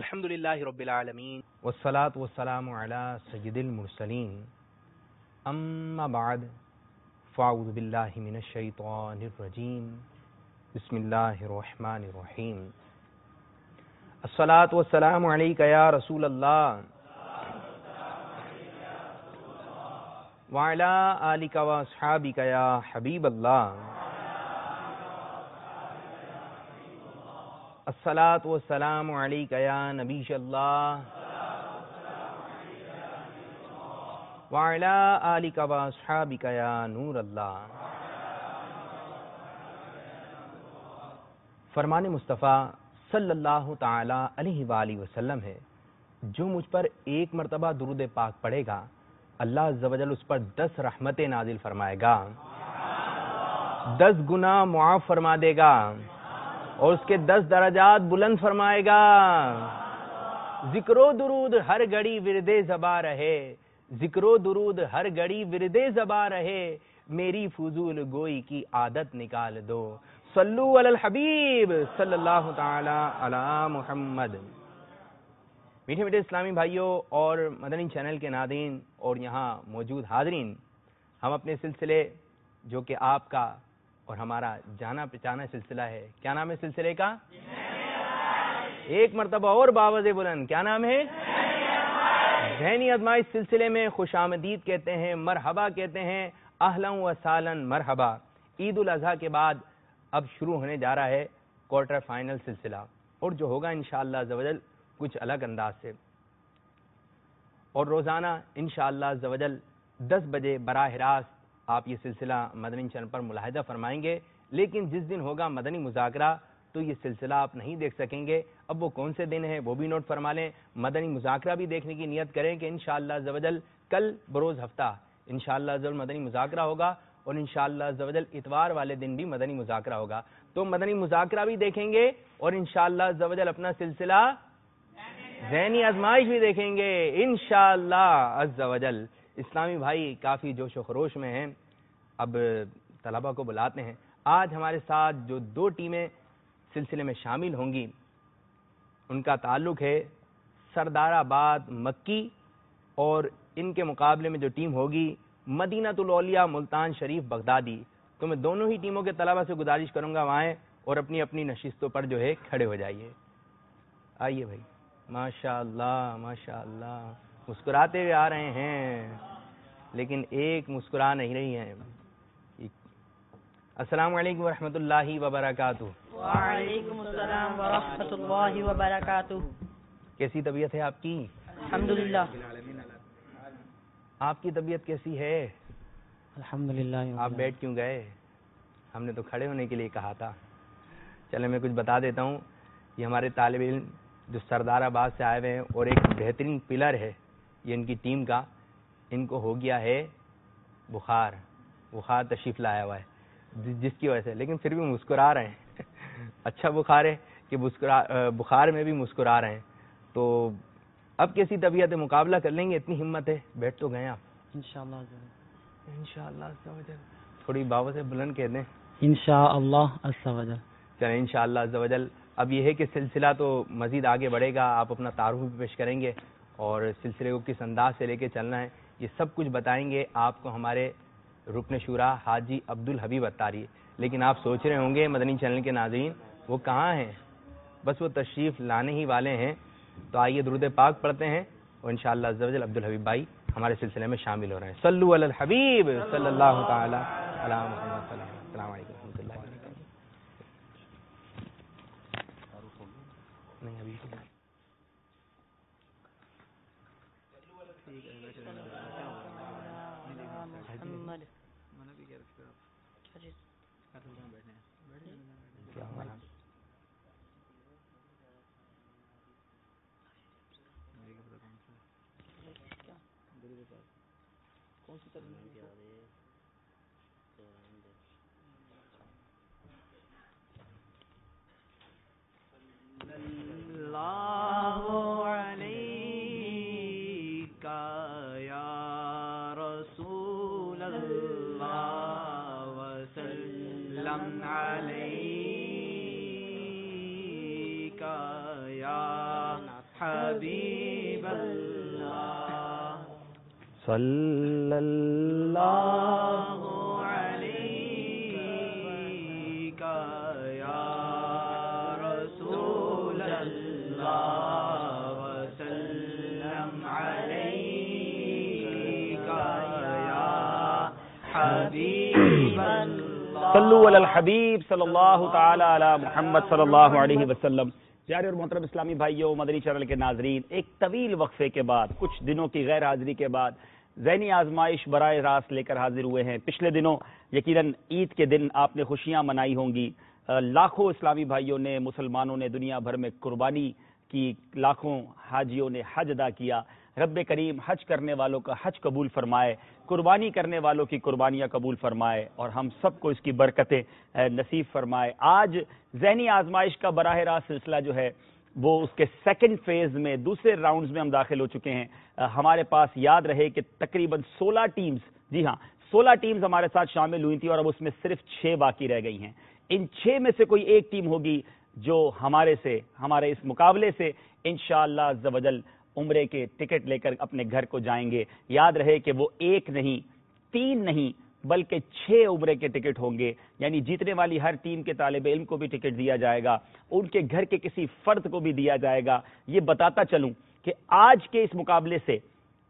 الحمد للہ رب العالمین والصلاة والسلام علی سید المرسلین اما بعد فاعوذ باللہ من الشیطان الرجیم بسم اللہ الرحمن الرحیم الصلاة والسلام علیک یا رسول اللہ وعلی آلک واصحابک یا حبیب اللہ الصلاة والسلام علیک یا نبی اللہ وعلی آلک واصحابک یا نور اللہ. فرمان مصطفیٰ صلی اللہ تعالی علیہ وآلہ وسلم ہے، جو مجھ پر ایک مرتبہ درود پاک پڑھے گا اللہ عز و جل اس پر 10 رحمتیں نازل فرمائے گا، 10 گناہ معاف فرما دے گا اور اس کے 10 درجات بلند فرمائے گا. ذکر و درود ہر گھڑی ورد زباں رہے، ذکر و درود ہر گھڑی ورد زباں رہے، میری فضول گوئی کی عادت نکال دو. صلو علی الحبیب صلی اللہ تعالی علی محمد. میٹھے میٹھے اسلامی بھائیوں اور مدنی چینل کے ناظرین اور یہاں موجود حاضرین، ہم اپنے سلسلے جو کہ آپ کا اور ہمارا جانا پہچانا سلسلہ ہے، کیا نام ہے سلسلے کا؟ ایک مرتبہ اور باوز بلند، کیا نام ہے؟ ذہنی آزمائش. سلسلے میں خوش آمدید کہتے ہیں، مرحبا کہتے ہیں، اہلا و سہلا مرحبا. عید الاضحیٰ کے بعد اب شروع ہونے جا رہا ہے کوارٹر فائنل سلسلہ، اور جو ہوگا انشاءاللہ عز و جل کچھ الگ انداز سے، اور روزانہ انشاءاللہ عز و جل 10 بجے براہ راست آپ یہ سلسلہ مدنی چینل پر ملاحظہ فرمائیں گے. لیکن جس دن ہوگا مدنی مذاکرہ تو یہ سلسلہ آپ نہیں دیکھ سکیں گے. اب وہ کون سے دن ہیں وہ بھی نوٹ فرما لیں. مدنی مذاکرہ بھی دیکھنے کی نیت کریں کہ انشاءاللہ عز و جل کل بروز ہفتہ انشاءاللہ عز و جل مدنی مذاکرہ ہوگا، اور انشاءاللہ عز و جل اتوار والے دن بھی مدنی مذاکرہ ہوگا. تو مدنی مذاکرہ بھی دیکھیں گے اور انشاءاللہ عز و جل اپنا سلسلہ ذہنی آزمائش بھی دیکھیں گے انشاءاللہ عز و جل. اسلامی بھائی کافی جوش و خروش میں ہیں. اب طلبہ کو بلاتے ہیں. آج ہمارے ساتھ جو 2 ٹیمیں سلسلے میں شامل ہوں گی ان کا تعلق ہے سردار آباد مکی، اور ان کے مقابلے میں جو ٹیم ہوگی مدینہ الاولیاء ملتان شریف بغدادی. تو میں دونوں ہی ٹیموں کے طلبہ سے گزارش کروں گا وہاں اور اپنی اپنی نشستوں پر جو ہے کھڑے ہو جائیے. آئیے بھائی. ماشاء اللہ مسکراتے ہوئے آ رہے ہیں لیکن ایک مسکرا نہیں رہی ہیں. السلام علیکم ورحمۃ اللہ وبرکاتہ. وعلیکم السلام ورحمۃ اللہ وبرکاتہ. کیسی طبیعت ہے آپ کی؟ الحمدللہ. آپ کی طبیعت کیسی ہے؟ الحمدللہ. آپ بیٹھ کیوں گئے؟ ہم نے تو کھڑے ہونے کے لیے کہا تھا. چلے میں کچھ بتا دیتا ہوں. یہ ہمارے طالب علم جو سردار آباد سے آئے ہوئے ہیں اور ایک بہترین پلر ہے یہ ان کی ٹیم کا، ان کو ہو گیا ہے بخار تشریف لایا ہوا ہے جس کی وجہ سے، لیکن پھر بھی مسکرا رہے ہیں. اچھا بخار ہے کہ بخار میں بھی مسکرا رہے ہیں. تو اب کیسی طبیعت ہے؟ مقابلہ کر لیں گے، اتنی ہمت ہے. بیٹھ تو گئے آپ انشاءاللہ. تھوڑی باوا سے بلند کہہ دیں انشاءاللہ عز و جل. چلیں انشاءاللہ عز و جل. اب یہ ہے کہ سلسلہ تو مزید آگے بڑھے گا، آپ اپنا تعارف بھی پیش کریں گے اور سلسلے کو کس انداز سے لے کے چلنا ہے یہ سب کچھ بتائیں گے آپ کو ہمارے رکن شورا حاجی عبد الحبیب اتاری. لیکن آپ سوچ رہے ہوں گے مدنی چینل کے ناظرین وہ کہاں ہیں؟ بس وہ تشریف لانے ہی والے ہیں. تو آئیے درود پاک پڑھتے ہیں اور انشاءاللہ عز و جل عبد الحبیب بھائی ہمارے سلسلے میں شامل ہو رہے ہیں. صلو علی الحبیب صلی اللہ تعالی علی محمد. السلام علیکم ورحمۃ اللہ وبرکاتہ. نہیں ابھی حبیب اللہ صلی اللہ علیہ یا رسول اللہ وسلم علیہ یا حبیب اللہ صلو علی الحبیب صلی اللہ تعالی علی محمد صلی اللہ علیہ وسلم۔ پیارے اور محترم اسلامی بھائیوں، مدنی چینل کے ناظرین، ایک طویل وقفے کے بعد، کچھ دنوں کی غیر حاضری کے بعد ذہنی آزمائش براہ راست لے کر حاضر ہوئے ہیں۔ پچھلے دنوں یقیناً عید کے دن آپ نے خوشیاں منائی ہوں گی، لاکھوں اسلامی بھائیوں نے، مسلمانوں نے دنیا بھر میں قربانی کی، لاکھوں حاجیوں نے حج ادا کیا۔ رب کریم حج کرنے والوں کا حج قبول فرمائے، قربانی کرنے والوں کی قربانیاں قبول فرمائے، اور ہم سب کو اس کی برکتیں نصیب فرمائے۔ آج ذہنی آزمائش کا براہ راست سلسلہ جو ہے وہ اس کے سیکنڈ فیز میں، دوسرے راؤنڈز میں ہم داخل ہو چکے ہیں۔ ہمارے پاس یاد رہے کہ تقریباً 16 ٹیمز، جی ہاں 16 ٹیمز ہمارے ساتھ شامل ہوئی تھیں، اور اب اس میں صرف 6 باقی رہ گئی ہیں۔ ان 6 میں سے کوئی ایک ٹیم ہوگی جو ہمارے اس مقابلے سے انشاءاللہ عز و جل عمرے کے ٹکٹ لے کر اپنے گھر کو جائیں گے۔ یاد رہے کہ وہ 1 نہیں، 3 نہیں، بلکہ 6 عمرے کے ٹکٹ ہوں گے، یعنی جیتنے والی ہر ٹیم کے طالب علم کو بھی ٹکٹ دیا جائے گا، ان کے گھر کے کسی فرد کو بھی دیا جائے گا۔ یہ بتاتا چلوں کہ آج کے اس مقابلے سے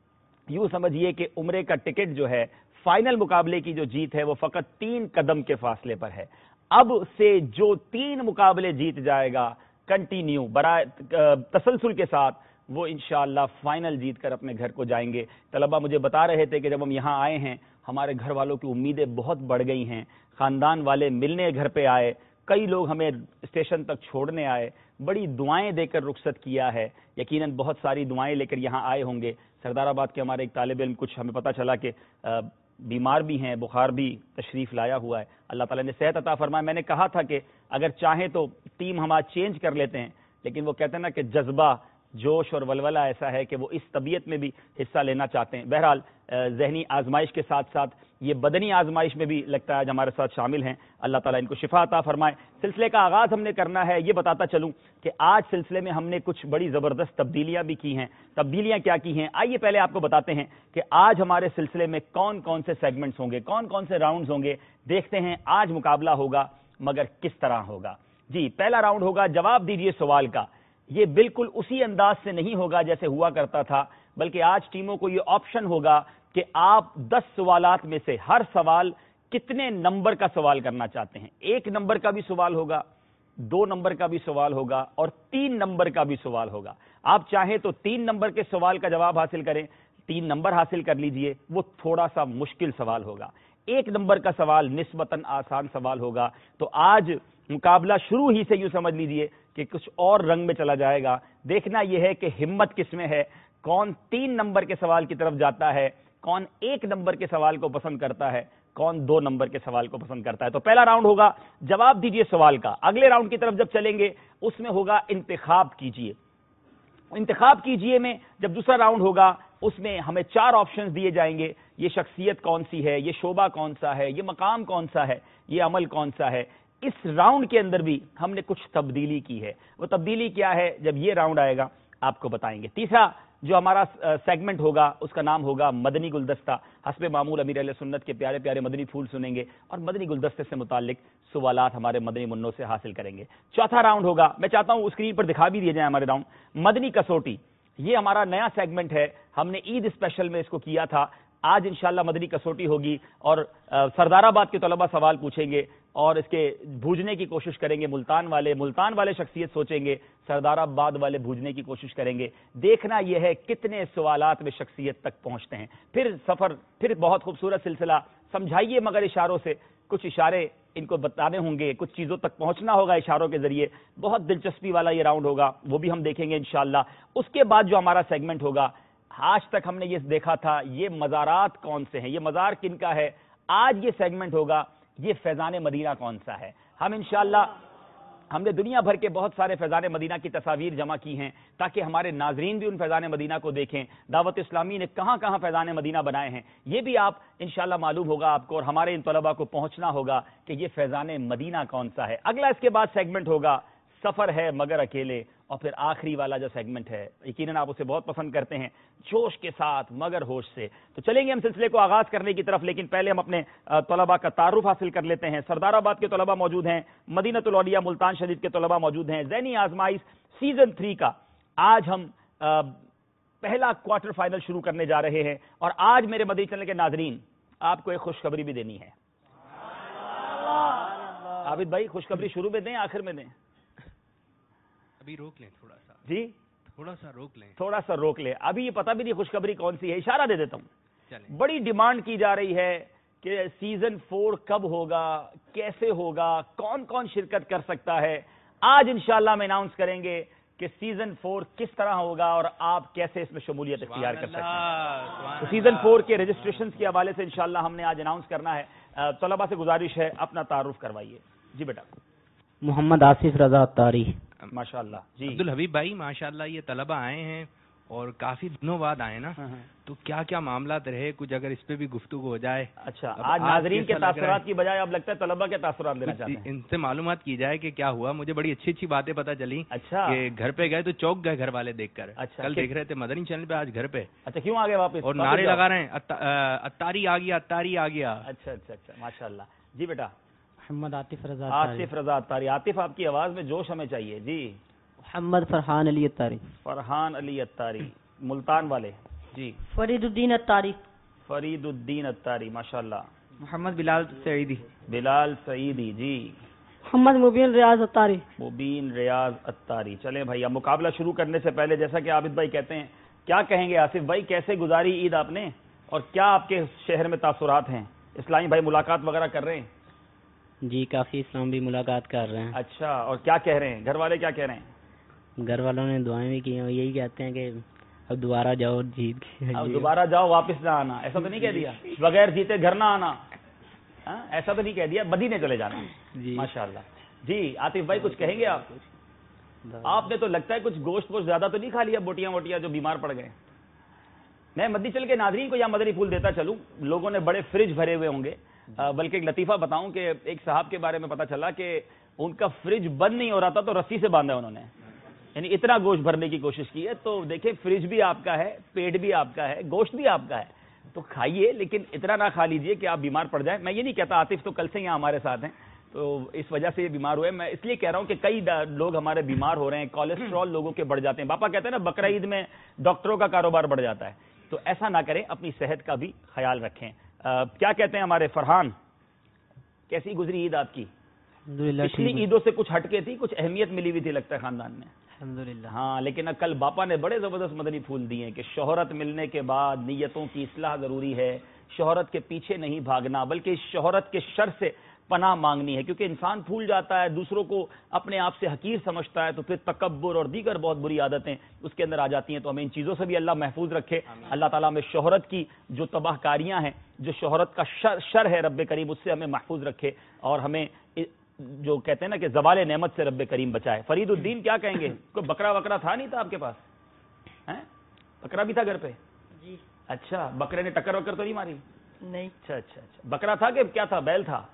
یوں سمجھیے کہ عمرے کا ٹکٹ جو ہے، فائنل مقابلے کی جو جیت ہے وہ فقط 3 قدم کے فاصلے پر ہے۔ اب سے جو 3 مقابلے جیت جائے گا کنٹینیو برائے تسلسل کے ساتھ، وہ انشاءاللہ فائنل جیت کر اپنے گھر کو جائیں گے۔ طلبہ مجھے بتا رہے تھے کہ جب ہم یہاں آئے ہیں ہمارے گھر والوں کی امیدیں بہت بڑھ گئی ہیں، خاندان والے ملنے گھر پہ آئے، کئی لوگ ہمیں اسٹیشن تک چھوڑنے آئے، بڑی دعائیں دے کر رخصت کیا ہے۔ یقیناً بہت ساری دعائیں لے کر یہاں آئے ہوں گے۔ سردار آباد کے ہمارے ایک طالب علم، کچھ ہمیں پتہ چلا کہ بیمار بھی ہیں، بخار بھی تشریف لایا ہوا ہے، اللہ تعالیٰ نے صحت عطا فرمائے۔ میں نے کہا تھا کہ اگر چاہیں تو ٹیم ہم آج چینج کر لیتے ہیں، لیکن وہ کہتے ہیں نا کہ جذبہ، جوش اور ولولہ ایسا ہے کہ وہ اس طبیعت میں بھی حصہ لینا چاہتے ہیں۔ بہرحال ذہنی آزمائش کے ساتھ ساتھ یہ بدنی آزمائش میں بھی لگتا ہے آج ہمارے ساتھ شامل ہیں۔ اللہ تعالیٰ ان کو شفا عطا فرمائے۔ سلسلے کا آغاز ہم نے کرنا ہے، یہ بتاتا چلوں کہ آج سلسلے میں ہم نے کچھ بڑی زبردست تبدیلیاں بھی کی ہیں۔ تبدیلیاں کیا کی ہیں آئیے پہلے آپ کو بتاتے ہیں کہ آج ہمارے سلسلے میں کون کون سے سیگمنٹس ہوں گے، کون کون سے راؤنڈز ہوں گے۔ دیکھتے ہیں آج مقابلہ ہوگا مگر کس طرح ہوگا۔ جی پہلا راؤنڈ ہوگا جواب دیجئے سوال کا۔ یہ بالکل اسی انداز سے نہیں ہوگا جیسے ہوا کرتا تھا، بلکہ آج ٹیموں کو یہ آپشن ہوگا کہ آپ 10 سوالات میں سے ہر سوال کتنے نمبر کا سوال کرنا چاہتے ہیں۔ 1 نمبر کا بھی سوال ہوگا، 2 نمبر کا بھی سوال ہوگا، اور 3 نمبر کا بھی سوال ہوگا۔ آپ چاہیں تو 3 نمبر کے سوال کا جواب حاصل کریں، 3 نمبر حاصل کر لیجئے، وہ تھوڑا سا مشکل سوال ہوگا۔ 1 نمبر کا سوال نسبتاً آسان سوال ہوگا۔ تو آج مقابلہ شروع ہی سے یوں سمجھ لیجئے کہ کچھ اور رنگ میں چلا جائے گا۔ دیکھنا یہ ہے کہ ہمت کس میں ہے، کون 3 نمبر کے سوال کی طرف جاتا ہے، کون 1 نمبر کے سوال کو پسند کرتا ہے، کون 2 نمبر کے سوال کو پسند کرتا ہے۔ تو پہلا راؤنڈ ہوگا جواب دیجئے سوال کا۔ اگلے راؤنڈ کی طرف جب چلیں گے اس میں ہوگا انتخاب کیجئے۔ انتخاب کیجئے میں جب دوسرا راؤنڈ ہوگا اس میں ہمیں 4 آپشنز دیے جائیں گے، یہ شخصیت کون سی ہے، یہ شعبہ کون سا ہے، یہ مقام کون سا ہے، یہ عمل کون سا ہے۔ اس راؤنڈ کے اندر بھی ہم نے کچھ تبدیلی کی ہے، وہ تبدیلی کیا ہے جب یہ راؤنڈ آئے گا آپ کو بتائیں گے۔ تیسرا جو ہمارا سیگمنٹ ہوگا اس کا نام ہوگا مدنی گلدستہ۔ حسب معمول امیر اہل سنت کے پیارے پیارے مدنی پھول سنیں گے اور مدنی گلدستے سے متعلق سوالات ہمارے مدنی منوں سے حاصل کریں گے۔ چوتھا راؤنڈ ہوگا، میں چاہتا ہوں اسکرین پر دکھا بھی دیے جائیں ہمارے راؤنڈ، مدنی کسوٹی۔ یہ ہمارا نیا سیگمنٹ ہے، ہم نے عید اسپیشل میں اس کو کیا تھا۔ آج انشاءاللہ مدنی کسوٹی ہوگی اور سردار آباد کے طلبہ سوال پوچھیں گے اور اس کے بوجھنے کی کوشش کریں گے۔ ملتان والے شخصیت سوچیں گے، سردار آباد والے بوجھنے کی کوشش کریں گے۔ دیکھنا یہ ہے کتنے سوالات میں شخصیت تک پہنچتے ہیں۔ پھر بہت خوبصورت سلسلہ، سمجھائیے مگر اشاروں سے، کچھ اشارے ان کو بتانے ہوں گے، کچھ چیزوں تک پہنچنا ہوگا اشاروں کے ذریعے۔ بہت دلچسپی والا یہ راؤنڈ ہوگا، وہ بھی ہم دیکھیں گے انشاءاللہ۔ اس کے بعد جو ہمارا سیگمنٹ ہوگا، آج تک ہم نے یہ دیکھا تھا یہ مزارات کون سے ہیں، یہ مزار کن کا ہے۔ آج یہ سیگمنٹ ہوگا یہ فیضان مدینہ کون سا ہے۔ ہم انشاءاللہ ہم نے دنیا بھر کے بہت سارے فیضان مدینہ کی تصاویر جمع کی ہیں تاکہ ہمارے ناظرین بھی ان فیضان مدینہ کو دیکھیں، دعوت اسلامی نے کہاں کہاں فیضان مدینہ بنائے ہیں یہ بھی آپ انشاءاللہ معلوم ہوگا آپ کو، اور ہمارے ان طلباء کو پہنچنا ہوگا کہ یہ فیضان مدینہ کون سا ہے۔ اگلا اس کے بعد سیگمنٹ ہوگا سفر ہے مگر اکیلے، اور پھر آخری والا جو سیگمنٹ ہے یقیناً آپ اسے بہت پسند کرتے ہیں، جوش کے ساتھ مگر ہوش سے. تو چلیں گے ہم سلسلے کو آغاز کرنے کی طرف، لیکن پہلے ہم اپنے طلباء کا تعارف حاصل کر لیتے ہیں. سردار آباد کے طلباء موجود ہیں، مدینۃ الاولیاء ملتان شریف کے طلباء موجود ہیں. ذہنی آزمائش سیزن 3 کا آج ہم پہلا کوارٹر فائنل شروع کرنے جا رہے ہیں، اور آج میرے مدنی چینل کے ناظرین آپ کو ایک خوشخبری بھی دینی ہے. عابد بھائی خوشخبری شروع میں دیں آخر میں دیں؟ ابھی روک لیں تھوڑا سا. جی تھوڑا سا روک لیں. تھوڑا سا روک لیں، ابھی یہ پتہ بھی نہیں خوشخبری کون سی ہے، اشارہ دے دیتا ہوں. چلیں. بڑی ڈیمانڈ کی جا رہی ہے کہ سیزن 4 کب ہوگا، کیسے ہوگا، کون کون شرکت کر سکتا ہے. آج انشاءاللہ ہم اناؤنس کریں گے کہ سیزن 4 کس طرح ہوگا اور آپ کیسے اس میں شمولیت اختیار کر سکتے ہیں. تو سیزن 4 کے رجسٹریشن کے حوالے سے انشاءاللہ ہم نے آج اناؤنس کرنا ہے. طلباء سے گزارش ہے اپنا تعارف کروائیے. جی بیٹا. محمد آصف رضا اتاری. ماشاءاللہ. جی عبد الحبیب بھائی ماشاءاللہ یہ طلبہ آئے ہیں اور کافی دنوں بعد آئے نا، تو کیا کیا معاملات رہے، کچھ اگر اس پہ بھی گفتگو ہو جائے. اچھا، آج ناظرین کے تاثرات کی بجائے اب لگتا ہے طلبہ کے تاثرات لینا چاہتے ہیں. ان سے معلومات کی جائے کہ کیا ہوا. مجھے بڑی اچھی اچھی باتیں پتہ چلی. اچھا. کہ گھر پہ گئے تو چوک گئے گھر والے دیکھ کر. اچھا. کل دیکھ رہے تھے مدنی چینل پہ، آج گھر پہ. اچھا، کیوں آگے واپس اور نعرے لگا رہے ہیں اتاری آ گیا، اتاری آ گیا. اچھا اچھا اچھا، ماشاءاللہ. جی بیٹا. محمد عاطف رضا آصف رضا اتاری. عاطف آپ کی آواز میں جوش ہمیں چاہیے. جی. محمد فرحان علی اتاری. فرحان علی اتاری ملتان والے. جی. فرید الدین اتاری. فرید الدین اتاری ماشاءاللہ. محمد بلال سعیدی. بلال سعیدی. جی. محمد مبین ریاض اتاری. مبین ریاض اتاری. چلیں بھائی، اب مقابلہ شروع کرنے سے پہلے جیسا کہ عابد بھائی کہتے ہیں، کیا کہیں گے آصف بھائی، کیسے گزاری عید آپ نے، اور کیا آپ کے شہر میں تاثرات ہیں؟ اسلامی بھائی ملاقات وغیرہ کر رہے ہیں؟ جی کافی اسلام بھی ملاقات کر رہے ہیں. اچھا، اور کیا کہہ رہے ہیں گھر والے، کیا کہہ رہے ہیں؟ گھر والوں نے دعائیں بھی کی ہیں، یہی کہتے ہیں کہ اب دوبارہ جاؤ جیت کے. اب دوبارہ جاؤ واپس نہ آنا، ایسا تو نہیں کہہ دیا؟ بغیر جیتے گھر نہ آنا، ایسا تو نہیں کہہ دیا؟ مدینے چلے جانا. جی ماشاءاللہ. جی عاطف بھائی کچھ کہیں گے آپ؟ آپ نے تو لگتا ہے کچھ گوشت ووشت زیادہ تو نہیں کھا لیا، بوٹیاں ووٹیاں جو بیمار پڑ گئے. میں مدنی چل کے ناظرین کو یا مدنی پھول دیتا چلوں، لوگوں نے بڑے فریج بھرے ہوئے ہوں گے. بلکہ ایک لطیفہ بتاؤں کہ ایک صاحب کے بارے میں پتا چلا کہ ان کا فریج بند نہیں ہو رہا تھا تو رسی سے باندھا انہوں نے، یعنی اتنا گوشت بھرنے کی کوشش کی ہے. تو دیکھیں فریج بھی آپ کا ہے، پیٹ بھی آپ کا ہے، گوشت بھی آپ کا ہے، تو کھائیے لیکن اتنا نہ کھا لیجئے کہ آپ بیمار پڑ جائیں. میں یہ نہیں کہتا، عاطف تو کل سے یہاں ہمارے ساتھ ہیں تو اس وجہ سے یہ بیمار ہوئے. میں اس لیے کہہ رہا ہوں کہ کئی لوگ ہمارے بیمار ہو رہے ہیں، کولیسٹرول لوگوں کے بڑھ جاتے ہیں. باپا کہتے ہیں نا بقرہ عید میں ڈاکٹروں کا کاروبار بڑھ جاتا ہے، تو ایسا نہ کریں، اپنی صحت کا بھی خیال رکھیں. کیا کہتے ہیں ہمارے فرحان، کیسی گزری عید آپ کی؟ پچھلی عیدوں سے کچھ ہٹ کے تھی، کچھ اہمیت ملی ہوئی تھی لگتا ہے خاندان میں. الحمدللہ. ہاں، لیکن کل باپا نے بڑے زبردست مدنی پھول دیے کہ شہرت ملنے کے بعد نیتوں کی اصلاح ضروری ہے، شہرت کے پیچھے نہیں بھاگنا بلکہ اس شہرت کے شر سے پناہ مانگنی ہے. کیونکہ انسان پھول جاتا ہے، دوسروں کو اپنے آپ سے حقیر سمجھتا ہے، تو پھر تکبر اور دیگر بہت بری عادتیں اس کے اندر آ جاتی ہیں. تو ہمیں ان چیزوں سے بھی اللہ محفوظ رکھے. اللہ تعالیٰ ہمیں شہرت کی جو تباہ کاریاں ہیں، جو شہرت کا شر ہے رب کریم، اس سے ہمیں محفوظ رکھے اور ہمیں جو کہتے ہیں نا کہ زوال نعمت سے رب کریم بچائے. فرید الدین کیا کہیں گے؟ کوئی بکرا وکرا تھا نہیں تھا آپ کے پاس؟ بکرا بھی تھا گھر پہ؟ جی. اچھا، بکرے نے ٹکر وکر تو نہیں ماری؟ نہیں. اچھا اچھا اچھا. بکرا تھا کہ کیا تھا، بیل تھا؟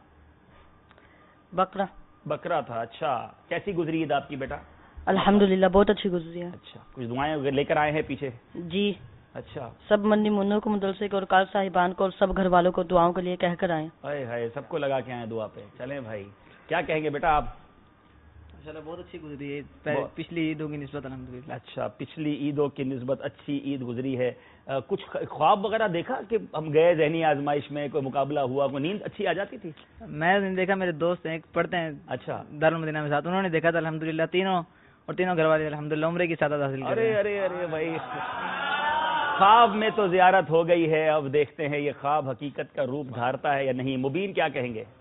بکرا. بکرا تھا. اچھا، کیسی گزری عید آپ کی بیٹا؟ الحمدللہ بہت اچھی گزری ہے. اچھا، کچھ دعائیں لے کر آئے ہیں پیچھے؟ جی. اچھا. سب مندی منوں کو، مدرسے کو اور کال صاحبان کو اور سب گھر والوں کو دعاؤں کے لیے کہہ کر آئے. ہائے ہائے، سب کو لگا کے آئے دعا پہ. چلیں بھائی، کیا کہیں گے بیٹا آپ؟ ماشاءاللہ بہت اچھی گزری ہے پچھلی عیدوں کی نسبت الحمدللہ. اچھا، پچھلی عیدوں کی نسبت اچھی عید گزری ہے. کچھ خواب وغیرہ دیکھا کہ ہم گئے ذہنی آزمائش میں، کوئی مقابلہ ہوا، کوئی نیند اچھی آ جاتی تھی؟ میں نے دیکھا، میرے دوست ہیں پڑھتے ہیں اچھا دارالمدینہ میں ساتھ، انہوں نے دیکھا تھا الحمدللہ، تینوں گھر والے الحمدللہ عمرے کی سعادت حاصل کر رہے ہیں. ارے ارے ارے بھائی، خواب میں تو زیارت ہو گئی ہے، اب دیکھتے ہیں یہ خواب حقیقت کا روپ دھارتا ہے یا نہیں. مبین کیا کہیں گے؟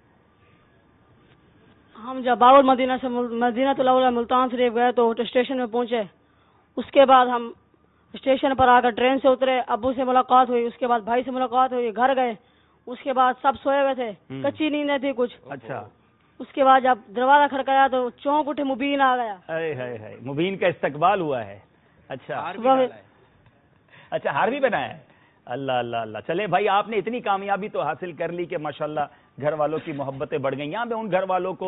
ہم جب باول مدینہ سے مدینہ الاولیاء ملتان شریف گئے تو اسٹیشن میں پہنچے. اس کے بعد ہم اسٹیشن پر آ کر ٹرین سے اترے، ابو سے ملاقات ہوئی، اس کے بعد بھائی سے ملاقات ہوئی، گھر گئے. اس کے بعد سب سوئے ہوئے تھے، کچی نیندیں تھی کچھ. اچھا. اس کے بعد جب دروازہ کھڑکایا تو چونک اٹھے، مبین آ گیا. ہائے مبین کا استقبال ہوا ہے. اچھا اچھا، ہار بھی بنایا ہے. اللہ اللہ اللہ. چلے بھائی، آپ نے اتنی کامیابی تو حاصل کر لی کہ ماشاءاللہ گھر والوں کی محبتیں بڑھ گئیں. یہاں پہ ان گھر والوں کو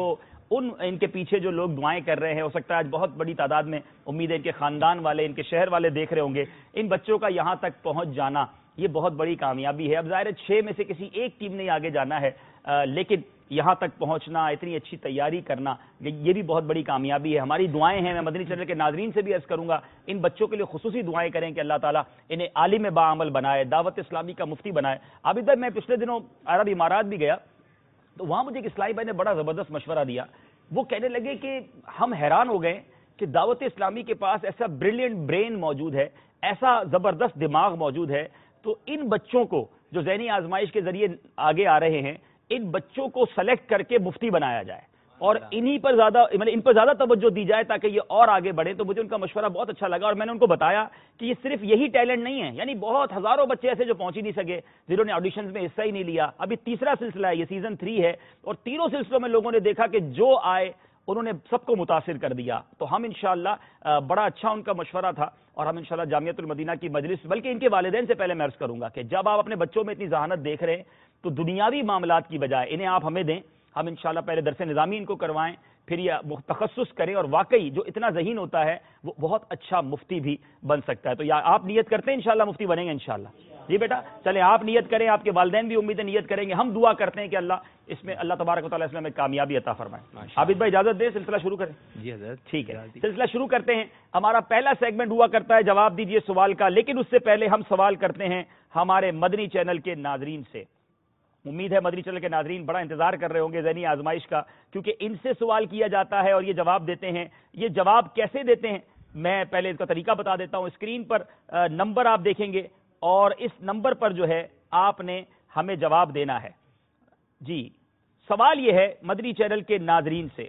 ان کے پیچھے جو لوگ دعائیں کر رہے ہیں، ہو سکتا ہے آج بہت بڑی تعداد میں امید ہے ان کے خاندان والے، ان کے شہر والے دیکھ رہے ہوں گے. ان بچوں کا یہاں تک پہنچ جانا یہ بہت بڑی کامیابی ہے. اب ظاہر ہے 6 میں سے کسی ایک ٹیم نے آگے جانا ہے، لیکن یہاں تک پہنچنا، اتنی اچھی تیاری کرنا، یہ بھی بہت بڑی کامیابی ہے. ہماری دعائیں ہیں. میں مدنی چینل کے ناظرین سے بھی عرض کروں گا ان بچوں کے لیے خصوصی دعائیں کریں کہ اللہ تعالیٰ انہیں عالم باعمل بنائے، دعوت اسلامی کا مفتی بنائے. عابد بھائی، میں پچھلے دنوں عرب امارات بھی گیا تو وہاں مجھے ایک اسلامی بھائی نے بڑا زبردست مشورہ دیا. وہ کہنے لگے کہ ہم حیران ہو گئے کہ دعوت اسلامی کے پاس ایسا بریلینٹ برین موجود ہے، ایسا زبردست دماغ موجود ہے، تو ان بچوں کو جو ذہنی آزمائش کے ذریعے آگے آ رہے ہیں، ان بچوں کو سلیکٹ کر کے مفتی بنایا جائے اور ان پر زیادہ توجہ دی جائے تاکہ یہ اور آگے بڑھیں. تو مجھے ان کا مشورہ بہت اچھا لگا اور میں نے ان کو بتایا کہ یہ صرف یہی ٹیلنٹ نہیں ہے، یعنی بہت ہزاروں بچے ایسے جو پہنچ ہی نہیں سکے، جنہوں نے آڈیشنز میں حصہ ہی نہیں لیا. ابھی تیسرا سلسلہ ہے، یہ سیزن 3 ہے، اور تینوں سلسلوں میں لوگوں نے دیکھا کہ جو آئے انہوں نے سب کو متاثر کر دیا. تو ہم انشاءاللہ بڑا اچھا ان کا مشورہ تھا، اور ہم انشاءاللہ جامعۃ المدینہ کی مجلس، بلکہ ان کے والدین سے پہلے میں عرض کروں گا کہ جب آپ اپنے بچوں میں اتنی ذہانت دیکھ رہے ہیں تو دنیاوی معاملات کی بجائے انہیں آپ ہمیں دیں. ہم انشاءاللہ پہلے درس نظامی ان کو کروائیں، پھر یہ تخصص کریں، اور واقعی جو اتنا ذہین ہوتا ہے وہ بہت اچھا مفتی بھی بن سکتا ہے. تو یا آپ نیت کرتے ہیں انشاءاللہ مفتی بنیں گے انشاءاللہ؟ جی بیٹا چلیں آپ نیت کریں، آپ کے والدین بھی امید نیت کریں گے. ہم دعا کرتے ہیں کہ اللہ اس میں اللہ تبارک و تعالیٰ اس میں کامیابی عطا فرمائے. عابد بھائی اجازت دیں، سلسلہ شروع کریں؟ جی حضرت ٹھیک ہے، سلسلہ شروع کرتے ہیں. ہمارا پہلا سیگمنٹ ہوا کرتا ہے جواب دیجئے سوال کا، لیکن اس سے پہلے ہم سوال کرتے ہیں ہمارے مدنی چینل کے ناظرین سے. امید ہے مدنی چینل کے ناظرین بڑا انتظار کر رہے ہوں گے ذہنی آزمائش کا، کیونکہ ان سے سوال کیا جاتا ہے اور یہ جواب دیتے ہیں. یہ جواب کیسے دیتے ہیں میں پہلے اس کا طریقہ بتا دیتا ہوں. اسکرین پر نمبر آپ دیکھیں گے اور اس نمبر پر جو ہے آپ نے ہمیں جواب دینا ہے. جی سوال یہ ہے مدنی چینل کے ناظرین سے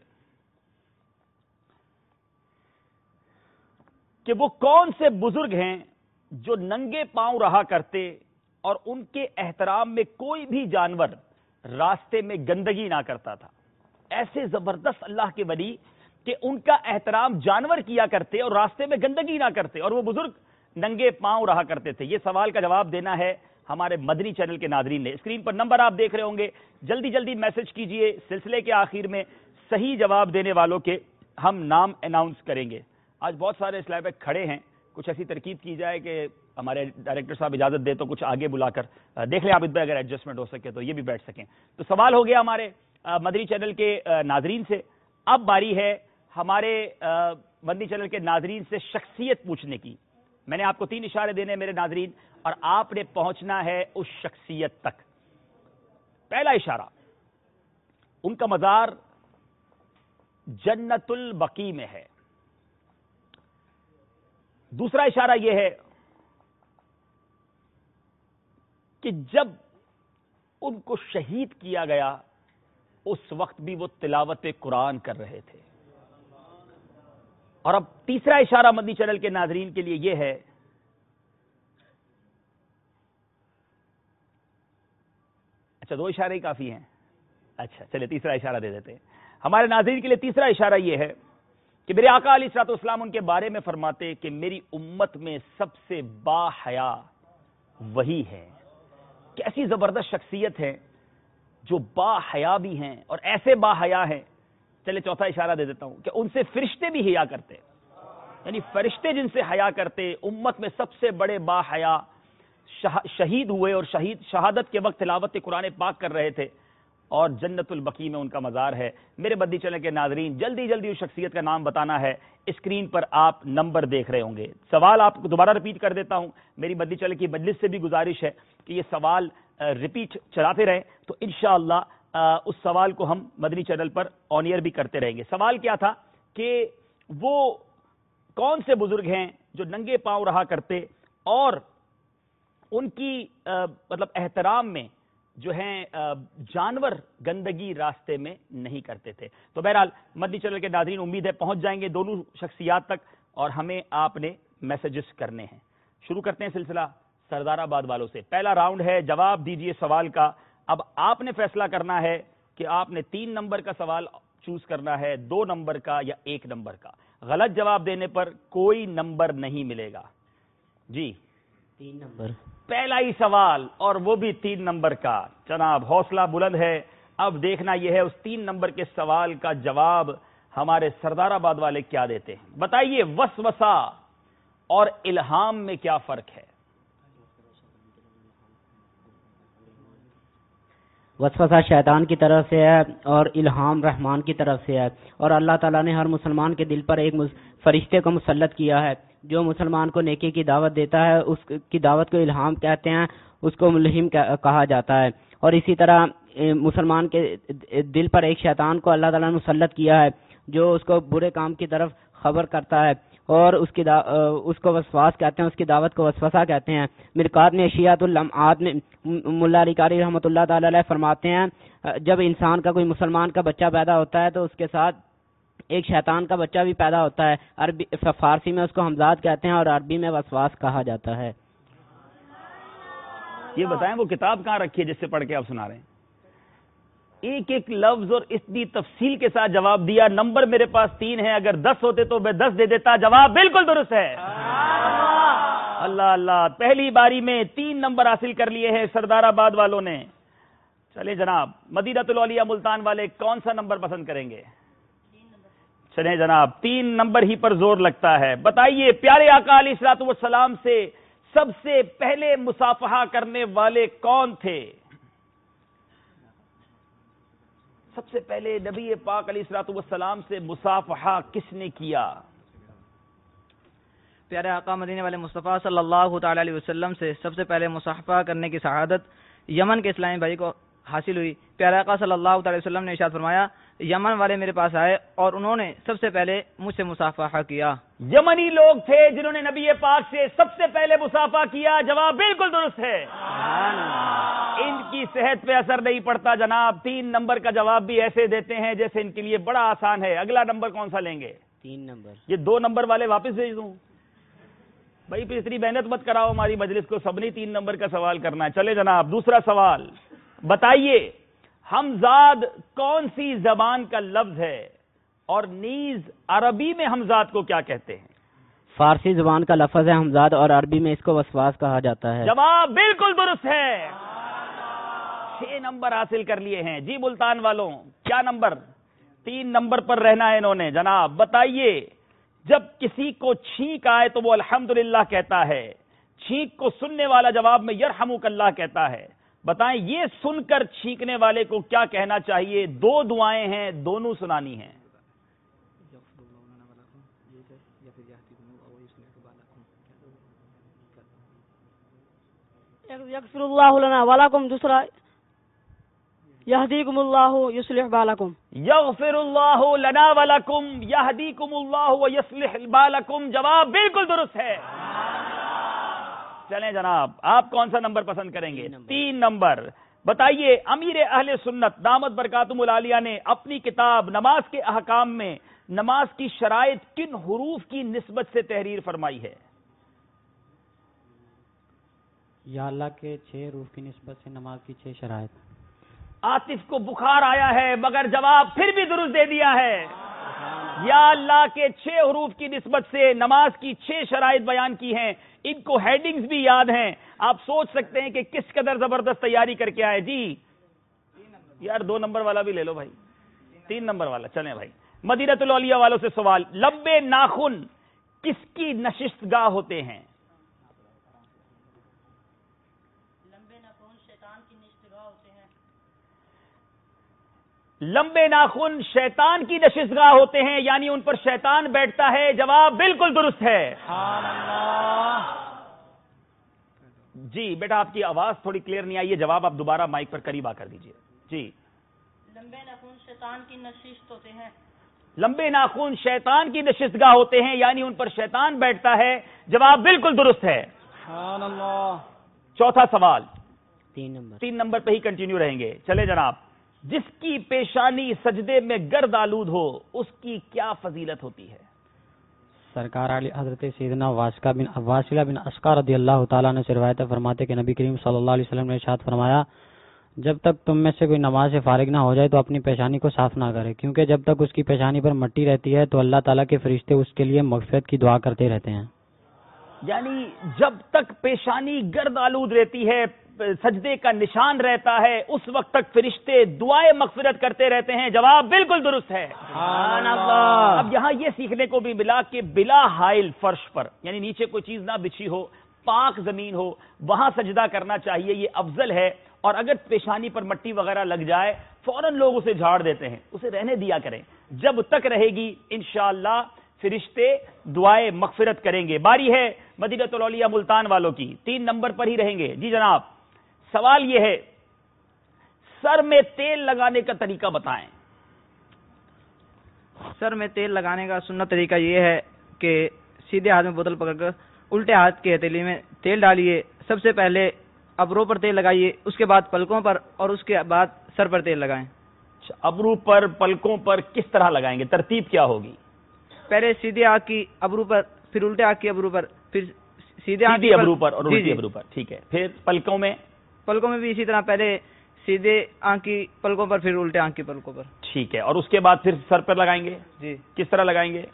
کہ وہ کون سے بزرگ ہیں جو ننگے پاؤں رہا کرتے اور ان کے احترام میں کوئی بھی جانور راستے میں گندگی نہ کرتا تھا. ایسے زبردست اللہ کے ولی کہ ان کا احترام جانور کیا کرتے اور راستے میں گندگی نہ کرتے، اور وہ بزرگ ننگے پاؤں رہا کرتے تھے. یہ سوال کا جواب دینا ہے ہمارے مدنی چینل کے ناظرین نے. اسکرین پر نمبر آپ دیکھ رہے ہوں گے، جلدی جلدی میسج کیجئے. سلسلے کے آخر میں صحیح جواب دینے والوں کے ہم نام اناؤنس کریں گے. آج بہت سارے اسلامی بھائی کھڑے ہیں، کچھ ایسی ترکیب کی جائے کہ ہمارے ڈائریکٹر صاحب اجازت دے تو کچھ آگے بلا کر دیکھ لیں عابد بھائی، اگر ایڈجسٹمنٹ ہو سکے تو یہ بھی بیٹھ سکیں. تو سوال ہو گیا ہمارے مدنی چینل کے ناظرین سے. اب باری ہے ہمارے مدنی چینل کے ناظرین سے شخصیت پوچھنے کی. میں نے آپ کو 3 اشارے دینے میرے ناظرین، اور آپ نے پہنچنا ہے اس شخصیت تک. پہلا اشارہ، ان کا مزار جنت البقیع میں ہے. دوسرا اشارہ یہ ہے کہ جب ان کو شہید کیا گیا اس وقت بھی وہ تلاوت قرآن کر رہے تھے. اور اب تیسرا اشارہ مدنی چینل کے ناظرین کے لیے یہ ہے اچھا 2 اشارے ہی کافی ہیں، اچھا چلے تیسرا اشارہ دے دیتے ہیں. ہمارے ناظرین کے لیے تیسرا اشارہ یہ ہے کہ میرے آقا علیہ الصلوۃ والسلام ان کے بارے میں فرماتے کہ میری امت میں سب سے با حیا وہی ہے. کیسی زبردست شخصیت ہے جو با حیا بھی ہیں اور ایسے با حیا ہیں. چلے چوتھا اشارہ دے دیتا ہوں کہ ان سے فرشتے بھی حیا کرتے، یعنی فرشتے جن سے حیا کرتے. امت میں سب سے بڑے با حیا شہید ہوئے اور شہادت کے وقت تلاوت قرآن پاک کر رہے تھے، اور جنت البقیع میں ان کا مزار ہے. میرے مدنی چینل کے ناظرین جلدی جلدی اس شخصیت کا نام بتانا ہے. اسکرین پر آپ نمبر دیکھ رہے ہوں گے. سوال آپ کو دوبارہ ریپیٹ کر دیتا ہوں. میری مدنی چینل کی مجلس سے بھی گزارش ہے کہ یہ سوال ریپیٹ چلاتے رہیں تو انشاءاللہ اس سوال کو ہم مدنی چینل پر آن ایئر بھی کرتے رہیں گے. سوال کیا تھا کہ وہ کون سے بزرگ ہیں جو ننگے پاؤں رہا کرتے اور ان کی مطلب احترام میں جو ہیں جانور گندگی راستے میں نہیں کرتے تھے. تو بہرحال مدنی چینل کے ناظرین امید ہے پہنچ جائیں گے دونوں شخصیات تک، اور ہمیں آپ نے میسجز کرنے ہیں. شروع کرتے ہیں سلسلہ سردار آباد والوں سے. پہلا راؤنڈ ہے جواب دیجئے سوال کا. اب آپ نے فیصلہ کرنا ہے کہ آپ نے 3 نمبر کا سوال چوز کرنا ہے، 2 نمبر کا یا 1 نمبر کا. غلط جواب دینے پر کوئی نمبر نہیں ملے گا. جی 3 نمبر. پہلا ہی سوال اور وہ بھی 3 نمبر کا. جناب حوصلہ بلند ہے، اب دیکھنا یہ ہے اس 3 نمبر کے سوال کا جواب ہمارے سردار آباد والے کیا دیتے ہیں. بتائیے وسوسہ اور الہام میں کیا فرق ہے؟ وسوسہ شیطان کی طرف سے ہے اور الہام رحمان کی طرف سے ہے، اور اللہ تعالیٰ نے ہر مسلمان کے دل پر ایک فرشتے کو مسلط کیا ہے جو مسلمان کو نیکی کی دعوت دیتا ہے. اس کی دعوت کو الہام کہتے ہیں، اس کو ملہم کہا جاتا ہے. اور اسی طرح مسلمان کے دل پر ایک شیطان کو اللہ تعالیٰ نے مسلط کیا ہے جو اس کو برے کام کی طرف خبر کرتا ہے، اور اس کو وسواس کہتے ہیں، اس کی دعوت کو وسوسہ کہتے ہیں. مرکات میں اشیات اللمعات میں ملا علی قاری رحمۃ اللہ تعالی علیہ فرماتے ہیں جب انسان کا کوئی مسلمان کا بچہ پیدا ہوتا ہے تو اس کے ساتھ ایک شیطان کا بچہ بھی پیدا ہوتا ہے. فارسی میں اس کو حمزاد کہتے ہیں اور عربی میں وسواس کہا جاتا ہے. یہ بتائیں وہ کتاب کہاں رکھی ہے جس سے پڑھ کے آپ سنا رہے ہیں؟ ایک ایک لفظ اور اتنی تفصیل کے ساتھ جواب دیا. نمبر میرے پاس 3 ہیں، اگر 10 ہوتے تو میں 10 دے دیتا. جواب بالکل درست ہے. اللہ اللہ، پہلی باری میں 3 نمبر حاصل کر لیے ہیں سردار آباد والوں نے. چلے جناب، مدینہ الاولیاء ملتان والے کون سا نمبر پسند کریں گے؟ چلیں جناب، 3 نمبر ہی پر زور لگتا ہے. بتائیے پیارے آقا علیہ الصلوۃ والسلام سے سب سے پہلے مصافحہ کرنے والے کون تھے؟ سب سے پہلے نبی پاک علیہ الصلوۃ والسلام سے مصافحہ کس نے کیا؟ پیارے آقا مدینے والے مصطفیٰ صلی اللہ تعالی علیہ وسلم سے سب سے پہلے مصافحہ کرنے کی سعادت یمن کے اسلامی بھائی کو حاصل ہوئی. پیارے آقا صلی اللہ تعالی وسلم نے ارشاد فرمایا یمن والے میرے پاس آئے اور انہوں نے سب سے پہلے مجھ سے مصافحہ کیا. یمنی لوگ تھے جنہوں نے نبی پاک سے سب سے پہلے مصافحہ کیا. جواب بالکل درست ہے. ان کی صحت پہ اثر نہیں پڑتا جناب. 3 نمبر کا جواب بھی ایسے دیتے ہیں جیسے ان کے لیے بڑا آسان ہے. اگلا نمبر کون سا لیں گے؟ 3 نمبر. یہ 2 نمبر والے واپس بھیج دوں بھائی؟ پھر اتنی محنت مت کراؤ ہماری مجلس کو، سب نے 3 نمبر کا سوال کرنا ہے. چلے جناب، دوسرا سوال. بتائیے ہمزاد کون سی زبان کا لفظ ہے اور نیز عربی میں ہمزاد کو کیا کہتے ہیں؟ فارسی زبان کا لفظ ہے ہمزاد اور عربی میں اس کو وسواس کہا جاتا ہے. جواب بالکل درست ہے. 6 نمبر حاصل کر لیے ہیں. جی ملتان والوں کیا نمبر؟ 3 نمبر پر رہنا ہے انہوں نے. جناب بتائیے جب کسی کو چھینک آئے تو وہ الحمدللہ کہتا ہے. چھینک کو سننے والا جواب میں یرحمک اللہ کہتا ہے. بتائیں یہ سن کر چھینکنے والے کو کیا کہنا چاہیے؟ 2 دعائیں ہیں، دونوں سنانی ہیں. یغفر اللہ لنا ولکم، دوسرا یہدیکم اللہ یصلح بالکم. یغفر اللہ لنا ولکم یہدیکم اللہ ویصلح بالکم. جواب بالکل درست ہے. چلیں جناب، آپ کون سا نمبر پسند کریں گے؟ 3 نمبر. بتائیے امیر اہل سنت دامت برکاتہم العالیہ نے اپنی کتاب نماز کے احکام میں نماز کی شرائط کن حروف کی نسبت سے تحریر فرمائی ہے؟ یا اللہ کے 6 حروف کی نسبت سے نماز کی 6 شرائط. عاطف کو بخار آیا ہے مگر جواب پھر بھی درست دے دیا ہے. یا اللہ کے 6 حروف کی نسبت سے نماز کی 6 شرائط بیان کی ہیں. ان کو ہیڈنگز بھی یاد ہیں. آپ سوچ سکتے ہیں کہ کس قدر زبردست تیاری کر کے آئے. جی یار 2 نمبر والا بھی لے لو بھائی. 3 نمبر والا. چلیں بھائی، مدینہ الاولیاء والوں سے سوال. لمبے ناخن کس کی نشست گاہ ہوتے ہیں؟ لمبے ناخن شیطان کی نشستگاہ ہوتے ہیں، یعنی ان پر شیطان بیٹھتا ہے. جواب بالکل درست ہے. جی بیٹا آپ کی آواز تھوڑی کلیئر نہیں آئی ہے. جواب آپ دوبارہ مائک پر قریب آ کر دیجیے. جی لمبے ناخن شیطان کی نشست ہوتے ہیں. لمبے ناخن شیطان کی نشستگاہ ہوتے ہیں، یعنی ان پر شیطان بیٹھتا ہے. جواب بالکل درست ہے. چوتھا سوال. 3 نمبر پہ ہی کنٹینیو رہیں گے. چلے جناب. جس کی پیشانی سجدے میں گرد آلود ہو اس کی کیا فضیلت ہوتی ہے؟ سرکار علی حضرت سیدنا واسلہ بن اسقا رضی اللہ تعالیٰ نے روایت فرماتے کہ نبی کریم صلی اللہ علیہ وسلم نے ارشاد فرمایا جب تک تم میں سے کوئی نماز سے فارغ نہ ہو جائے تو اپنی پیشانی کو صاف نہ کرے، کیونکہ جب تک اس کی پیشانی پر مٹی رہتی ہے تو اللہ تعالیٰ کے فرشتے اس کے لیے مغفرت کی دعا کرتے رہتے ہیں. یعنی جب تک پیشانی گرد آلود رہتی ہے سجدے کا نشان رہتا ہے اس وقت تک فرشتے دعائیں مغفرت کرتے رہتے ہیں. جواب بالکل درست ہے. سبحان اللہ. اب یہاں یہ سیکھنے کو بھی ملا کہ بلا حائل فرش پر، یعنی نیچے کوئی چیز نہ بچھی ہو، پاک زمین ہو، وہاں سجدہ کرنا چاہیے، یہ افضل ہے. اور اگر پیشانی پر مٹی وغیرہ لگ جائے فوراً لوگ اسے جھاڑ دیتے ہیں، اسے رہنے دیا کریں. جب تک رہے گی انشاءاللہ فرشتے دعائیں مغفرت کریں گے. باری ہے مدینہ الاولیاء ملتان والوں کی، 3 نمبر پر ہی رہیں گے. جی جناب، سوال یہ ہے، سر میں تیل لگانے کا طریقہ بتائیں. سر میں تیل لگانے کا سنت طریقہ یہ ہے کہ سیدھے ہاتھ میں بوتل پکڑ کر الٹے ہاتھ کے ہتھیلی میں تیل ڈالیے. سب سے پہلے ابرو پر تیل لگائیے، اس کے بعد پلکوں پر، اور اس کے بعد سر پر تیل لگائیں. ابرو پر، پلکوں پر کس طرح لگائیں گے؟ ترتیب کیا ہوگی؟ پہلے سیدھے آنکھ کی ابرو پر، پھر الٹے آنکھ کی ابرو پر، پھر سیدھے آنکھ سیدھی ابرو پر اور جی الٹی ابرو پر. ٹھیک ہے. پھر پلکوں میں؟ پلکوں میں بھی اسی طرح، پہلے سیدھے آنکھ کی پلکوں پر، پھر الٹے آنکھ کی پلکوں پر. ٹھیک ہے. اور اس کے بعد پھر سر پر لگائیں گے؟ جی. کس طرح لگائیں گے؟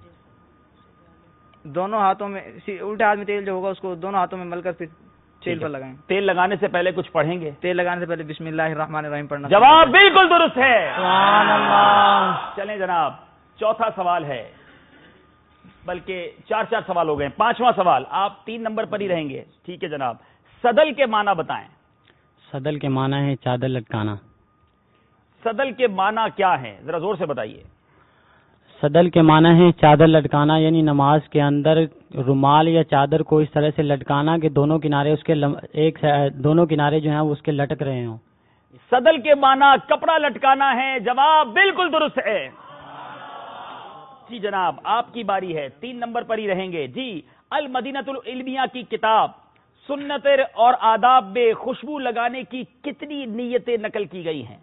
دونوں ہاتھوں میں، الٹے ہاتھ میں تیل جو ہوگا اس کو دونوں ہاتھوں میں مل کر پھر تیل پر لگائیں. تیل لگانے سے پہلے کچھ پڑھیں گے؟ تیل لگانے سے پہلے بسم اللہ الرحمن الرحیم پڑھنا. جواب بالکل درست ہے. سبحان اللہ. چلیں جناب، چوتھا سوال ہے، بلکہ 4 سوال ہو گئے. 5واں سوال، آپ 3 نمبر پر ہی رہیں گے. ٹھیک ہے جناب. صدل کے معنی بتائیں. صدل کے معنی ہے چادر لٹکانا. صدل کے معنی کیا ہیں؟ ذرا زور سے بتائیے. صدل کے معنی ہے چادر لٹکانا، یعنی نماز کے اندر رومال یا چادر کو اس طرح سے لٹکانا کہ دونوں کنارے اس کے دونوں کنارے جو ہیں وہ اس کے لٹک رہے ہوں. صدل کے معنی کپڑا لٹکانا ہے. جواب بالکل درست ہے. جی جناب، آپ کی باری ہے. 3 نمبر پر ہی رہیں گے. جی، المدینہ العلمیہ کی کتاب سنت اور آداب میں خوشبو لگانے کی کتنی نیتیں نقل کی گئی ہیں؟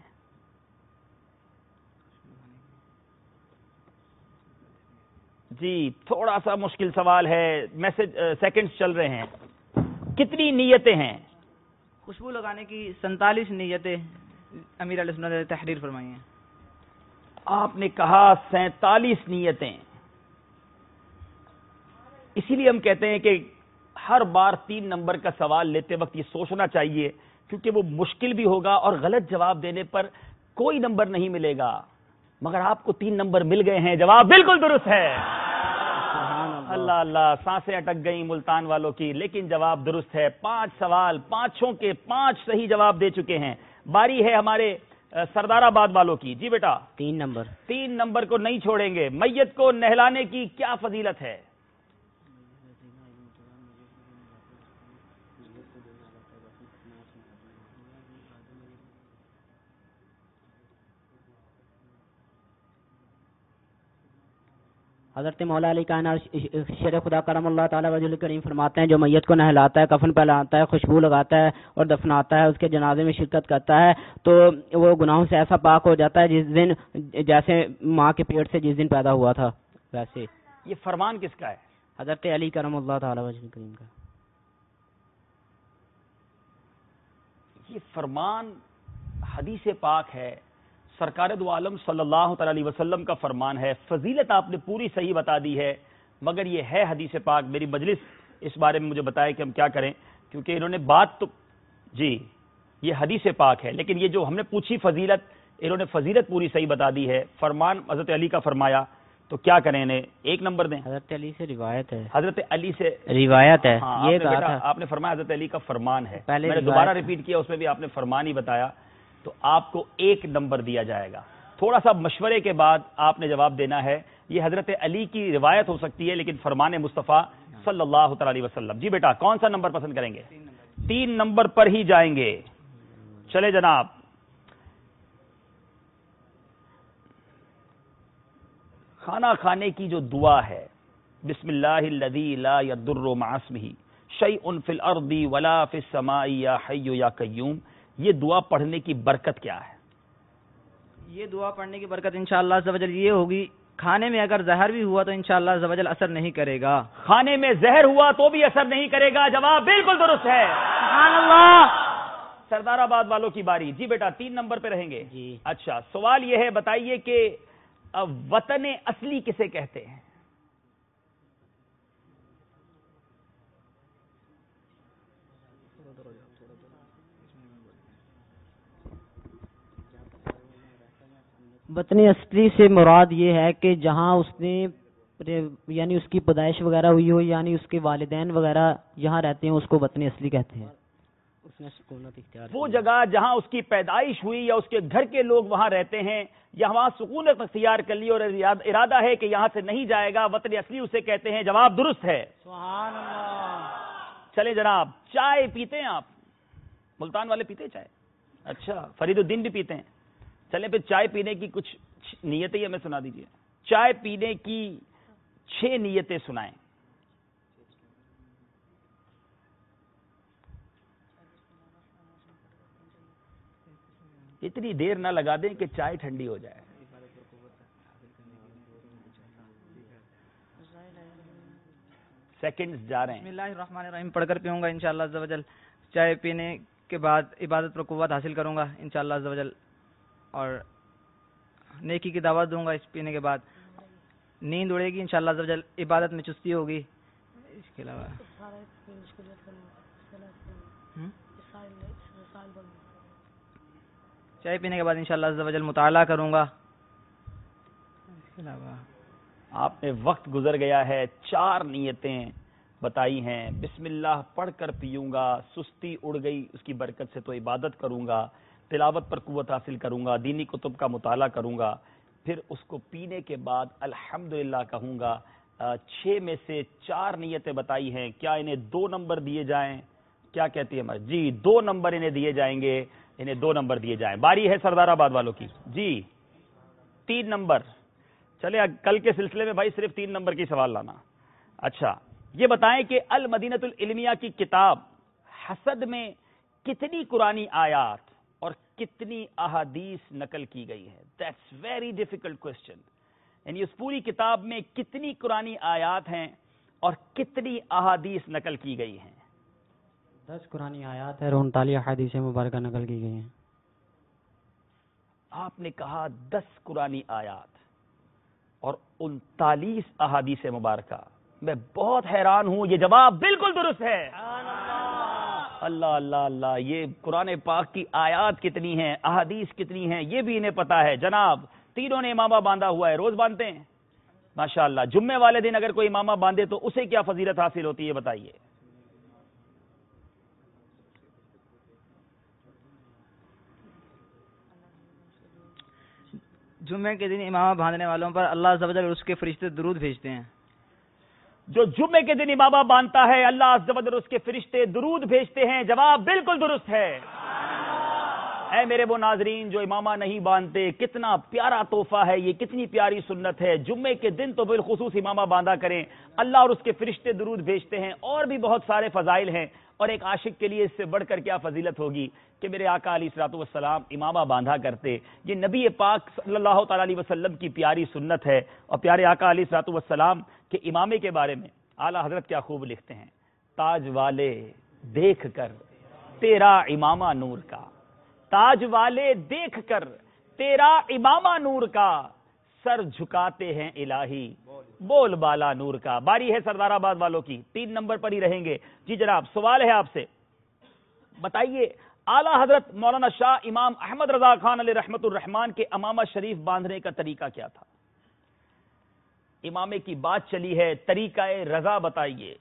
جی، تھوڑا سا مشکل سوال ہے، میسج سیکنڈز چل رہے ہیں. کتنی نیتیں ہیں؟ خوشبو لگانے کی 47 نیتیں امیر علیہ سنت نے تحریر فرمائی ہیں. آپ نے کہا 47 نیتیں. اسی لیے ہم کہتے ہیں کہ ہر بار 3 نمبر کا سوال لیتے وقت یہ سوچنا چاہیے، کیونکہ وہ مشکل بھی ہوگا اور غلط جواب دینے پر کوئی نمبر نہیں ملے گا. مگر آپ کو 3 نمبر مل گئے ہیں. جواب بالکل درست ہے. اللہ اللہ، سانسیں اٹک گئیں ملتان والوں کی، لیکن جواب درست ہے. 5 سوال، 5 کے 5 صحیح جواب دے چکے ہیں. باری ہے ہمارے سردار آباد والوں کی. جی بیٹا، 3 نمبر. 3 نمبر کو نہیں چھوڑیں گے. میت کو نہلانے کی کیا فضیلت ہے؟ حضرت مولا علی کائنات شیر خدا کرم اللہ تعالی وجہ کریم فرماتے ہیں جو میت کو نہلاتا ہے، کفن پہناتا ہے، خوشبو لگاتا ہے اور دفناتا ہے، اس کے جنازے میں شرکت کرتا ہے تو وہ گناہوں سے ایسا پاک ہو جاتا ہے جس دن، جیسے ماں کے پیٹ سے جس دن پیدا ہوا تھا ویسے. یہ فرمان کس کا ہے؟ حضرت علی کرم اللہ تعالی وجہ کریم کا. یہ فرمان حدیث پاک ہے، سرکار دو عالم صلی اللہ تعالی علیہ وسلم کا فرمان ہے. فضیلت آپ نے پوری صحیح بتا دی ہے، مگر یہ ہے حدیث پاک. میری مجلس اس بارے میں مجھے بتائے کہ ہم کیا کریں، کیونکہ انہوں نے بات تو جی یہ حدیث پاک ہے، لیکن یہ جو ہم نے پوچھی فضیلت، انہوں نے فضیلت پوری صحیح بتا دی ہے. فرمان حضرت علی کا فرمایا تو کیا کریں، انہیں 1 نمبر دیں. حضرت علی سے روایت ہے. حضرت علی سے روایت ہے. ہاں، یہ کہا تھا آپ نے فرمایا حضرت علی کا فرمان ہے. پہلے میں نے دوبارہ ریپیٹ کیا، اس میں بھی آپ نے فرمان ہی بتایا، تو آپ کو 1 نمبر دیا جائے گا. تھوڑا سا مشورے کے بعد آپ نے جواب دینا ہے. یہ حضرت علی کی روایت ہو سکتی ہے لیکن فرمان مصطفیٰ صلی اللہ تعالی علیہ وسلم. جی بیٹا، کون سا نمبر پسند کریں گے؟ 3 نمبر پر ہی جائیں گے. چلے جناب، کھانا کھانے کی جو دعا ہے، بسم اللہ الذی لا یضر مع اسمہ شیء فی الارض ولا فی السماء یا حی یا قیوم، یہ دعا پڑھنے کی برکت کیا ہے؟ یہ دعا پڑھنے کی برکت انشاءاللہ عز و جل یہ ہوگی، کھانے میں اگر زہر بھی ہوا تو انشاءاللہ عز و جل اثر نہیں کرے گا. کھانے میں زہر ہوا تو بھی اثر نہیں کرے گا. جواب بالکل درست ہے. سبحان اللہ. سردار آباد والوں کی باری. جی بیٹا، 3 نمبر پہ رہیں گے. جی. اچھا، سوال یہ ہے، بتائیے کہ وطن اصلی کسے کہتے ہیں؟ بطنی اصلی سے مراد یہ ہے کہ جہاں اس نے یعنی اس کی پیدائش وغیرہ ہوئی ہو، یعنی اس کے والدین وغیرہ یہاں رہتے ہیں، اس کو بطنی اصلی کہتے ہیں. اس نے سکونت اختیار وہ جگہ جہاں اس کی پیدائش ہوئی یا اس کے گھر کے لوگ وہاں رہتے ہیں یا وہاں سکونت اختیار کر لی اور ارادہ ہے کہ یہاں سے نہیں جائے گا، وطن اصلی اسے کہتے ہیں. جواب درست ہے. سبحان اللہ. چلیں جناب، چائے پیتے ہیں آپ؟ ملتان والے پیتے ہیں چائے؟ اچھا، فرید الدین بھی پیتے ہیں. چلیں پھر چائے پینے کی کچھ نیتیں ہمیں سنا دیجیے. چائے پینے کی 6 نیتیں سنائیں. اتنی دیر نہ لگا دیں کہ چائے ٹھنڈی ہو جائے. سیکنڈز جا رہے بسم ہیں. اللہ الرحمن الرحیم پڑھ کر پیوں گا انشاءاللہ عز و جل. چائے پینے کے بعد عبادت پر قوت حاصل کروں گا انشاءاللہ عز و جل، اور نیکی کی دعوت دوں گا. اس پینے کے بعد نیند اڑے گی انشاءاللہ عز و جل، عبادت میں چستی ہوگی. اس کے علاوہ چائے پینے کے بعد انشاءاللہ عز و جل مطالعہ کروں گا. اس کے علاوہ آپ نے وقت گزر گیا ہے. 4 نیتیں بتائی ہیں. بسم اللہ پڑھ کر پیوں گا، سستی اڑ گئی اس کی برکت سے تو عبادت کروں گا، تلاوت پر قوت حاصل کروں گا، دینی کتب کا مطالعہ کروں گا، پھر اس کو پینے کے بعد الحمدللہ کہوں گا. 6 میں سے 4 نیتیں بتائی ہیں. کیا انہیں 2 نمبر دیے جائیں؟ کیا کہتی ہے جی 2 نمبر انہیں دیے جائیں گے. انہیں 2 نمبر دیے جائیں. باری ہے سردار آباد والوں کی. جی 3 نمبر. چلے کل کے سلسلے میں بھائی صرف 3 نمبر کی سوال لانا. اچھا یہ بتائیں کہ المدینۃ العلمیہ کی کتاب حسد میں کتنی قرآنی آیات اور کتنی احادیث نقل کی گئی ہے؟ That's very difficult question. یعنی اس پوری کتاب میں کتنی قرآنی آیات ہیں اور کتنی احادیث نقل کی گئی ہیں؟ 10 قرآنی آیات ہے اور 39 احادیث مبارکہ نقل کی گئی ہیں. آپ نے کہا 10 قرآنی آیات اور 39 احادیث مبارکہ. میں بہت حیران ہوں. یہ جواب بالکل درست ہے. اللہ اللہ اللہ. یہ قرآن پاک کی آیات کتنی ہیں، احادیث کتنی ہیں، یہ بھی انہیں پتا ہے. جناب تینوں نے امامہ باندھا ہوا ہے. روز باندھتے ہیں؟ ماشاءاللہ. جمعے والے دن اگر کوئی امامہ باندھے تو اسے کیا فضیلت حاصل ہوتی ہے بتائیے؟ جمعے کے دن امامہ باندھنے والوں پر اللہ عز و جل اور اس کے فرشتے درود بھیجتے ہیں. جو جمعے کے دن امامہ باندھتا ہے اللہ عز و جل اس کے فرشتے درود بھیجتے ہیں. جواب بالکل درست ہے. اے میرے وہ ناظرین جو امامہ نہیں باندھتے، کتنا پیارا تحفہ ہے یہ، کتنی پیاری سنت ہے. جمعے کے دن تو بالخصوص امامہ باندھا کریں. اللہ اور اس کے فرشتے درود بھیجتے ہیں. اور بھی بہت سارے فضائل ہیں، اور ایک عاشق کے لیے اس سے بڑھ کر کیا فضیلت ہوگی کہ میرے آقا علیہ الصلوۃ والسلام امامہ باندھا کرتے. یہ نبی پاک صلی اللہ تعالی علیہ وسلم کی پیاری سنت ہے. اور پیارے آقا علیہ الصلوۃ والسلام کے امامے کے بارے میں اعلیٰ حضرت کیا خوب لکھتے ہیں. تاج والے دیکھ کر تیرا امامہ نور کا، تاج والے دیکھ کر تیرا امامہ نور کا، سر جھکاتے ہیں الہی بول بالا نور کا. باری ہے سردار آباد والوں کی. 3 نمبر پر ہی رہیں گے. جی جناب سوال ہے آپ سے. بتائیے اعلیٰ حضرت مولانا شاہ امام احمد رضا خان علیہ رحمت الرحمان کے امامہ شریف باندھنے کا طریقہ کیا تھا؟ امامے کی بات چلی ہے، طریقہ رضا بتائیے.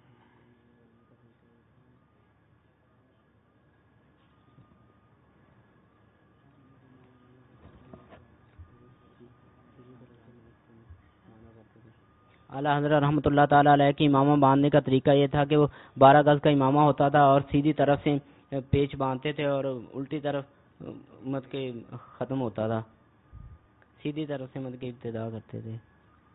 اعلیٰ حضرت رحمۃ اللہ تعالیٰ علیہ کی امامہ باندھنے کا طریقہ یہ تھا کہ وہ 12 گز کا امامہ ہوتا تھا اور سیدھی طرف سے پیچ باندھتے تھے اور الٹی طرف مت کے ختم ہوتا تھا. سیدھی طرف سے مت کے ابتدا کرتے تھے.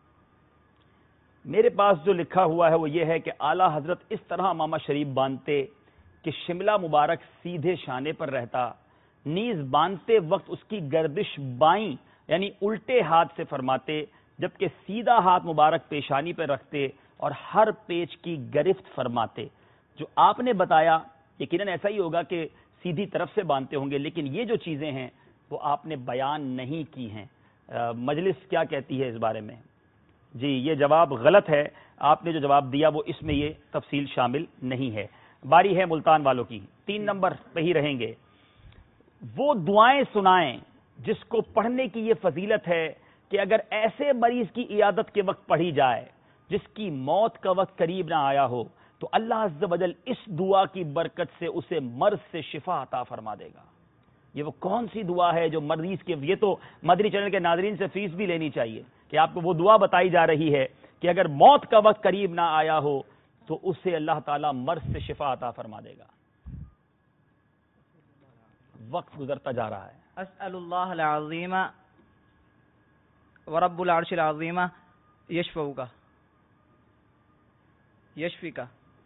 میرے پاس جو لکھا ہوا ہے وہ یہ ہے کہ اعلیٰ حضرت اس طرح امامہ شریف باندھتے کہ شملہ مبارک سیدھے شانے پر رہتا، نیز باندھتے وقت اس کی گردش بائیں یعنی الٹے ہاتھ سے فرماتے، جبکہ سیدھا ہاتھ مبارک پیشانی پر رکھتے اور ہر پیچ کی گرفت فرماتے. جو آپ نے بتایا یقیناً ایسا ہی ہوگا کہ سیدھی طرف سے باندھتے ہوں گے، لیکن یہ جو چیزیں ہیں وہ آپ نے بیان نہیں کی ہیں. مجلس کیا کہتی ہے اس بارے میں؟ جی یہ جواب غلط ہے. آپ نے جو جواب دیا وہ اس میں یہ تفصیل شامل نہیں ہے. باری ہے ملتان والوں کی، 3 نمبر پہ ہی رہیں گے. وہ دعائیں سنائیں جس کو پڑھنے کی یہ فضیلت ہے کہ اگر ایسے مریض کی عیادت کے وقت پڑھی جائے جس کی موت کا وقت قریب نہ آیا ہو تو اللہ عز و جل اس دعا کی برکت سے اسے مرض سے شفا عطا فرما دے گا. یہ وہ کون سی دعا ہے جو مریض کے، یہ تو مدنی چینل کے ناظرین سے فیس بھی لینی چاہیے کہ آپ کو وہ دعا بتائی جا رہی ہے کہ اگر موت کا وقت قریب نہ آیا ہو تو اسے اللہ تعالیٰ مرض سے شفا عطا فرما دے گا. وقت گزرتا جا رہا ہے. اسأل اللہ العظیم ورب العرش العظیم یشفعک یشفیک.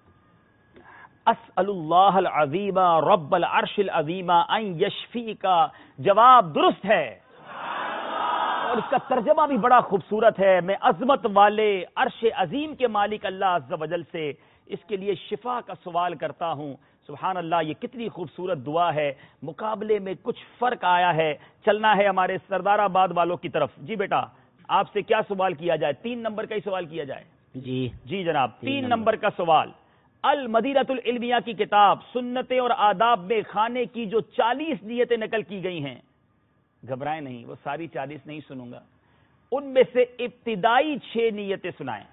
اسأل اللہ العظیم رب العرش العظیم ان یشفیک. جواب درست ہے اور اس کا ترجمہ بھی بڑا خوبصورت ہے. میں عظمت والے عرش عظیم کے مالک اللہ عز و جل سے اس کے لیے شفا کا سوال کرتا ہوں. سبحان اللہ، یہ کتنی خوبصورت دعا ہے. مقابلے میں کچھ فرق آیا ہے. چلنا ہے ہمارے سردار آباد والوں کی طرف. جی بیٹا، آپ سے کیا سوال کیا جائے؟ 3 نمبر کا ہی سوال کیا جائے. جی جناب، 3 نمبر کا سوال. المدینۃ العلمیہ کی کتاب سنتیں اور آداب میں کھانے کی جو 40 نیتیں نقل کی گئی ہیں، گھبرائیں نہیں، وہ ساری 40 نہیں سنوں گا، ان میں سے ابتدائی 6 نیتیں سنائیں.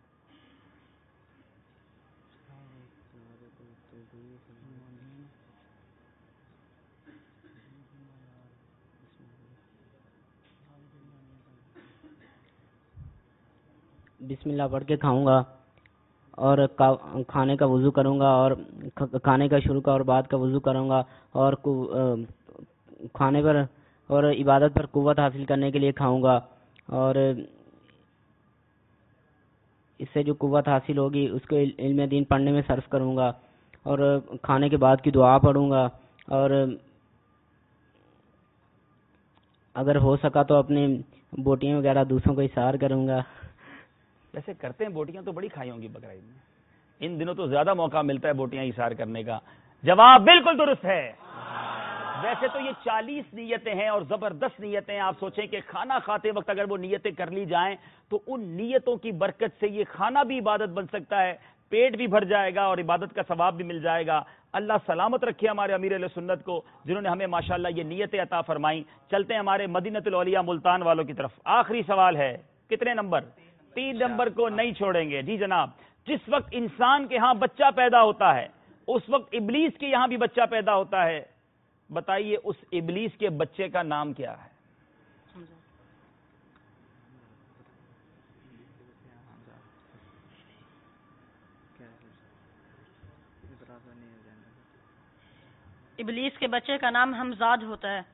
بسم اللہ پڑھ کے کھاؤں گا اور کھانے کا وضو کروں گا، اور کھانے کا شروع کا اور بعد کا وضو کروں گا، اور کھانے پر اور عبادت پر قوت حاصل کرنے کے لیے کھاؤں گا، اور اس سے جو قوت حاصل ہوگی اس کو علم دین پڑھنے میں صرف کروں گا، اور کھانے کے بعد کی دعا پڑھوں گا، اور اگر ہو سکا تو اپنی بوٹیاں وغیرہ دوسروں کو اشار کروں گا. ویسے کرتے ہیں، بوٹیاں تو بڑی کھائی ہوں گی بقرعید میں، ان دنوں تو زیادہ موقع ملتا ہے بوٹیاں اشار کرنے کا. جواب بالکل درست ہے. ویسے تو یہ 40 نیتیں ہیں اور زبردست نیتیں ہیں. آپ سوچیں کہ کھانا کھاتے وقت اگر وہ نیتیں کر لی جائیں تو ان نیتوں کی برکت سے یہ کھانا بھی عبادت بن سکتا ہے، پیٹ بھی بھر جائے گا اور عبادت کا ثواب بھی مل جائے گا. اللہ سلامت رکھے ہمارے امیر اہل سنت کو جنہوں نے ہمیں ماشاءاللہ یہ نیتیں عطا فرمائیں. چلتے ہیں ہمارے مدینۃ الاولیاء ملتان والوں کی طرف. آخری سوال ہے. کتنے نمبر؟ 3 نمبر کو نہیں چھوڑیں گے. جی جناب، جس وقت انسان کے ہاں بچہ پیدا ہوتا ہے اس وقت ابلیس کے یہاں بھی بچہ پیدا ہوتا ہے. بتائیے اس ابلیس کے بچے کا نام کیا ہے؟ ابلیس کے بچے کا نام حمزاد ہوتا ہے.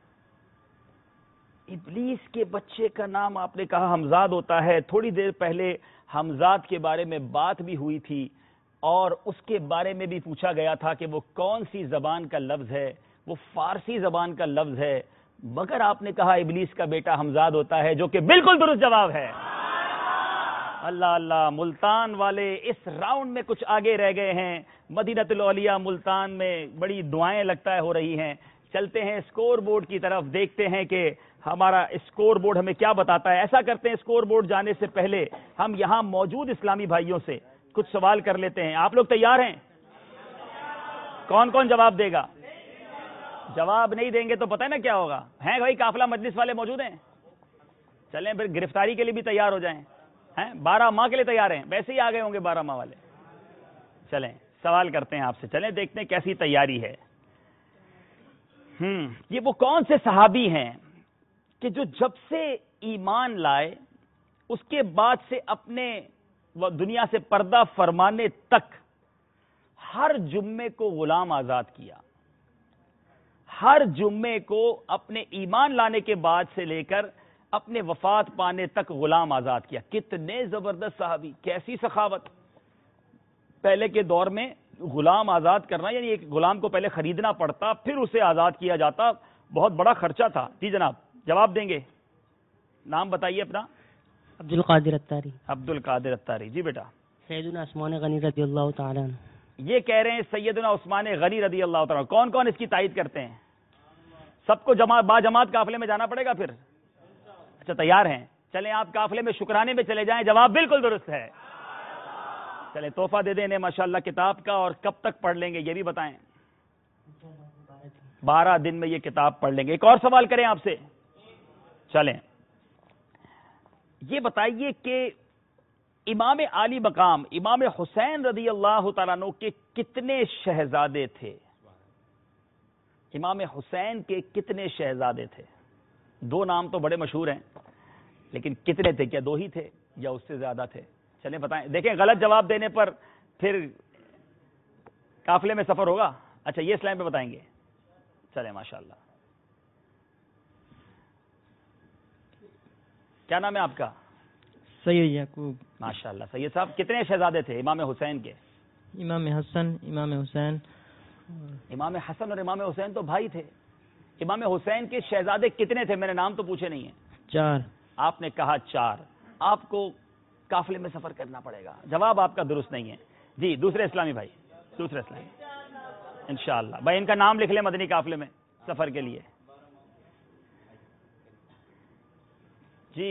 ابلیس کے بچے کا نام آپ نے کہا حمزاد ہوتا ہے. تھوڑی دیر پہلے حمزاد کے بارے میں بات بھی ہوئی تھی اور اس کے بارے میں بھی پوچھا گیا تھا کہ وہ کون سی زبان کا لفظ ہے. وہ فارسی زبان کا لفظ ہے، مگر آپ نے کہا ابلیس کا بیٹا حمزاد ہوتا ہے، جو کہ بالکل درست جواب ہے. اللہ اللہ، ملتان والے اس راؤنڈ میں کچھ آگے رہ گئے ہیں. مدینۃ الاولیاء ملتان میں بڑی دعائیں لگتا ہے ہو رہی ہیں. چلتے ہیں اسکور بورڈ کی طرف، دیکھتے ہیں کہ ہمارا اسکور بورڈ ہمیں کیا بتاتا ہے. ایسا کرتے ہیں اسکور بورڈ جانے سے پہلے ہم یہاں موجود اسلامی بھائیوں سے کچھ سوال کر لیتے ہیں. آپ لوگ تیار ہیں؟ کون کون جواب دے گا؟ جواب نہیں دیں گے تو پتہ ہے نا کیا ہوگا. ہیں بھائی قافلہ مجلس والے موجود ہیں؟ چلیں پھر گرفتاری کے لیے بھی تیار ہو جائیں. ہیں 12 ماہ کے لیے تیار ہیں؟ ویسے ہی آ گئے ہوں گے 12 ماہ والے. چلیں سوال کرتے ہیں آپ سے، چلیں دیکھتے ہیں کیسی تیاری ہے. یہ وہ کون سے صحابی ہیں کہ جو جب سے ایمان لائے اس کے بعد سے اپنے دنیا سے پردہ فرمانے تک ہر جمعے کو غلام آزاد کیا؟ ہر جمعے کو اپنے ایمان لانے کے بعد سے لے کر اپنے وفات پانے تک غلام آزاد کیا. کتنے زبردست صحابی، کیسی سخاوت. پہلے کے دور میں غلام آزاد کرنا یعنی ایک غلام کو پہلے خریدنا پڑتا پھر اسے آزاد کیا جاتا، بہت بڑا خرچہ تھا. جی جناب جواب دیں گے؟ نام بتائیے اپنا. عبد القادر اتاری. عبد القادر اتاری. جی بیٹا. سیدنا عثمان غنی رضی اللہ تعالیٰ عنہ. یہ کہہ رہے ہیں سیدنا عثمان غنی رضی اللہ تعالیٰ. کون کون اس کی تائید کرتے ہیں؟ سب کو با جماعت قافلے میں جانا پڑے گا پھر؟ اچھا تیار ہیں؟ چلیں آپ قافلے میں شکرانے میں چلے جائیں. جواب بالکل درست ہے. چلیں تحفہ دے دیں انہیں ماشاءاللہ کتاب کا، اور کب تک پڑھ لیں گے یہ بھی بتائیں؟ 12 دن میں یہ کتاب پڑھ لیں گے۔ ایک اور سوال کریں آپ سے، چلیں یہ بتائیے کہ امام عالی مقام امام حسین رضی اللہ تعالیٰ عنہ کے کتنے شہزادے تھے؟ امام حسین کے کتنے شہزادے تھے؟ 2 نام تو بڑے مشہور ہیں، لیکن کتنے تھے؟ کیا 2 ہی تھے یا اس سے زیادہ تھے؟ چلیں بتائیں۔ دیکھیں غلط جواب دینے پر پھر قافلے میں سفر ہوگا۔ اچھا یہ اسلام پہ بتائیں گے، چلیں ماشاءاللہ۔ کیا نام ہے آپ کا؟ سید یعقوب۔ ماشاءاللہ سید صاحب، کتنے شہزادے تھے امام حسین کے؟ امام حسن، امام حسین۔ امام حسن اور امام حسین تو بھائی تھے۔ امام حسین کے شہزادے کتنے تھے؟ میں نے نام تو پوچھے نہیں ہیں۔ 4۔ آپ نے کہا 4۔ آپ کو قافلے میں سفر کرنا پڑے گا، جواب آپ کا درست نہیں ہے۔ جی دوسرے اسلامی بھائی، دوسرے اسلامی انشاءاللہ بھائی ان کا نام لکھ لیں مدنی قافلے میں سفر کے لیے۔ جی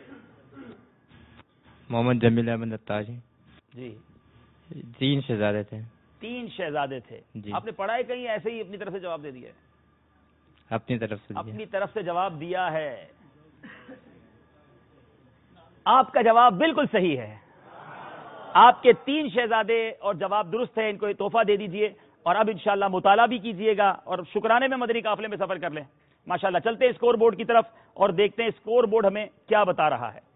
محمد جمیل احمد اتاری۔ جی 3 شہزادے تھے۔ 3 شہزادے تھے جی۔ آپ نے پڑھا ہے کہیں ایسے ہی اپنی طرف سے جواب دے دیا ہے؟ اپنی طرف سے اپنی طرف سے جواب دیا ہے۔ آپ کا جواب بالکل صحیح ہے، آپ کے 3 شہزادے اور جواب درست ہے۔ ان کو تحفہ دے دیجئے اور اب انشاءاللہ مطالعہ بھی کیجئے گا اور شکرانے میں مدنی قافلے میں سفر کر لیں ماشاءاللہ۔ چلتے ہیں اسکور بورڈ کی طرف اور دیکھتے ہیں اسکور بورڈ ہمیں کیا بتا رہا ہے۔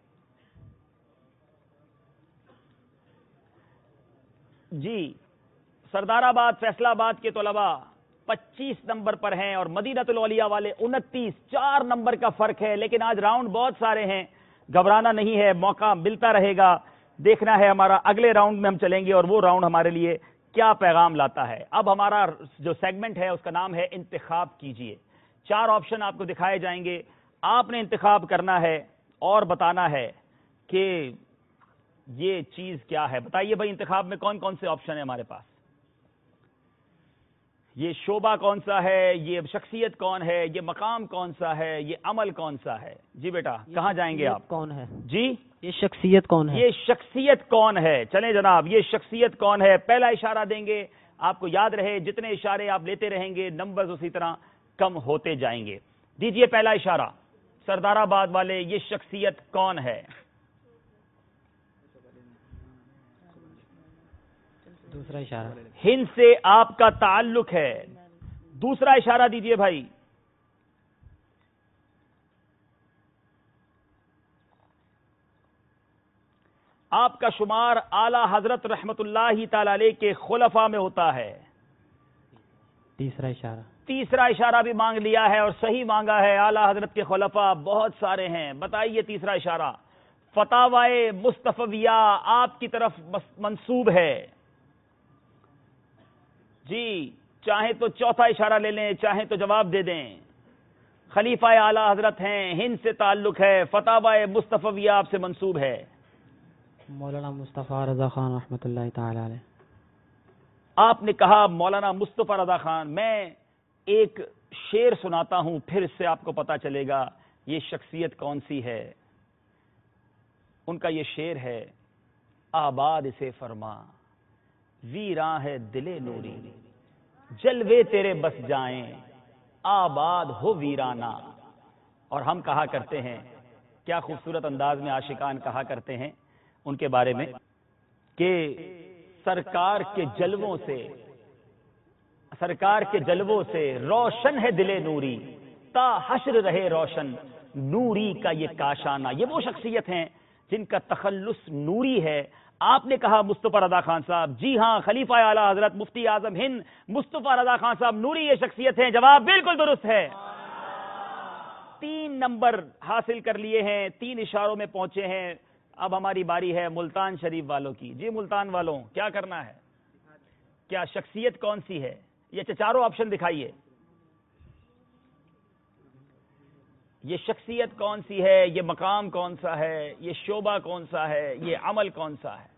جی سردار آباد فیصلہ آباد کے طلباء 25 نمبر پر ہیں اور مدینۃ الاولیاء والے 29، 4 نمبر کا فرق ہے، لیکن آج راؤنڈ بہت سارے ہیں، گھبرانا نہیں ہے، موقع ملتا رہے گا۔ دیکھنا ہے ہمارا اگلے راؤنڈ میں ہم چلیں گے اور وہ راؤنڈ ہمارے لیے کیا پیغام لاتا ہے۔ اب ہمارا جو سیگمنٹ ہے اس کا نام ہے انتخاب کیجئے۔ 4 آپشن آپ کو دکھائے جائیں گے، آپ نے انتخاب کرنا ہے اور بتانا ہے کہ یہ چیز کیا ہے۔ بتائیے بھائی انتخاب میں کون کون سے آپشن ہیں ہمارے پاس؟ یہ شعبہ کون سا ہے، یہ شخصیت کون ہے، یہ مقام کون سا ہے، یہ عمل کون سا ہے؟ جی بیٹا کہاں جائیں گے آپ؟ کون ہے؟ جی یہ شخصیت کون ہے؟ یہ شخصیت کون ہے؟ چلیں جناب یہ شخصیت کون ہے، پہلا اشارہ دیں گے۔ آپ کو یاد رہے جتنے اشارے آپ لیتے رہیں گے نمبرز اسی طرح کم ہوتے جائیں گے۔ دیجئے پہلا اشارہ سردار آباد والے، یہ شخصیت کون ہے؟ دوسرا اشارہ ہند سے آپ کا تعلق ہے۔ دوسرا اشارہ دیجئے بھائی۔ آپ کا شمار اعلی حضرت رحمت اللہ تعالی علیہ کے خلفاء میں ہوتا ہے۔ تیسرا اشارہ تیسرا اشارہ بھی مانگ لیا ہے اور صحیح مانگا ہے، اعلی حضرت کے خلفاء بہت سارے ہیں۔ بتائیے تیسرا اشارہ فتاوی مصطفیہ آپ کی طرف منسوب ہے۔ جی چاہیں تو چوتھا اشارہ لے لیں، چاہیں تو جواب دے دیں۔ خلیفہ اعلی حضرت ہیں، ہند سے تعلق ہے، فتاوی مصطفیہ آپ سے منسوب ہے۔ مولانا مصطفیٰ رضا خان رحمۃ اللہ تعالی علیہ۔ آپ نے کہا مولانا مصطفیٰ رضا خان۔ میں ایک شعر سناتا ہوں پھر اس سے آپ کو پتا چلے گا یہ شخصیت کون سی ہے۔ ان کا یہ شعر ہے، آباد سے فرما ویراں ہے دل نوری، جلوے تیرے بس جائیں آباد ہو ویرانہ۔ اور ہم کہا کرتے ہیں، کیا خوبصورت انداز میں عاشقان کہا کرتے ہیں ان کے بارے میں کہ سرکار کے جلووں سے روشن ہے دل نوری، تا حشر رہے روشن نوری کا یہ کاشانہ۔ یہ وہ شخصیت ہیں جن کا تخلص نوری ہے۔ آپ نے کہا مصطفیٰ رضا خان صاحب، جی ہاں خلیفہ اعلی حضرت مفتی اعظم ہند مصطفیٰ رضا خان صاحب نوری یہ شخصیت ہیں۔ جواب بالکل درست ہے۔ 3 نمبر حاصل کر لیے ہیں، 3 اشاروں میں پہنچے ہیں۔ اب ہماری باری ہے ملتان شریف والوں کی۔ جی ملتان والوں کیا کرنا ہے؟ کیا شخصیت کون سی ہے؟ یہ چاروں آپشن دکھائیے۔ یہ شخصیت کون سی ہے، یہ مقام کون سا ہے، یہ شعبہ کون سا ہے، یہ عمل کون سا ہے؟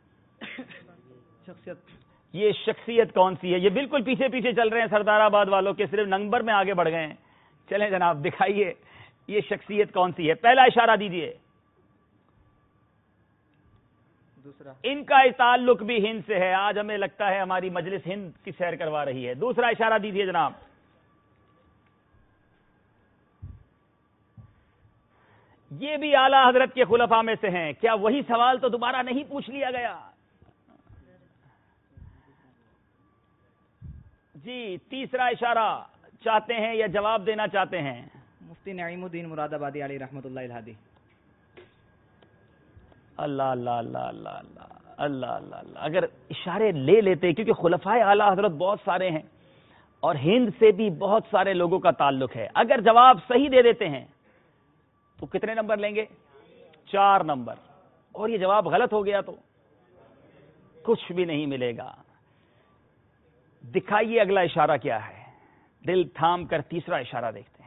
یہ شخصیت کون سی ہے؟ یہ بالکل پیچھے پیچھے چل رہے ہیں سردار آباد والوں کے، صرف نمبر میں آگے بڑھ گئے ہیں۔ چلیں جناب دکھائیے یہ شخصیت کون سی ہے، پہلا اشارہ دیجئے۔ دوسرا ان کا تعلق بھی ہند سے ہے. آج ہمیں لگتا ہے ہماری مجلس ہند کی سیر کروا رہی ہے. دوسرا اشارہ دیجیے جناب. یہ بھی اعلی حضرت کے خلفاء میں سے ہیں. کیا وہی سوال تو دوبارہ نہیں پوچھ لیا گیا؟ جی تیسرا اشارہ چاہتے ہیں یا جواب دینا چاہتے ہیں؟ مفتی نعیم الدین مراد آبادی علی رحمۃ اللہ الہادی. اللہ اللہ اللہ اللہ اللہ اللہ اللہ اللہ. اگر اشارے لے لیتے، کیونکہ خلفاء اعلی حضرت بہت سارے ہیں اور ہند سے بھی بہت سارے لوگوں کا تعلق ہے. اگر جواب صحیح دے دیتے ہیں تو کتنے نمبر لیں گے؟ 4 نمبر. اور یہ جواب غلط ہو گیا تو کچھ بھی نہیں ملے گا. دکھائیے اگلا اشارہ کیا ہے. دل تھام کر تیسرا اشارہ دیکھتے ہیں.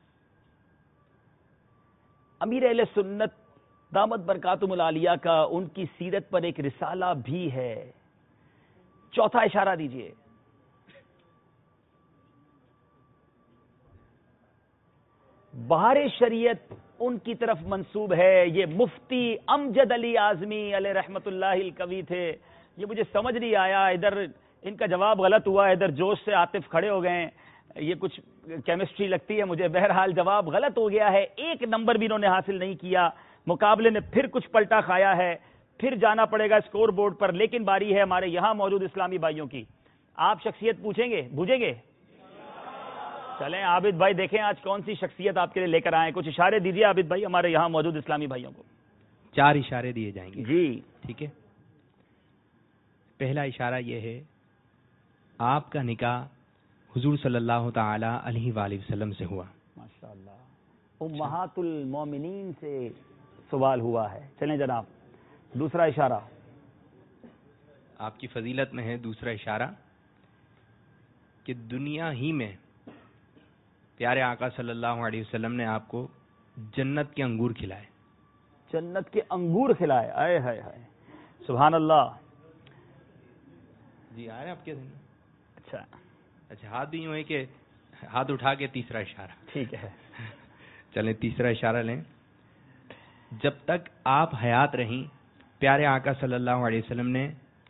امیر اہل سنت دامت برکاتہم العالیہ کا ان کی سیرت پر ایک رسالہ بھی ہے. چوتھا اشارہ دیجیے. بہار شریعت ان کی طرف منسوب ہے. یہ مفتی امجد علی اعظمی علیہ رحمت اللہ القوی تھے. یہ مجھے سمجھ نہیں آیا، ادھر ان کا جواب غلط ہوا، ادھر جوش سے عاطف کھڑے ہو گئے. یہ کچھ کیمسٹری لگتی ہے مجھے. بہرحال جواب غلط ہو گیا ہے. 1 نمبر بھی انہوں نے حاصل نہیں کیا. مقابلے نے پھر کچھ پلٹا کھایا ہے. پھر جانا پڑے گا اسکور بورڈ پر. لیکن باری ہے ہمارے یہاں موجود اسلامی بھائیوں کی. آپ شخصیت پوچھیں گے، بوجھیں گے؟ چلیں عابد بھائی دیکھیں آج کون سی شخصیت آپ کے لیے لے کر آئے. کچھ اشارے دیجیے عابد بھائی ہمارے یہاں موجود اسلامی بھائیوں کو. 4 اشارے دیے جائیں گے. جی ٹھیک ہے. پہلا اشارہ یہ ہے، آپ کا نکاح حضور صلی اللہ تعالی علیہ وآلہ وسلم سے ہوا. ماشاءاللہ. امہات المومنین سے سوال ہوا ہے. چلیں جناب دوسرا اشارہ. آپ کی فضیلت میں ہے دوسرا اشارہ کہ دنیا ہی میں پیارے آقا صلی اللہ علیہ وسلم نے آپ کو جنت کے انگور کھلائے. جنت کے انگور کھلائے. آئے ہائے ہائے سبحان اللہ. جی آ رہے ہیں آپ کے ذہن میں؟ اچھا ہاتھ بھی یوں ہے کہ ہاتھ اٹھا کے تیسرا اشارہ. ٹھیک ہے. چلیں تیسرا اشارہ لیں. جب تک آپ حیات رہیں پیارے آقا صلی اللہ علیہ وسلم نے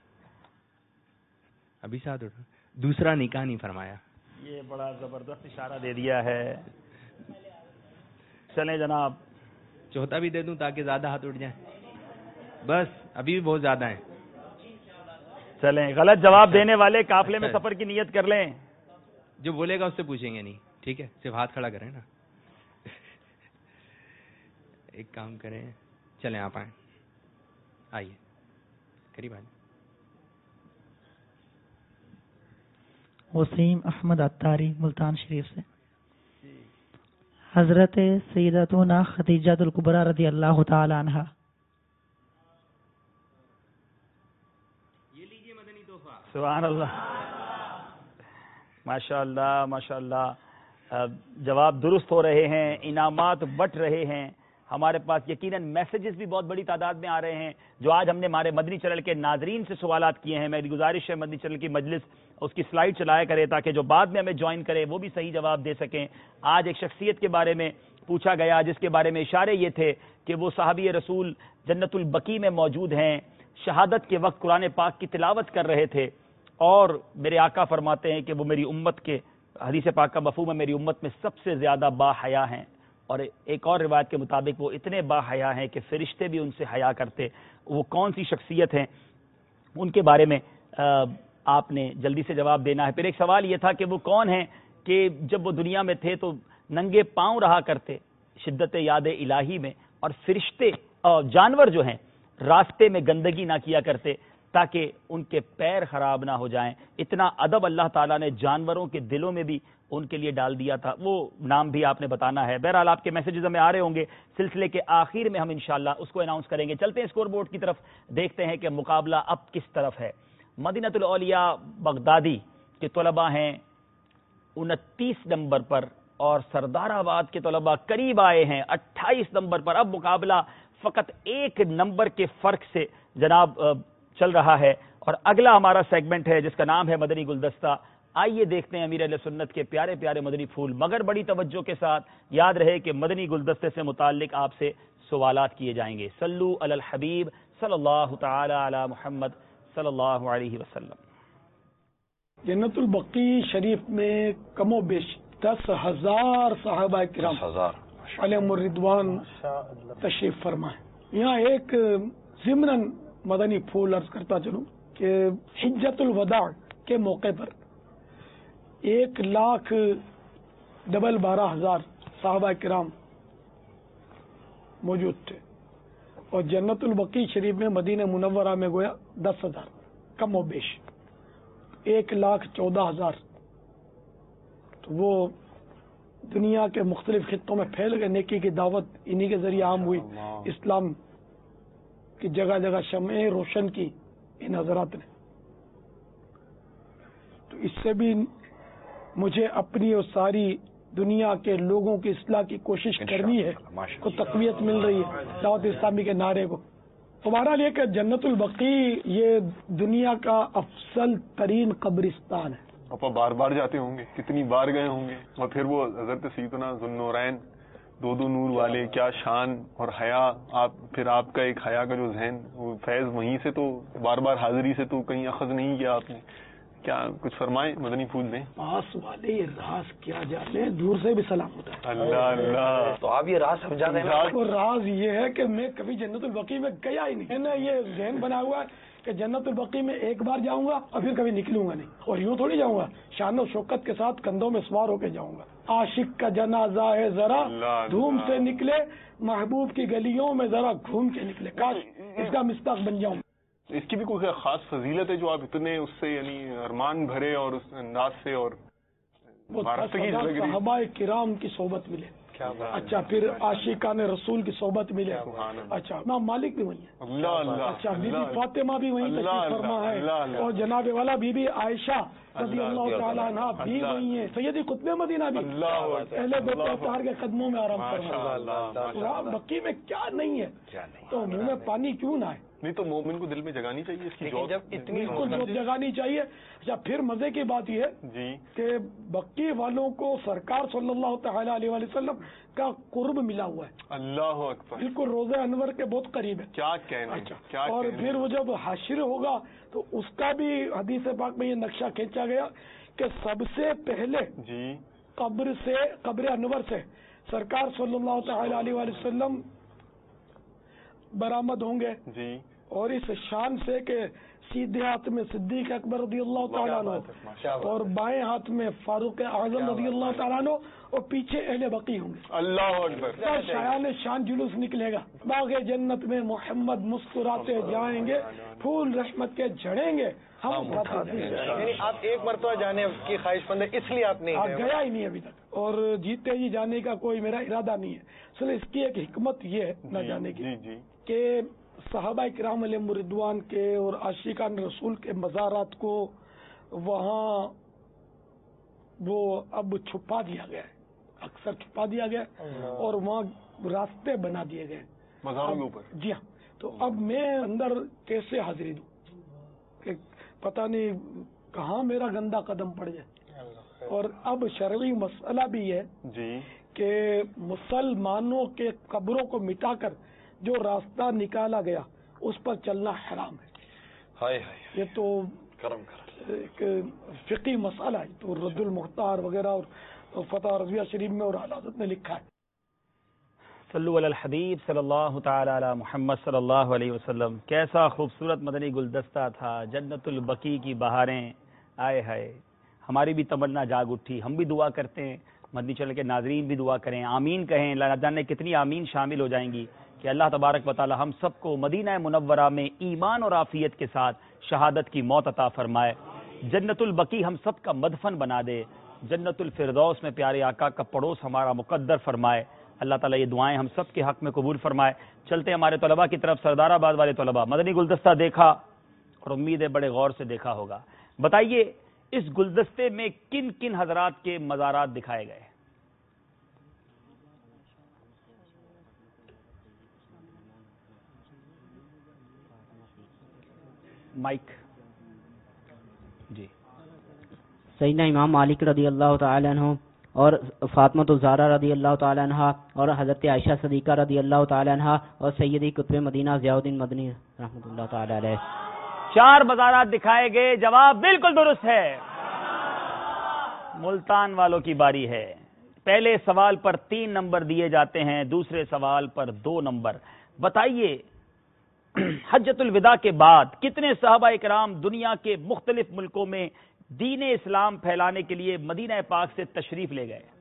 ابھی ساتھ اٹھا دوسرا نکاح نہیں فرمایا. یہ بڑا زبردست اشارہ دے دیا ہے. چلیں جناب چوتھا بھی دے دوں تاکہ زیادہ ہاتھ اٹھ جائیں. بس ابھی بھی بہت زیادہ ہیں. چلیں غلط جواب دینے والے قافلے میں سفر کی نیت کر لیں. جو بولے گا اس سے پوچھیں گے نہیں. ٹھیک ہے صرف ہاتھ کھڑا کریں نا. ایک کام کریں چلیں آپ آئیں. آئیے قریب آئیے. وسیم احمد عطاری ملتان شریف سے. حضرت سیدتنا خدیجہ الکبریٰ رضی اللہ تعالی عنہا. سبحان اللہ ماشاء اللہ ماشاء اللہ. جواب درست ہو رہے ہیں، انعامات بٹ رہے ہیں. ہمارے پاس یقیناً میسیجز بھی بہت بڑی تعداد میں آ رہے ہیں جو آج ہم نے ہمارے مدنی چینل کے ناظرین سے سوالات کیے ہیں. میری گزارش ہے مدنی چینل کی مجلس اس کی سلائیڈ چلایا کرے تاکہ جو بعد میں ہمیں جوائن کرے وہ بھی صحیح جواب دے سکیں. آج ایک شخصیت کے بارے میں پوچھا گیا جس کے بارے میں اشارے یہ تھے کہ وہ صحابی رسول جنت البقیع میں موجود ہیں، شہادت کے وقت قرآن پاک کی تلاوت کر رہے تھے اور میرے آقا فرماتے ہیں کہ وہ میری امت کے، حدیث پاک کا مفہوم ہے، میری امت میں سب سے زیادہ با حیا ہیں. اور ایک اور روایت کے مطابق وہ اتنے با حیا ہیں کہ فرشتے بھی ان سے حیا کرتے. وہ کون سی شخصیت ہیں ان کے بارے میں آپ نے جلدی سے جواب دینا ہے. پھر ایک سوال یہ تھا کہ وہ کون ہیں کہ جب وہ دنیا میں تھے تو ننگے پاؤں رہا کرتے شدت یاد الہی میں، اور فرشتے اور جانور جو ہیں راستے میں گندگی نہ کیا کرتے تاکہ ان کے پیر خراب نہ ہو جائیں. اتنا ادب اللہ تعالیٰ نے جانوروں کے دلوں میں بھی ان کے لیے ڈال دیا تھا. وہ نام بھی آپ نے بتانا ہے. بہرحال آپ کے میسیجز ہمیں آ رہے ہوں گے. سلسلے کے آخر میں ہم انشاءاللہ اس کو اناؤنس کریں گے. چلتے ہیں اسکور بورڈ کی طرف، دیکھتے ہیں کہ مقابلہ اب کس طرف ہے. مدینۃ الاولیاء بغدادی کے طلباء ہیں 29 نمبر پر اور سردار آباد کے طلباء قریب آئے ہیں 28 نمبر پر. اب مقابلہ فقط 1 نمبر کے فرق سے جناب چل رہا ہے. اور اگلا ہمارا سیگمنٹ ہے جس کا نام ہے مدنی گلدستہ. آئیے دیکھتے ہیں امیر اہل سنت کے پیارے پیارے مدنی پھول، مگر بڑی توجہ کے ساتھ. یاد رہے کہ مدنی گلدستے سے متعلق آپ سے سوالات کیے جائیں گے. صلو علی الحبیب صلی اللہ تعالی علی محمد صلی اللہ علیہ وسلم۔ جنت البقیع شریف میں کم و بیش 10,000 صحابہ کرام علیہم الرضوان تشریف فرما ہے۔ یہاں ایک ضمن مدنی پھول عرض کرتا چلوں کہ حجت الوداع کے موقع پر 1,12,000 صحابہ کرام موجود تھے، اور جنت البقیع شریف میں مدینہ منورہ میں گویا 10,000 کم و بیش 1,14,000، تو وہ دنیا کے مختلف خطوں میں پھیل گئے۔ نیکی کی دعوت انہی کے ذریعے عام ہوئی، اسلام کی جگہ جگہ شمعیں روشن کی ان حضرات نے۔ تو اس سے بھی مجھے اپنی اور ساری دنیا کے لوگوں کی اصلاح کی کوشش کرنی ہے، کو تقویت مل رہی ہے دعوت اسلامی کے نعرے کو۔ تمہارا لیے کہ جنت البقیع یہ دنیا کا افضل ترین قبرستان ہے۔ آپ بار بار جاتے ہوں گے، کتنی بار گئے ہوں گے، اور پھر وہ حضرت سیدنا ذوالنورین 2 نور والے، کیا شان اور حیا، پھر آپ کا ایک حیا کا جو ذہن، وہ فیض وہیں سے تو بار بار حاضری سے تو کہیں اخذ نہیں کیا آپ نے، کیا کچھ فرمائیں، مدنی پھول دیں۔ پاس والے یہ راز کیا جانے، دور سے بھی سلام ہوتا ہے۔ اللہ اللہ، تو آپ یہ راز سمجھا دیں۔ اور راز یہ ہے کہ میں کبھی جنت البقیع میں گیا ہی نہیں، میں نے یہ ذہن بنا ہوا ہے کہ جنت البقیع میں ایک بار جاؤں گا اور پھر کبھی نکلوں گا نہیں، اور یوں تھوڑی جاؤں گا، شان و شوکت کے ساتھ کندھوں میں سوار ہو کے جاؤں گا۔ عاشق کا جنازہ ہے ذرا دھوم سے نکلے، محبوب کی گلیوں میں ذرا گھوم کے نکلے، کاش اس کا مصداق بن جاؤں۔ اس کی بھی کوئی خاص فضیلت ہے جو آپ اتنے اس سے یعنی ارمان بھرے اور اس انداز سے اور صحابہ کرام کی صحبت ملے، اچھا پھر عاشقان رسول کی صحبت ملے، اچھا امام مالک بھی وہیں ہے، اچھا بی بی فاطمہ بھی وہیں تشریف فرما ہے، اور جناب والا بی بی عائشہ رضی اللہ تعالیٰ عنہ بھی وہیں ہے، سیدی قطب مدینہ بھی اہل بیت اطہار کے قدموں میں آرام فرما۔ بقیع میں کیا نہیں ہے تو منہ میں پانی کیوں نہ ہے؟ نہیں تو مومن کو دل میں جگانی چاہیے اس کی بالکل جگانی چاہیے۔ اچھا پھر مزے کی بات یہ ہے جی کہ بقیع والوں کو سرکار صلی اللہ تعالی علیہ وسلم کا قرب ملا ہوا ہے۔ اللہ اکبر، بالکل روزہ انور کے بہت قریب ہے۔ کیا کہنا ہے، اور پھر وہ جب حشر ہوگا تو اس کا بھی حدیث پاک میں یہ نقشہ کھینچا گیا کہ سب سے پہلے جی قبر انور سے سرکار صلی اللہ تعالی علیہ وسلم برآمد ہوں گے جی، اور اس شان سے کہ سیدھے ہاتھ میں صدیق اکبر رضی اللہ تعالیٰ عنہ اور بائیں ہاتھ میں فاروق اعظم رضی اللہ تعالیٰ عنہ، اور پیچھے اہل بقیع ہوں گے۔ اللہ اکبر، شایان شان جلوس نکلے گا، باغ جنت میں محمد مسکراتے جائیں گے، پھول رحمت کے جھڑیں گے، ہم یعنی آپ ایک مرتبہ جانے کی خواہش مند ہے، اس لیے آپ نہیں گیا ہی نہیں ابھی تک، اور جیتے ہی جانے کا کوئی میرا ارادہ نہیں ہے۔ اصل اس کی ایک حکمت یہ ہے نہ جانے کی کہ صحابہ کرام علیہم رضوان کے اور عاشقان رسول کے مزارات کو وہاں وہ اب چھپا دیا گیا ہے، اکثر چھپا دیا گیا ہے، اور وہاں راستے بنا دیے گئے مزاروں کے اوپر۔ جی ہاں، تو اب میں اندر کیسے حاضری دوں کہ پتہ نہیں کہاں میرا گندا قدم پڑ جائے۔ اور اب شرعی مسئلہ بھی ہے جی کہ مسلمانوں کے قبروں کو مٹا کر جو راستہ نکالا گیا اس پر چلنا حرام ہے۔ یہ تو ایک فقہی مسئلہ ہے، تو رد المختار وغیرہ اور فتح رضویہ شریف میں اور حضرت نے لکھا ہے۔ صلو علی الحبیب صلی اللہ تعالی علی محمد صلی اللہ علیہ وسلم۔ کیسا خوبصورت مدنی گلدستہ تھا، جنت البقیع کی بہاریں، آئے ہائے، ہماری بھی تمنا جاگ اٹھی۔ ہم بھی دعا کرتے ہیں، مدنی چینل کے ناظرین بھی دعا کریں، آمین کہیں، نہ جانے کتنی آمین شامل ہو جائیں گی کہ اللہ تبارک و تعالی ہم سب کو مدینہ منورہ میں ایمان اور عافیت کے ساتھ شہادت کی موت عطا فرمائے، جنت البقیع ہم سب کا مدفن بنا دے، جنت الفردوس میں پیارے آقا کا پڑوس ہمارا مقدر فرمائے۔ اللہ تعالیٰ یہ دعائیں ہم سب کے حق میں قبول فرمائے۔ چلتے ہمارے طلباء کی طرف، سردار آباد والے طلباء، مدنی گلدستہ دیکھا اور امید ہے بڑے غور سے دیکھا ہوگا، بتائیے اس گلدستے میں کن کن حضرات کے مزارات دکھائے گئے؟ مائک جی۔ سیدنا امام مالک رضی اللہ تعالی عنہ اور فاطمہ الزہرا رضی اللہ تعالی عنہ اور حضرت عائشہ صدیقہ رضی اللہ تعالی عنہ اور سیدی قطب مدینہ ضیاء الدین مدنی رحمۃ اللہ تعالی علیہ. 4 مزارات دکھائے گئے. جواب بالکل درست ہے. ملتان والوں کی باری ہے. پہلے سوال پر 3 نمبر دیے جاتے ہیں, دوسرے سوال پر 2 نمبر. بتائیے حجۃ الوداع کے بعد کتنے صحابہ اکرام دنیا کے مختلف ملکوں میں دین اسلام پھیلانے کے لیے مدینہ پاک سے تشریف لے گئے؟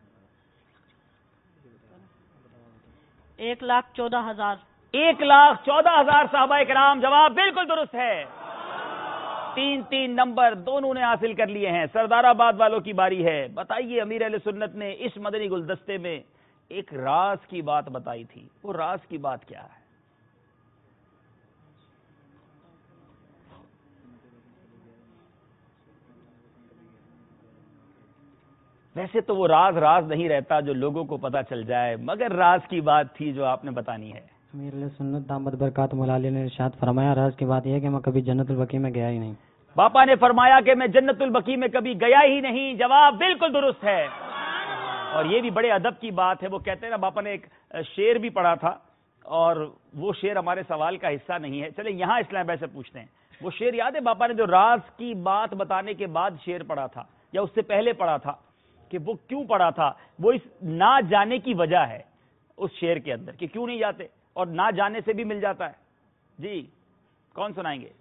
1,14,000. 1,14,000 صحابہ اکرام. جواب بالکل درست ہے. 3 نمبر دونوں نے حاصل کر لیے ہیں. سردار آباد والوں کی باری ہے. بتائیے امیر اہل سنت نے اس مدنی گلدستے میں ایک راز کی بات بتائی تھی, وہ راز کی بات کیا ہے؟ ویسے تو وہ راز نہیں رہتا جو لوگوں کو پتا چل جائے, مگر راز کی بات تھی جو آپ نے بتانی ہے. امیر علیہ سنت دامت برکاتہم العالیہ نے ارشاد فرمایا, راز کی بات یہ ہے کہ میں کبھی جنت البقیع میں گیا ہی نہیں. باپا نے فرمایا کہ میں جنت البقیع میں کبھی گیا ہی نہیں. جواب بالکل درست ہے. اور یہ بھی بڑے ادب کی بات ہے. وہ کہتے ہیں نا, باپا نے ایک شعر بھی پڑھا تھا اور وہ شعر ہمارے سوال کا حصہ نہیں ہے. چلیں یہاں اسلام بھائی سے پوچھتے ہیں, وہ شعر یاد ہے باپا نے جو راز کی بات بتانے کے بعد شعر پڑھا تھا یا اس سے پہلے پڑھا تھا, کہ وہ کیوں پڑھا تھا؟ وہ اس نہ جانے کی وجہ ہے اس شعر کے اندر کہ کیوں نہیں جاتے, اور نہ جانے سے بھی مل جاتا ہے. جی کون سنائیں گے؟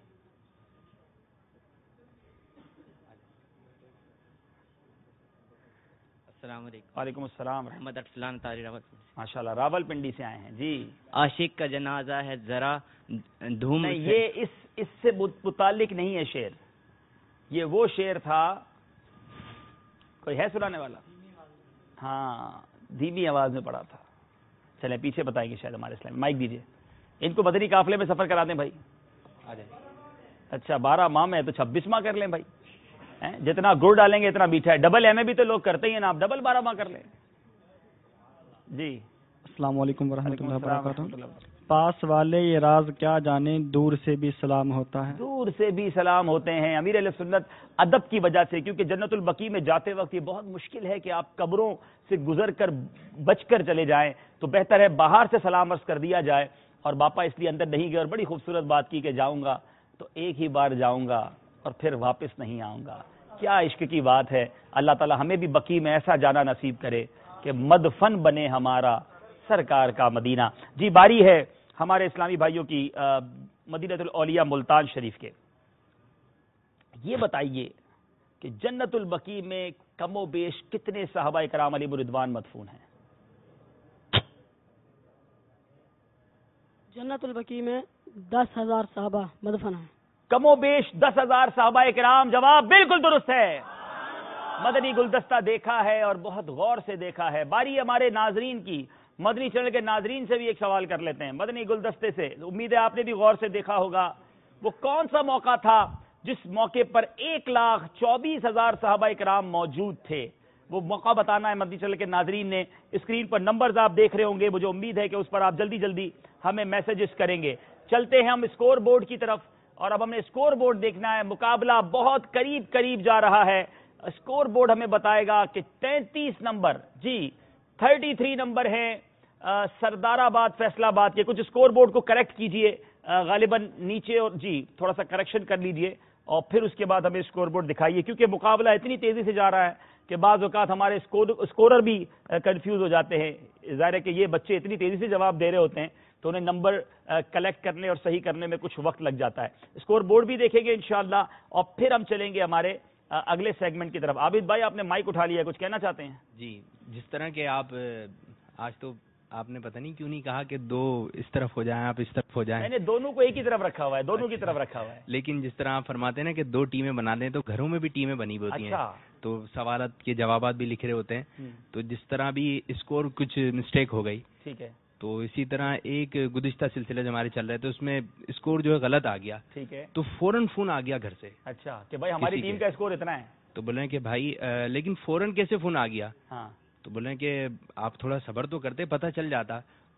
السلام علیکم. وعلیکم السلام. محمد ارسلان تاری راول. ماشاءاللہ, راول پنڈی سے آئے ہیں. جی عاشق کا جنازہ ہے ذرا دھوم. نہیں, یہ اس سے متعلق نہیں ہے شعر. یہ وہ شعر تھا, کوئی ہے سنانے والا؟ ہاں, دھیمی آواز میں پڑا تھا. چلیں پیچھے بتائیں گے شاید ہمارے اسلام. مائک دیجئے, ان کو مدنی قافلے میں سفر کرا دیں بھائی. اچھا 12 ماہ میں ہے تو 26 ماہ کر لیں بھائی. جتنا گڑ ڈالیں گے اتنا میٹھا ہے. ڈبل ایم اے بھی تو لوگ کرتے ہی ہیں نا, آپ ڈبل 12 ماہ کر لیں. جی السلام علیکم ورحمۃ اللہ وبرکاتہ. پاس والے یہ راز کیا جانے, دور سے بھی سلام ہوتا ہے. دور سے بھی سلام ہوتے ہیں. امیر اہل سنت ادب کی وجہ سے, کیونکہ جنت البقیع میں جاتے وقت یہ بہت مشکل ہے کہ آپ قبروں سے گزر کر بچ کر چلے جائیں, تو بہتر ہے باہر سے سلام عرض کر دیا جائے. اور باپا اس لیے اندر نہیں گئے, اور بڑی خوبصورت بات کی کہ جاؤں گا تو ایک ہی بار جاؤں گا اور پھر واپس نہیں آؤں گا. کیا عشق کی بات ہے. اللہ تعالی ہمیں بھی بقیع میں ایسا جانا نصیب کرے کہ مدفن بنے ہمارا سرکار کا مدینہ. جی باری ہے ہمارے اسلامی بھائیوں کی مدینہ الاولیاء ملتان شریف کے. یہ بتائیے کہ جنت البقیع میں کم و بیش کتنے صحابہ کرام علیہم رضوان مدفون ہیں؟ جنت البقیع میں 10,000 صحابہ مدفن ہیں. کم و بیش 10,000 صحابہ کرام. جواب بالکل درست ہے. مدنی گلدستہ دیکھا ہے اور بہت غور سے دیکھا ہے. باری ہمارے ناظرین کی, مدنی چینل کے ناظرین سے بھی ایک سوال کر لیتے ہیں مدنی گلدستے سے. امید ہے آپ نے بھی غور سے دیکھا ہوگا. وہ کون سا موقع تھا جس موقع پر 1,24,000 صحابہ کرام موجود تھے؟ وہ موقع بتانا ہے مدنی چینل کے ناظرین نے. اسکرین پر نمبرز آپ دیکھ رہے ہوں گے, مجھے امید ہے کہ اس پر آپ جلدی جلدی ہمیں میسجز کریں گے. چلتے ہیں ہم اسکور بورڈ کی طرف, اور اب ہم نے اسکور بورڈ دیکھنا ہے. مقابلہ بہت قریب جا رہا ہے. اسکور بورڈ ہمیں بتائے گا کہ 33 نمبر, جی 33 نمبر ہیں سردار آباد فیصلہ آباد کے. کچھ اسکور بورڈ کو کریکٹ کیجئے, غالباً نیچے, اور جی تھوڑا سا کریکشن کر لیجئے, اور پھر اس کے بعد ہمیں اسکور بورڈ دکھائیے, کیونکہ مقابلہ اتنی تیزی سے جا رہا ہے کہ بعض اوقات ہمارے اسکورر بھی کنفیوز ہو جاتے ہیں. ظاہر ہے کہ یہ بچے اتنی تیزی سے جواب دے رہے ہوتے ہیں تو انہیں نمبر کلیکٹ کرنے اور صحیح کرنے میں کچھ وقت لگ جاتا ہے. اسکور بورڈ بھی دیکھیں گے انشاءاللہ, اور پھر ہم چلیں گے ہمارے اگلے سیگمنٹ کی طرف. عابد بھائی آپ نے مائک اٹھا لیا, کچھ کہنا چاہتے ہیں؟ جی, جس طرح کہ آپ آج تو آپ نے پتہ نہیں کیوں نہیں کہا کہ 2 اس طرف ہو جائیں, آپ اس طرف ہو جائیں. میں نے دونوں کو ایک ہی طرف رکھا ہوا ہے, دونوں کی طرف رکھا ہوا ہے. لیکن جس طرح آپ فرماتے ہیں نا کہ 2 ٹیمیں بنا دیں, تو گھروں میں بھی ٹیمیں بنی ہوتی ہیں, تو سوالات کے جوابات بھی لکھ رہے ہوتے ہیں. تو جس طرح بھی اسکور کچھ مسٹیک ہو گئی, ٹھیک ہے, تو اسی طرح ایک گزشتہ سلسلے جو ہمارے چل رہے تھے اس میں اسکور جو ہے غلط آ گیا, ٹھیک ہے, تو فوراً فون آ گیا گھر سے. اچھا کہ بھائی ہماری ٹیم کا اسکور اتنا ہے. تو بول رہے ہیں کہ بھائی لیکن فوراً کیسے فون آ گیا؟ ہاں, تو بول رہے ہیں کہ آپ تھوڑا صبر تو کرتے, پتہ چل جاتا.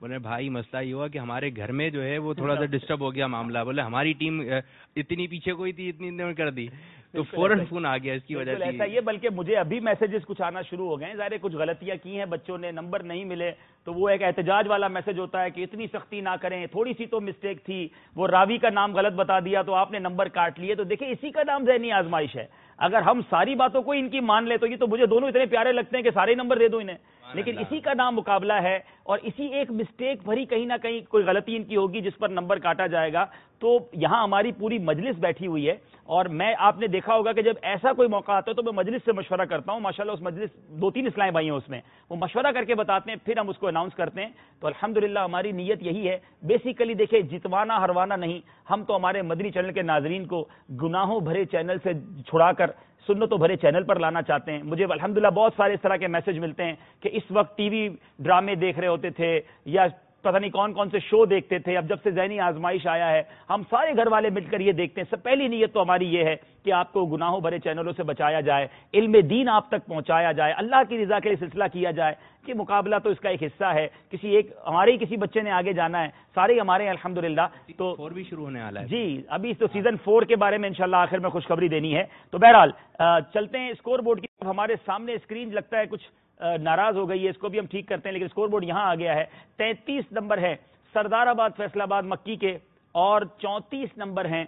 بولے بھائی مسئلہ یہ ہوا کہ ہمارے گھر میں جو ہے وہ تھوڑا سا ڈسٹرب ہو گیا معاملہ. بولے ہماری ٹیم اتنی پیچھے کوئی تھی, اتنی نے کر دی, تو فوراً فون آ گیا اس کی وجہ سے. ایسا یہ بلکہ مجھے ابھی میسیجز کچھ آنا شروع ہو گئے ہیں. ظاہر کچھ غلطیاں کی ہیں بچوں نے, نمبر نہیں ملے, تو وہ ایک احتجاج والا میسج ہوتا ہے کہ اتنی سختی نہ کریں, تھوڑی سی تو مسٹیک تھی, وہ راوی کا نام غلط بتا دیا تو آپ نے نمبر کاٹ لیے. تو دیکھیں اسی کا نام ذہنی آزمائش ہے. اگر ہم ساری باتوں کو ان کی مان لیں تو یہ تو مجھے دونوں اتنے پیارے لگتے ہیں کہ سارے نمبر دے دوں انہیں, لیکن اسی کا نام مقابلہ ہے, اور اسی ایک مسٹیک بھری کہیں نہ کہیں کوئی غلطی ان کی ہوگی جس پر نمبر کاٹا جائے گا. تو یہاں ہماری پوری مجلس بیٹھی ہوئی ہے, اور میں آپ نے دیکھا ہوگا کہ جب ایسا کوئی موقع آتا ہے تو میں مجلس سے مشورہ کرتا ہوں. ماشاءاللہ اس مجلس 2-3 اسلامی بھائی ہیں اس میں, وہ مشورہ کر کے بتاتے ہیں, پھر ہم اس کو اناؤنس کرتے ہیں. تو الحمدللہ ہماری نیت یہی ہے. بیسیکلی دیکھیں, جتوانا ہروانا نہیں, ہم تو ہمارے مدنی چینل کے ناظرین کو گناہوں بھرے چینل سے چھڑا کر سنتوں بھرے چینل پر لانا چاہتے ہیں. مجھے الحمدللہ بہت سارے اس طرح کے میسج ملتے ہیں کہ اس وقت ٹی وی ڈرامے دیکھ رہے ہوتے تھے یا پتہ نہیں کون کون سے شو دیکھتے تھے, اب جب سے ذہنی آزمائش آیا ہے ہم سارے گھر والے مل کر یہ دیکھتے ہیں. سب پہلی نیت تو ہماری یہ ہے کہ آپ کو گناہوں بھرے چینلوں سے بچایا جائے, علم دین آپ تک پہنچایا جائے, اللہ کی رضا کے لیے سلسلہ کیا جائے. کہ مقابلہ تو اس کا ایک حصہ ہے, ہمارے ہی کسی بچے نے آگے جانا ہے, سارے ہمارے ہیں الحمدللہ. تو 4 بھی شروع ہونے والا ہے جی, ابھی تو سیزن 4 کے بارے میں انشاءاللہ آخر میں خوشخبری دینی ہے. تو بہرحال چلتے ہیں اسکور بورڈ کی طرف. ہمارے سامنے اسکرین لگتا ہے کچھ ناراض ہو گئی ہے, اس کو بھی ہم ٹھیک کرتے ہیں, لیکن اسکور بورڈ یہاں آ گیا ہے. 33 نمبر ہے سردار آباد فیصل آباد مکی کے, اور 34 نمبر ہیں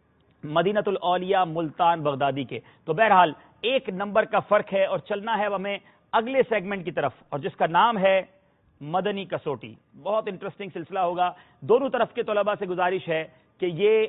مدینۃ الاولیاء ملتان بغدادی کے. تو بہرحال 1 نمبر کا فرق ہے, اور چلنا ہے ہمیں اگلے سیگمنٹ کی طرف, اور جس کا نام ہے مدنی کسوٹی. بہت انٹرسٹنگ سلسلہ ہوگا. دونوں طرف کے طلباء سے گزارش ہے کہ یہ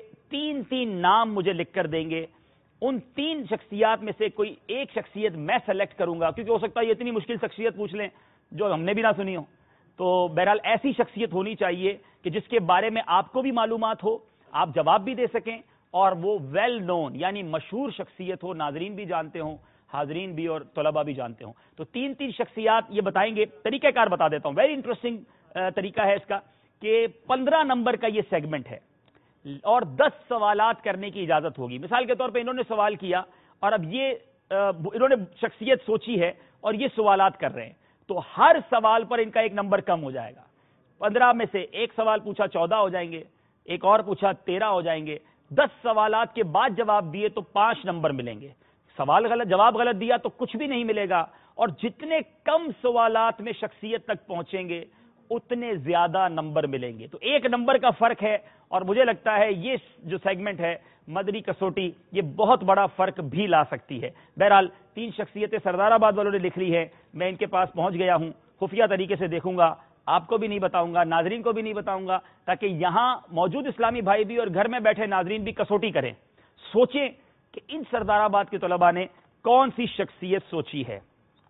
3 نام مجھے لکھ کر دیں گے. ان 3 شخصیات میں سے کوئی ایک شخصیت میں سلیکٹ کروں گا, کیونکہ ہو سکتا ہے یہ اتنی مشکل شخصیت پوچھ لیں جو ہم نے بھی نہ سنی ہو. تو بہرحال ایسی شخصیت ہونی چاہیے کہ جس کے بارے میں آپ کو بھی معلومات ہو, آپ جواب بھی دے سکیں, اور وہ ویل نون یعنی مشہور شخصیت ہو, ناظرین بھی جانتے ہوں, حاضرین بھی اور طلباء بھی جانتے ہوں. تو 3 شخصیات یہ بتائیں گے. طریقہ کار بتا دیتا ہوں, ویری انٹرسٹنگ طریقہ ہے اس کا, کہ 15 نمبر کا یہ سیگمنٹ ہے, اور 10 سوالات کرنے کی اجازت ہوگی. مثال کے طور پہ انہوں نے سوال کیا, اور اب یہ انہوں نے شخصیت سوچی ہے اور یہ سوالات کر رہے ہیں, تو ہر سوال پر ان کا 1 نمبر کم ہو جائے گا. 15 میں سے ایک سوال پوچھا 14 ہو جائیں گے, ایک اور پوچھا 13 ہو جائیں گے. 10 سوالات کے بعد جواب دیے تو 5 نمبر ملیں گے. سوال غلط, جواب غلط دیا تو کچھ بھی نہیں ملے گا. اور جتنے کم سوالات میں شخصیت تک پہنچیں گے اتنے زیادہ نمبر ملیں گے. تو 1 نمبر کا فرق ہے, اور مجھے لگتا ہے یہ جو سیگمنٹ ہے مدنی کسوٹی, یہ بہت بڑا فرق بھی لا سکتی ہے. بہرحال 3 شخصیتیں سردار آباد والوں نے لکھ لی ہے, میں ان کے پاس پہنچ گیا ہوں. خفیہ طریقے سے دیکھوں گا, آپ کو بھی نہیں بتاؤں گا, ناظرین کو بھی نہیں بتاؤں گا, تاکہ یہاں موجود اسلامی بھائی بھی اور گھر میں بیٹھے ناظرین بھی کسوٹی کریں, سوچیں کہ ان سردار آباد کے طلباء نے کون سی شخصیت سوچی ہے.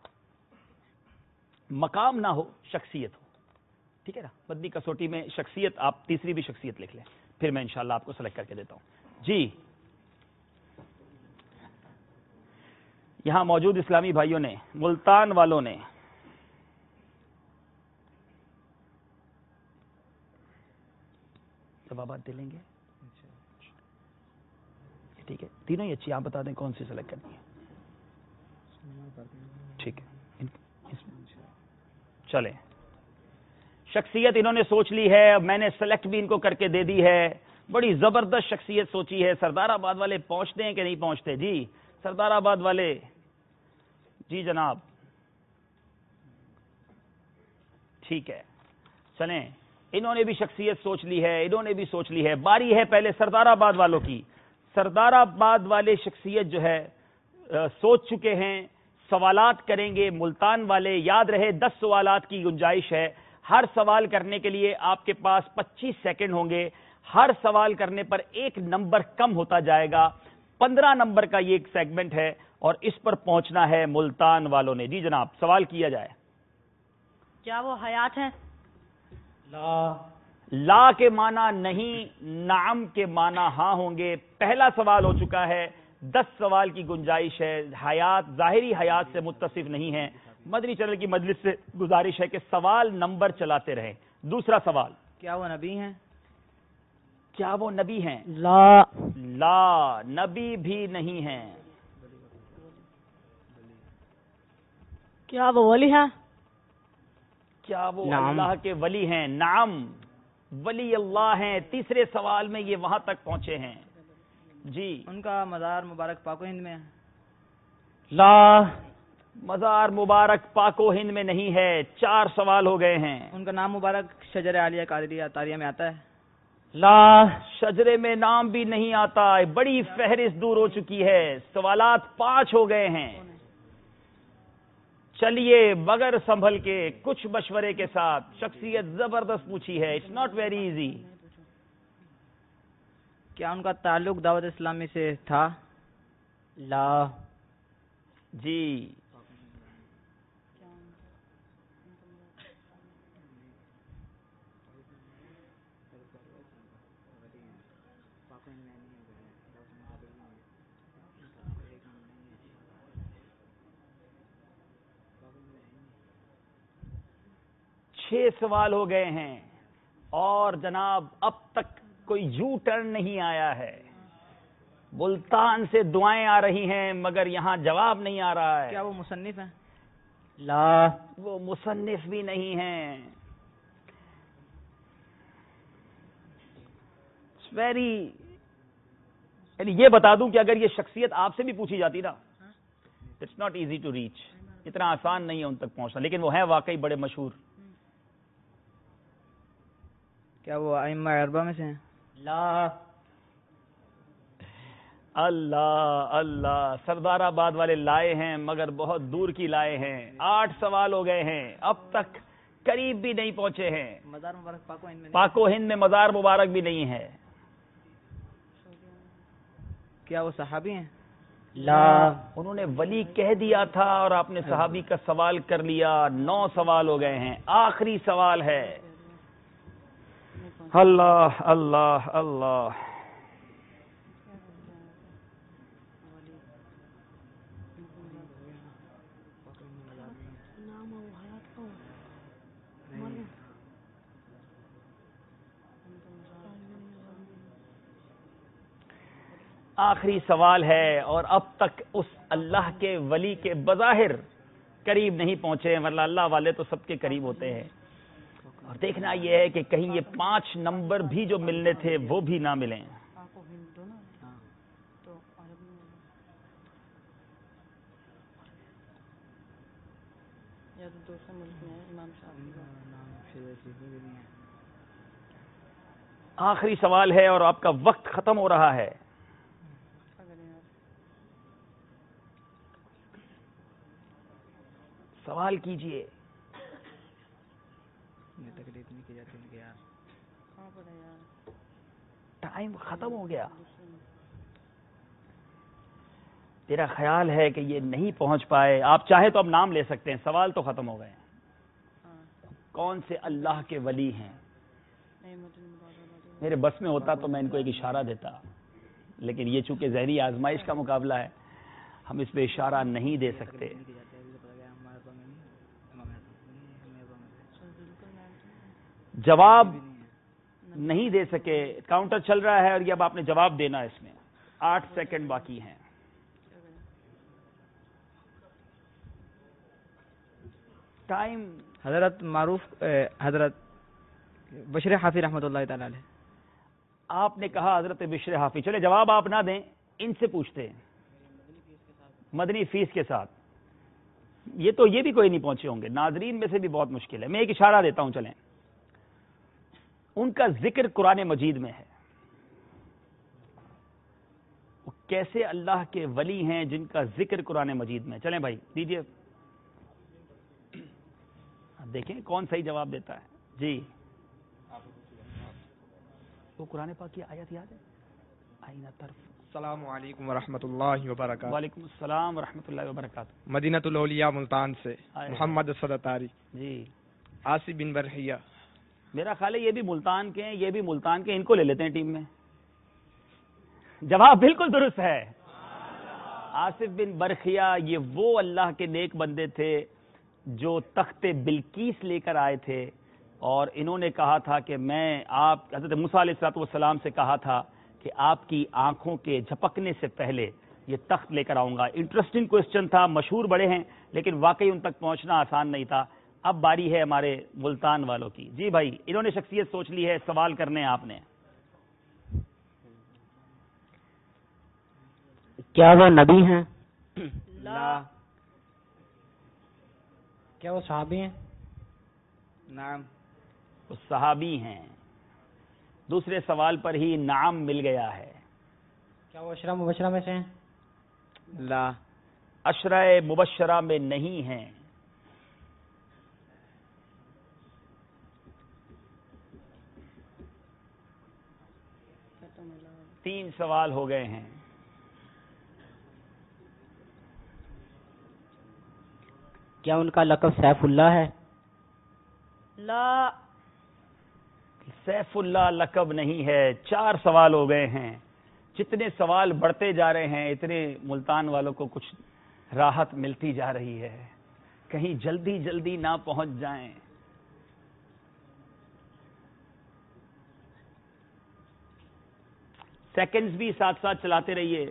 مقام نہ ہو, شخصیت ہو, ٹھیک ہے نا. مدنی کسوٹی میں شخصیت, آپ تیسری بھی شخصیت لکھ لیں, پھر میں انشاءاللہ آپ کو سلیکٹ کر کے دیتا ہوں. جی, یہاں موجود اسلامی بھائیوں نے, ملتان والوں نے جوابات دے لیں گے, ٹھیک ہے. تینوں ہی اچھی, آپ بتا دیں کون سی سلیکٹ کرنی ہے. ٹھیک ہے, چلیں. شخصیت انہوں نے سوچ لی ہے, میں نے سلیکٹ بھی ان کو کر کے دے دی ہے. بڑی زبردست شخصیت سوچی ہے. سردار آباد والے پہنچتے ہیں کہ نہیں پہنچتے؟ جی سردار آباد والے, جی جناب, ٹھیک ہے. چلیں, انہوں نے بھی شخصیت سوچ لی ہے, انہوں نے بھی سوچ لی ہے. باری ہے پہلے سردار آباد والوں کی. سردار آباد والے شخصیت جو ہے سوچ چکے ہیں. سوالات کریں گے ملتان والے. یاد رہے 10 سوالات کی گنجائش ہے. ہر سوال کرنے کے لیے آپ کے پاس 25 سیکنڈ ہوں گے. ہر سوال کرنے پر 1 نمبر کم ہوتا جائے گا. 15 نمبر کا یہ ایک سیگمنٹ ہے, اور اس پر پہنچنا ہے ملتان والوں نے. جی جناب, سوال کیا جائے. کیا وہ حیات ہیں؟ لا کے معنی نہیں, نعم کے معنی ہاں ہوں گے. پہلا سوال ہو چکا ہے, 10 سوال کی گنجائش ہے. حیات ظاہری حیات سے متصف نہیں ہے. مدنی چینل کی مجلس سے گزارش ہے کہ سوال نمبر چلاتے رہیں. دوسرا سوال, کیا وہ نبی ہیں؟ کیا وہ نبی ہیں؟ لا, نبی بھی نہیں ہیں. کیا وہ ولی ہیں؟ کیا وہ نعم. اللہ کے ولی ہیں؟ نعم ولی اللہ ہیں. تیسرے سوال میں یہ وہاں تک پہنچے ہیں. جی ان کا مزار مبارک پاک و ہند میں ہے؟ لا. مزار مبارک پاک و ہند میں نہیں ہے. 4 سوال ہو گئے ہیں. ان کا نام مبارک شجر عالیہ قادریہ تاریہ میں آتا ہے؟ لا. شجرے میں نام بھی نہیں آتا. بڑی فہرست دور ہو چکی ہے. سوالات 5 ہو گئے ہیں. چلیے بغیر سنبھل کے کچھ مشورے کے ساتھ. شخصیت زبردست پوچھی ہے. It's not very easy. کیا ان کا تعلق دعوت اسلامی سے تھا؟ لا. جی چھ سوال ہو گئے ہیں اور جناب اب تک کوئی یو ٹرن نہیں آیا ہے. ملتان سے دعائیں آ رہی ہیں مگر یہاں جواب نہیں آ رہا ہے. کیا وہ مصنف ہیں؟ لا. وہ مصنف بھی نہیں ہیں. ویری یعنی یہ بتا دوں کہ اگر یہ شخصیت آپ سے بھی پوچھی جاتی نا it's not easy to reach. اتنا آسان نہیں ہے ان تک پہنچنا، لیکن وہ ہیں واقعی بڑے مشہور. کیا وہ ائمہ اربعہ میں سے ہیں؟ لا. اللہ اللہ، سردار آباد والے لائے ہیں مگر بہت دور کی لائے ہیں. 8 سوال ہو گئے ہیں، اب تک قریب بھی نہیں پہنچے ہیں. مزار مبارک پاک و ہند میں پاک و ہند میں مزار مبارک بھی نہیں ہے. کیا وہ صحابی ہیں؟ لا. انہوں نے ولی کہہ دیا تھا اور آپ نے صحابی کا سوال کر لیا. 9 سوال ہو گئے ہیں. آخری سوال ہے. اللہ اللہ اللہ. آخری سوال ہے اور اب تک اس اللہ کے ولی کے بظاہر قریب نہیں پہنچے. ورنہ اللہ والے تو سب کے قریب ہوتے ہیں. اور دیکھنا یہ ہے کہ کہیں یہ 5 نمبر بھی جو ملنے تھے وہ بھی نہ ملیں. آخری سوال ہے اور آپ کا وقت ختم ہو رہا ہے. سوال کیجئے. ٹائم ختم ہو گیا. تیرا خیال ہے کہ یہ نہیں پہنچ پائے. آپ چاہے تو اب نام لے سکتے ہیں. سوال تو ختم ہو گئے. کون سے اللہ کے ولی ہیں؟ میرے بس میں ہوتا تو میں ان کو ایک اشارہ دیتا، لیکن یہ چونکہ ذہنی آزمائش کا مقابلہ ہے ہم اس پہ اشارہ نہیں دے سکتے. جواب نہیں دے سکے. کاؤنٹر چل رہا ہے اور یہ اب آپ نے جواب دینا ہے. اس میں 8 سیکنڈ باقی ہیں. ٹائم. حضرت معروف حضرت بشر حافی رحمۃ اللہ تعالی علیہ. آپ نے کہا حضرت بشر حافی. چلے جواب آپ نہ دیں، ان سے پوچھتے ہیں. مدنی فیس کے ساتھ. یہ بھی کوئی نہیں پہنچے ہوں گے. ناظرین میں سے بھی بہت مشکل ہے. میں ایک اشارہ دیتا ہوں. چلیں، ان کا ذکر قرآن مجید میں ہے. وہ کیسے اللہ کے ولی ہیں جن کا ذکر قرآن مجید میں؟ چلیں بھائی دیجئے. دیکھیں کون صحیح جواب دیتا ہے. جی وہ قرآن پاک کی آیت یاد ہے؟ آئینہ طرف. السلام علیکم ورحمۃ اللہ وبرکاتہ. وعلیکم السلام ورحمۃ اللہ وبرکاتہ. مدینہ الاولیاء ملتان سے محمد صدتاری. جی آصف بن برخیہ. میرا خیال ہے یہ بھی ملتان کے ہیں، یہ بھی ملتان کے. ان کو لے لیتے ہیں ٹیم میں. جواب بالکل درست ہے. آصف بن برخیہ یہ وہ اللہ کے نیک بندے تھے جو تخت بلقیس لے کر آئے تھے اور انہوں نے کہا تھا کہ میں آپ حضرت موسیٰ علیہ السلام سے کہا تھا کہ آپ کی آنکھوں کے جھپکنے سے پہلے یہ تخت لے کر آؤں گا. انٹرسٹنگ کوسچن تھا. مشہور بڑے ہیں لیکن واقعی ان تک پہنچنا آسان نہیں تھا. اب باری ہے ہمارے ملتان والوں کی. جی بھائی, انہوں نے شخصیت سوچ لی ہے, سوال کرنے ہیں آپ نے. کیا وہ نبی ہیں؟ لا. کیا وہ صحابی ہیں؟ نعم. وہ صحابی ہیں. دوسرے سوال پر ہی نعم مل گیا ہے. کیا وہ عشرہ مبشرہ میں سے ہیں؟ لا. عشرہ مبشرہ میں نہیں ہیں. تین سوال ہو گئے ہیں. کیا ان کا لقب سیف اللہ ہے؟ لا. سیف اللہ لقب نہیں ہے. 4 سوال ہو گئے ہیں. جتنے سوال بڑھتے جا رہے ہیں اتنے ملتان والوں کو کچھ راحت ملتی جا رہی ہے. کہیں جلدی جلدی نہ پہنچ جائیں. سیکنڈز بھی ساتھ ساتھ چلاتے رہیے.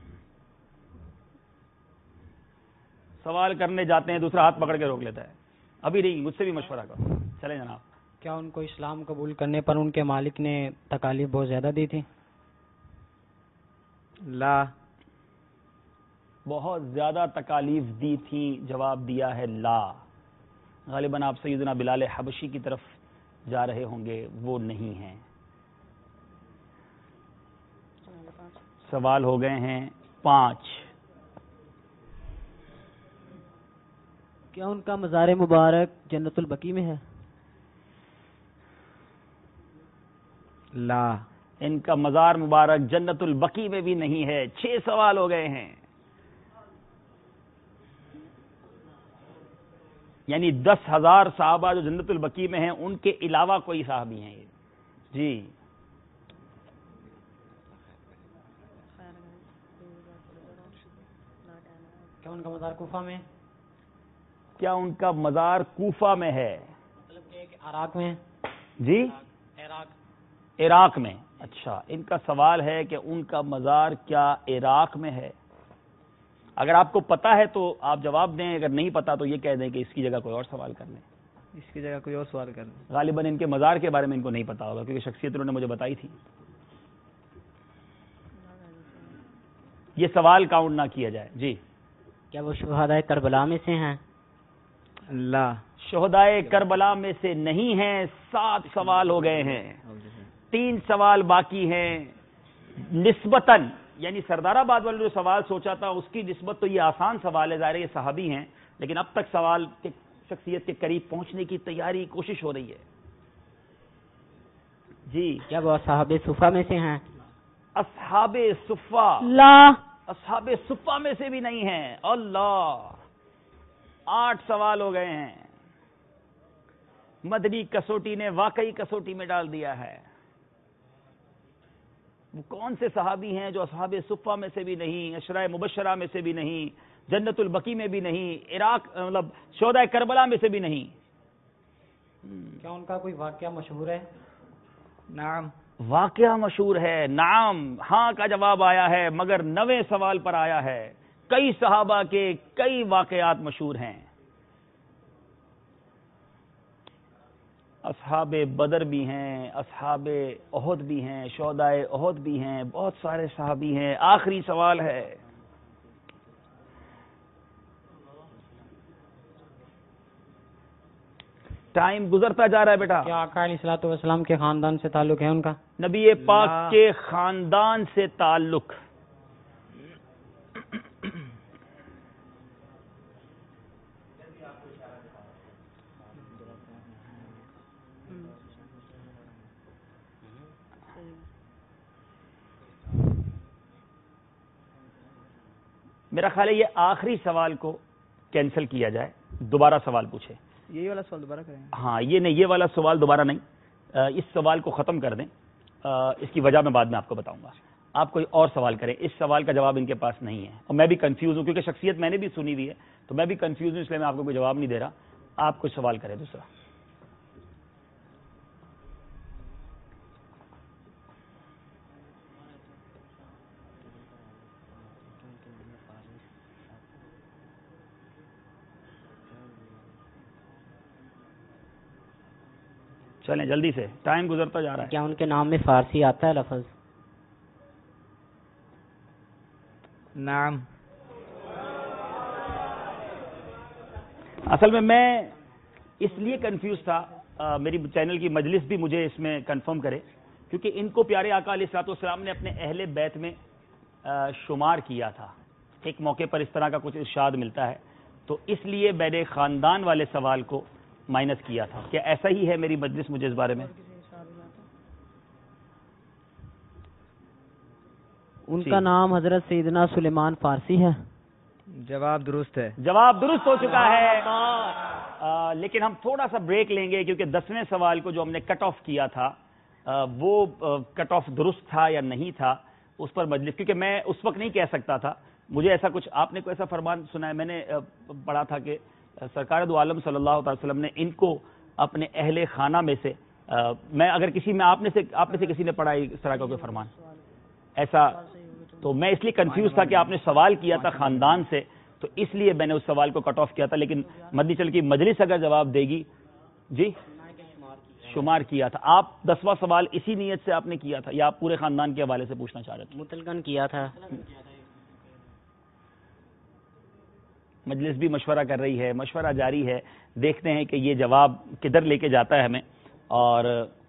سوال کرنے جاتے ہیں دوسرا ہاتھ پکڑ کے روک لیتا ہے. ابھی نہیں, مجھ سے بھی مشورہ کرو. چلیں جناب. کیا ان کو اسلام قبول کرنے پر ان کے مالک نے تکالیف بہت زیادہ دی تھی؟ لا. بہت زیادہ تکالیف دی تھی. جواب دیا ہے لا. غالباً آپ سیدنا بلال حبشی کی طرف جا رہے ہوں گے, وہ نہیں ہیں. سوال ہو گئے ہیں 5. کیا ان کا مزار مبارک جنت البقیع میں ہے؟ لا. ان کا مزار مبارک جنت البقیع میں بھی نہیں ہے. 6 سوال ہو گئے ہیں. یعنی 10,000 صحابہ جو جنت البقیع میں ہیں ان کے علاوہ کوئی صحابی ہیں یہ. جی. کیا ان کا مزار کوفہ میں؟ کیا ان کا مزار کوفہ میں ہے؟ مطلب کہ عراق میں. جی, عراق میں. اچھا, ان کا سوال ہے کہ ان کا مزار کیا عراق میں ہے؟ اگر آپ کو پتا ہے تو آپ جواب دیں, اگر نہیں پتا تو یہ کہہ دیں کہ اس کی جگہ کوئی اور سوال کر لیں. اس کی جگہ کوئی اور سوال کر لیں. غالباً ان کے مزار کے بارے میں ان کو نہیں پتا ہوگا کیونکہ شخصیت انہوں نے مجھے بتائی تھی. یہ سوال کاؤنٹ نہ کیا جائے. جی. کیا وہ شہدائے کربلا میں سے ہیں؟ لا. شہدائے کربلا میں سے نہیں ہیں. 7 سوال ہو گئے ہیں. 3 سوال باقی ہیں. نسبتاً یعنی سردار آباد والے جو سوال سوچا تھا اس کی نسبت تو یہ آسان سوال ہے, ظاہر یہ صحابی ہیں, لیکن اب تک سوال کے شخصیت کے قریب پہنچنے کی تیاری کوشش ہو رہی ہے. جی. کیا وہ اصحاب صفہ میں سے ہیں؟ اصحاب صفہ. لا. اصحاب صفہ میں سے بھی نہیں ہیں. اللہ. 8 سوال ہو گئے ہیں. مدنی کسوٹی نے واقعی کسوٹی میں ڈال دیا ہے. وہ کون سے صحابی ہیں جو اصحاب صفہ میں سے بھی نہیں, عشرہ مبشرہ میں سے بھی نہیں, جنت البقیع میں بھی نہیں, عراق مطلب شہدائے کربلا میں سے بھی نہیں؟ کیا ان کا کوئی واقعہ مشہور ہے؟ نعم. واقعہ مشہور ہے. نعم, ہاں کا جواب آیا ہے, مگر 9ویں سوال پر آیا ہے. کئی صحابہ کے کئی واقعات مشہور ہیں. اصحاب بدر بھی ہیں, اصحاب احد بھی ہیں, شہدائے احد بھی ہیں, بہت سارے صحابی ہیں. آخری سوال ہے. ٹائم گزرتا جا رہا ہے بیٹا. کیا آقا علیہ الصلوۃ والسلام کے خاندان سے تعلق ہے ان کا؟ نبی پاک کے خاندان سے تعلق. میرا خیال ہے یہ آخری سوال کو کینسل کیا جائے, دوبارہ سوال پوچھے. یہی والا سوال دوبارہ کریں. ہاں یہ نہیں, یہ والا سوال دوبارہ نہیں, اس سوال کو ختم کر دیں. اس کی وجہ میں بعد میں آپ کو بتاؤں گا. آپ کوئی اور سوال کریں. اس سوال کا جواب ان کے پاس نہیں ہے اور میں بھی کنفیوز ہوں کیونکہ شخصیت میں نے بھی سنی ہوئی ہے تو میں بھی کنفیوز ہوں, اس لیے میں آپ کو کوئی جواب نہیں دے رہا. آپ کوئی سوال کریں دوسرا. چلیں جلدی سے، ٹائم گزرتا جا رہا ہے. کیا ان کے نام میں فارسی آتا ہے لفظ؟ نعم. اصل میں اس لیے کنفیوز تھا، میری چینل کی مجلس بھی مجھے اس میں کنفرم کرے، کیونکہ ان کو پیارے آقا علیہ الصلوۃ والسلام نے اپنے اہل بیت میں شمار کیا تھا. ایک موقع پر اس طرح کا کچھ ارشاد ملتا ہے، تو اس لیے میں نے خاندان والے سوال کو مائنس کیا تھا. کیا ایسا ہی ہے میری مجلس مجھے اس بارے میں؟ ان کا نام حضرت سیدنا سلیمان فارسی ہے. جواب درست ہے. جواب درست ہو چکا ہے، لیکن ہم تھوڑا سا بریک لیں گے کیونکہ 10ویں سوال کو جو ہم نے کٹ آف کیا تھا وہ کٹ آف درست تھا یا نہیں تھا اس پر مجلس، کیونکہ میں اس وقت نہیں کہہ سکتا تھا. مجھے ایسا کچھ آپ نے کوئی ایسا فرمان سنا ہے؟ میں نے پڑھا تھا کہ سرکار دو عالم صلی اللہ علیہ وسلم نے ان کو اپنے اہل خانہ میں سے، میں اگر کسی میں آپ نے سے کسی نے پڑھا اس طرح کا کوئی فرمان ایسا، تو میں اس لیے کنفیوز تھا کہ آپ نے سوال کیا تھا خاندان سے، تو اس لیے میں نے اس سوال کو کٹ آف کیا تھا. لیکن مدنی چل کی مجلس اگر جواب دے گی، جی شمار کیا تھا. آپ 10واں سوال اسی نیت سے آپ نے کیا تھا یا آپ پورے خاندان کے حوالے سے پوچھنا چاہ رہے تھے؟ مطلقاً کیا تھا. مجلس بھی مشورہ کر رہی ہے، مشورہ جاری ہے، دیکھتے ہیں کہ یہ جواب کدھر لے کے جاتا ہے ہمیں. اور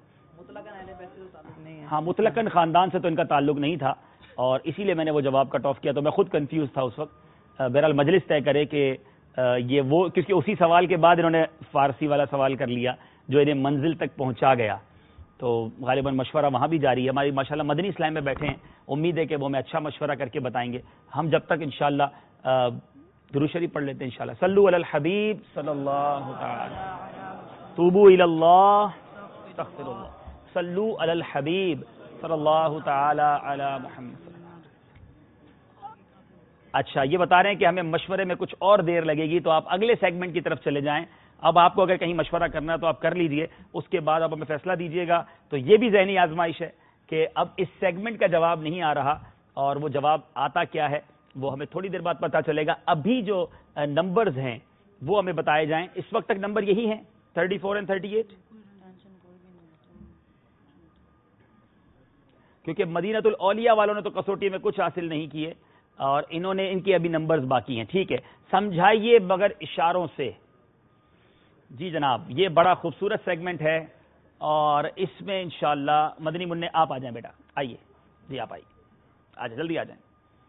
ہاں مطلقاً خاندان سے تو ان کا تعلق نہیں تھا، اور اسی لیے میں نے وہ جواب کٹ آف کیا. تو میں خود کنفیوز تھا اس وقت. بہرحال مجلس طے کرے کہ یہ وہ، کیونکہ اسی سوال کے بعد انہوں نے فارسی والا سوال کر لیا جو انہیں منزل تک پہنچا گیا. تو غالباً مشورہ وہاں بھی جاری ہے. ہماری ماشاءاللہ مدنی اسلام میں بیٹھے ہیں، امید ہے کہ وہ ہمیں اچھا مشورہ کر کے بتائیں گے. ہم جب تک انشاءاللہ درود شریف پڑھ لیتے ہیں انشاءاللہ. صلو علی الحبیب صلی اللہ تعالی، توبو الی اللہ، استغفر اللہ، صلو علی الحبیب صلی اللہ تعالی علی محمد. اچھا یہ بتا رہے ہیں کہ ہمیں مشورے میں کچھ اور دیر لگے گی، تو آپ اگلے سیگمنٹ کی طرف چلے جائیں. اب آپ کو اگر کہیں مشورہ کرنا ہے تو آپ کر لیجئے، اس کے بعد آپ ہمیں فیصلہ دیجئے گا. تو یہ بھی ذہنی آزمائش ہے کہ اب اس سیگمنٹ کا جواب نہیں آ رہا، اور وہ جواب آتا کیا ہے وہ ہمیں تھوڑی دیر بعد پتا چلے گا. ابھی جو نمبرز ہیں وہ ہمیں بتائے جائیں. اس وقت تک نمبر یہی ہیں 34 اور 38، کیونکہ مدینۃ الاولیاء والوں نے تو کسوٹی میں کچھ حاصل نہیں کیے، اور انہوں نے ان کے ابھی نمبرز باقی ہیں. ٹھیک ہے، سمجھائیے مگر اشاروں سے. جی جناب، یہ بڑا خوبصورت سیگمنٹ ہے، اور اس میں انشاءاللہ مدنی منع آپ آ جائیں بیٹا، آئیے جی آپ آئیے، آ جائیں جلدی آ جائیں.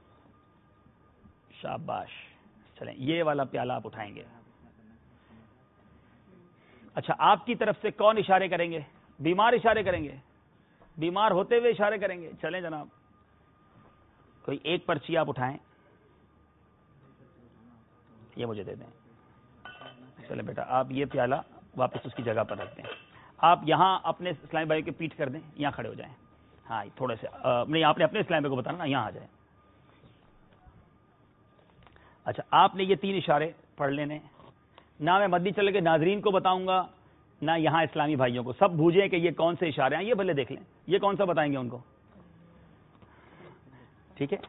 شاباش. چلیں یہ والا پیالہ آپ اٹھائیں گے. اچھا آپ کی طرف سے کون اشارے کریں گے؟ بیمار اشارے کریں گے، بیمار ہوتے ہوئے اشارے کریں گے. چلیں جناب، کوئی ایک پرچی آپ اٹھائیں، یہ مجھے دے دیں. چلیں بیٹا آپ یہ پیالہ واپس اس کی جگہ پر رکھ دیں. آپ یہاں اپنے اسلامی بھائی کے پیٹ کر دیں، یہاں کھڑے ہو جائیں. ہاں تھوڑے سے نہیں، آپ نے اپنے اسلامی بھائی کو بتانا نا، یہاں آ جائیں. اچھا آپ نے یہ 3 اشارے پڑھ لینے. نہ میں مدنی چل کے ناظرین کو بتاؤں گا، نہ یہاں اسلامی بھائیوں کو. سب بھوجیں کہ یہ کون سے اشارے ہیں، یہ بھلے دیکھ لیں یہ کون سا بتائیں گے ان کو. ٹھیک ہے،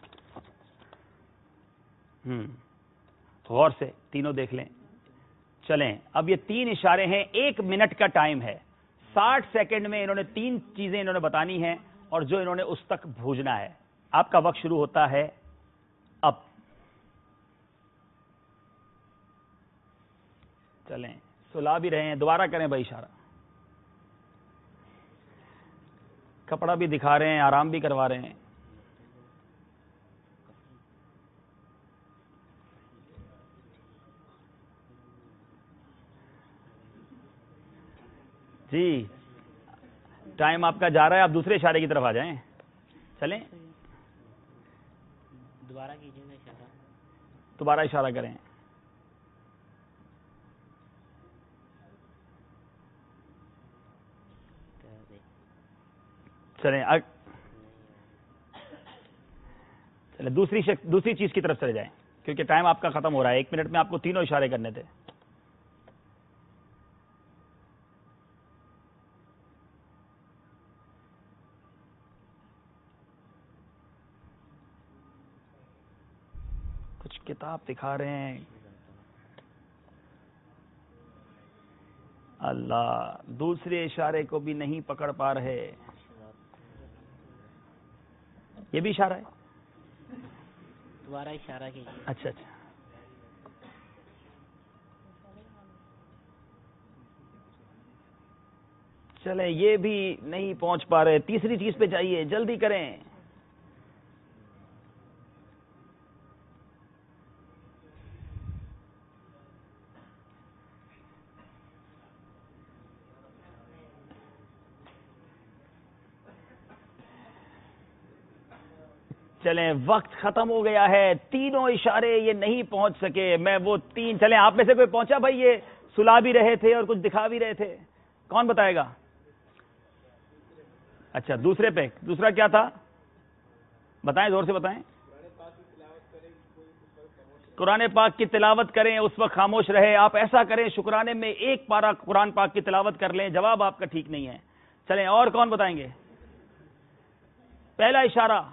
غور سے تینوں دیکھ لیں. چلیں اب یہ 3 اشارے ہیں، 1 منٹ کا ٹائم ہے. 60 سیکنڈ میں انہوں نے 3 چیزیں انہوں نے بتانی ہیں، اور جو انہوں نے اس تک بھوجنا ہے. آپ کا وقت شروع ہوتا ہے اب. چلیں سلا بھی رہے ہیں، دوبارہ کریں بھائی اشارہ. کپڑا بھی دکھا رہے ہیں، آرام بھی کروا رہے ہیں. جی ٹائم آپ کا جا رہا ہے، آپ دوسرے اشارے کی طرف آ جائیں. چلیں دوبارہ کیجیے گا اشارہ. دوبارہ اشارہ کریں. چلیں چلیں دوسری چیز کی طرف چلے جائیں، کیونکہ ٹائم آپ کا ختم ہو رہا ہے. 1 منٹ میں آپ کو تینوں اشارے کرنے تھے. کچھ کتاب دکھا رہے ہیں. اللہ دوسرے اشارے کو بھی نہیں پکڑ پا رہے. یہ بھی اشارہ ہے؟ دوبارہ اشارہ کیجیے. اچھا اچھا. چلیں یہ بھی نہیں پہنچ پا رہے. تیسری چیز پہ جائیے, جلدی کریں. چلیں وقت ختم ہو گیا ہے. تینوں اشارے یہ نہیں پہنچ سکے. میں وہ تین, چلیں آپ میں سے کوئی پہنچا بھائی؟ یہ سلا بھی رہے تھے اور کچھ دکھا بھی رہے تھے. کون بتائے گا؟ اچھا دوسرے پہ. دوسرا کیا تھا بتائیں, زور سے بتائیں. قرآن پاک کی تلاوت کریں, اس وقت خاموش رہے. آپ ایسا کریں شکرانے میں ایک پارہ قرآن پاک کی تلاوت کر لیں. جواب آپ کا ٹھیک نہیں ہے. چلیں اور کون بتائیں گے؟ پہلا اشارہ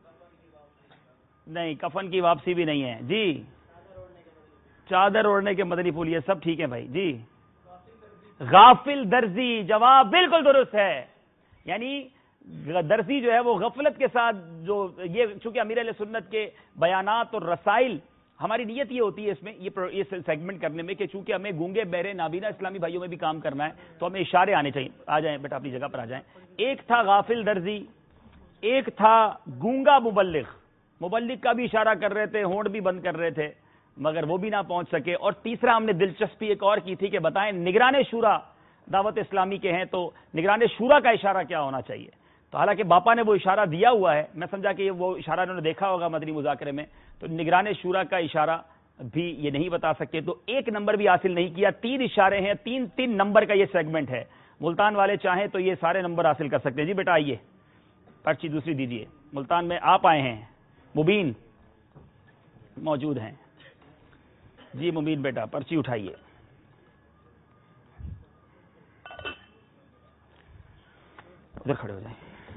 نہیں, کفن کی واپسی بھی نہیں ہے جی. چادر اوڑھنے کے مدنی پھول, یہ سب ٹھیک ہے بھائی جی. غافل درزی, جواب بالکل درست ہے. یعنی درزی جو ہے وہ غفلت کے ساتھ, جو یہ چونکہ امیر اہل سنت کے بیانات اور رسائل, ہماری نیت یہ ہوتی ہے اس میں یہ سیگمنٹ کرنے میں کہ چونکہ ہمیں گونگے بہرے نابینا اسلامی بھائیوں میں بھی کام کرنا ہے تو ہمیں اشارے آنے چاہیے. آ جائیں بیٹا اپنی جگہ پر آ جائیں. ایک تھا غافل درزی, ایک تھا گونگا مبلغ. مبلغ کا بھی اشارہ کر رہے تھے, ہونٹ بھی بند کر رہے تھے, مگر وہ بھی نہ پہنچ سکے. اور تیسرا ہم نے دلچسپی ایک اور کی تھی کہ بتائیں نگران شورا دعوت اسلامی کے ہیں تو نگران شورا کا اشارہ کیا ہونا چاہیے. تو حالانکہ باپا نے وہ اشارہ دیا ہوا ہے, میں سمجھا کہ وہ اشارہ انہوں نے دیکھا ہوگا مدنی مذاکرے میں, تو نگران شورا کا اشارہ بھی یہ نہیں بتا سکتے. تو ایک نمبر بھی حاصل نہیں کیا. تین اشارے ہیں, تین نمبر کا یہ سیگمنٹ ہے. ملتان والے چاہیں تو یہ سارے نمبر حاصل کر سکتے ہیں. جی بیٹا آئیے, پرچی دوسری دیجیے. ملتان میں آپ آئے ہیں, مبین موجود ہیں جی. مبین بیٹا پرچی اٹھائیے. ادھر کھڑے ہو جائیں.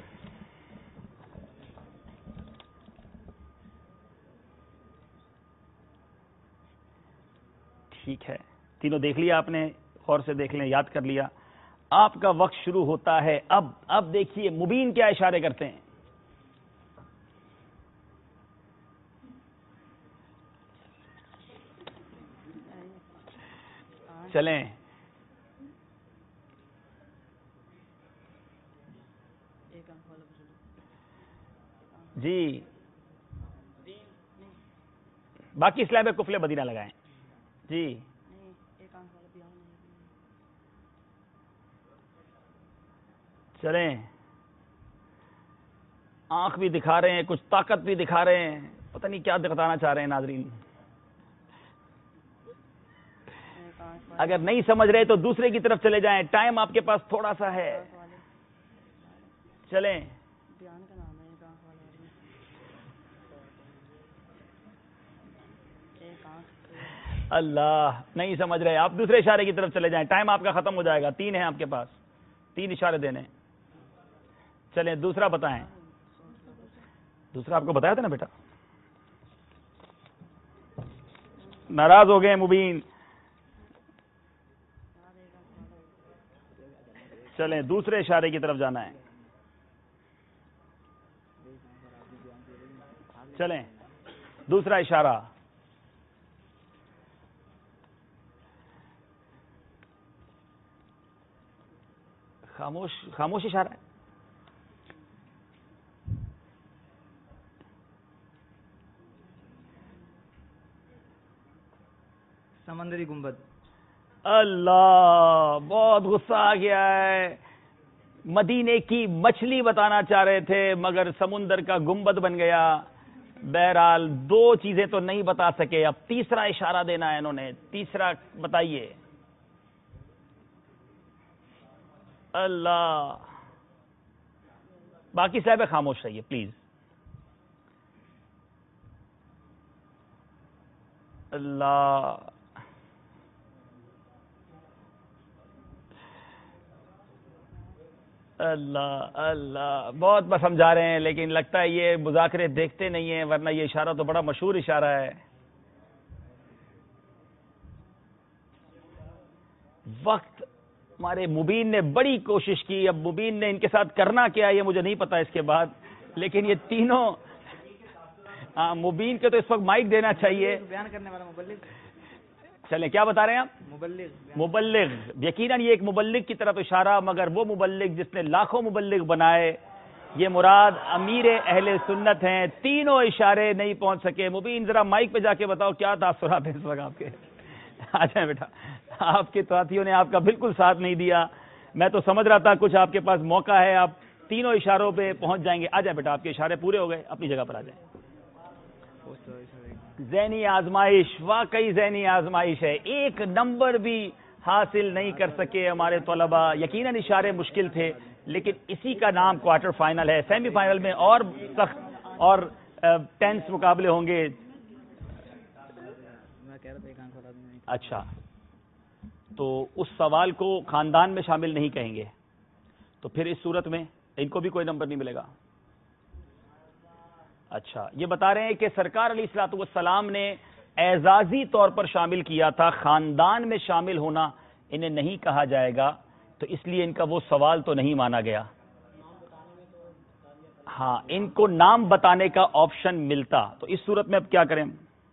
ٹھیک ہے, تینوں دیکھ لیا آپ نے, غور سے دیکھ لیں, یاد کر لیا. آپ کا وقت شروع ہوتا ہے اب دیکھیے مبین کیا اشارے کرتے ہیں. چلیں جی, باقی اسلام کفلے مدینہ لگائیں جی. چلیں آنکھ بھی دکھا رہے ہیں, کچھ طاقت بھی دکھا رہے ہیں, پتہ نہیں کیا دکھانا چاہ رہے ہیں ناظرین. اگر نہیں سمجھ رہے تو دوسرے کی طرف چلے جائیں, ٹائم آپ کے پاس تھوڑا سا ہے. چلیں اللہ, نہیں سمجھ رہے آپ دوسرے اشارے کی طرف چلے جائیں, ٹائم آپ کا ختم ہو جائے گا. 3 ہیں آپ کے پاس, 3 اشارے دینے. چلیں دوسرا بتائیں. دوسرا آپ کو بتایا تھا نا بیٹا, ناراض ہو گئے مبین. چلیں دوسرے اشارے کی طرف جانا ہے. چلیں دوسرا اشارہ. خاموش اشارہ ہے. سمندری گنبد. اللہ, بہت غصہ آ گیا ہے. مدینے کی مچھلی بتانا چاہ رہے تھے مگر سمندر کا گنبد بن گیا. بہرحال 2 چیزیں تو نہیں بتا سکے. اب تیسرا اشارہ دینا ہے انہوں نے. تیسرا بتائیے. اللہ, باقی صاحب خاموش رہیے پلیز. اللہ, اللہ اللہ, بہت بس سمجھا رہے ہیں لیکن لگتا ہے یہ مذاکرے دیکھتے نہیں ہیں, ورنہ یہ اشارہ تو بڑا مشہور اشارہ ہے. وقت ہمارے مبین نے بڑی کوشش کی. اب مبین نے ان کے ساتھ کرنا کیا یہ مجھے نہیں پتا اس کے بعد, لیکن یہ تینوں مبین کے تو اس وقت مائک دینا چاہیے. بیان کرنے والا مبلغ. چلیں کیا بتا رہے ہیں آپ؟ مبلغ. یقیناً یہ ایک مبلغ کی طرف اشارہ, مگر وہ مبلغ جس نے لاکھوں مبلغ بنائے. یہ مراد امیر اہل سنت ہیں. تینوں اشارے نہیں پہنچ سکے. مبین ذرا مائک پہ جا کے بتاؤ کیا تاثرات ہیں اس وقت آپ کے. آ جائیں بیٹا, آپ کے ساتھیوں نے آپ کا بالکل ساتھ نہیں دیا. میں تو سمجھ رہا تھا کچھ آپ کے پاس موقع ہے, آپ تینوں اشاروں پہ پہنچ جائیں گے. آ جائیں بیٹا, آپ کے اشارے پورے ہو گئے, اپنی جگہ پر آ جائیں. ذہنی آزمائش, واقعی ذہنی آزمائش ہے. ایک نمبر بھی حاصل نہیں کر سکے ہمارے طلباء. یقیناً اشارے مشکل تھے, لیکن اسی کا نام کوارٹر فائنل ہے. سیمی فائنل میں اور سخت اور ٹینس مقابلے ہوں گے. اچھا, تو اس سوال کو خاندان میں شامل نہیں کہیں گے, تو پھر اس صورت میں ان کو بھی کوئی نمبر نہیں ملے گا. اچھا, یہ بتا رہے ہیں کہ سرکار علیہ الصلوۃ والسلام نے اعزازی طور پر شامل کیا تھا, خاندان میں شامل ہونا انہیں نہیں کہا جائے گا, تو اس لیے ان کا وہ سوال تو نہیں مانا گیا. ہاں, ان کو نام بتانے کا آپشن ملتا, تو اس صورت میں اب کیا کریں؟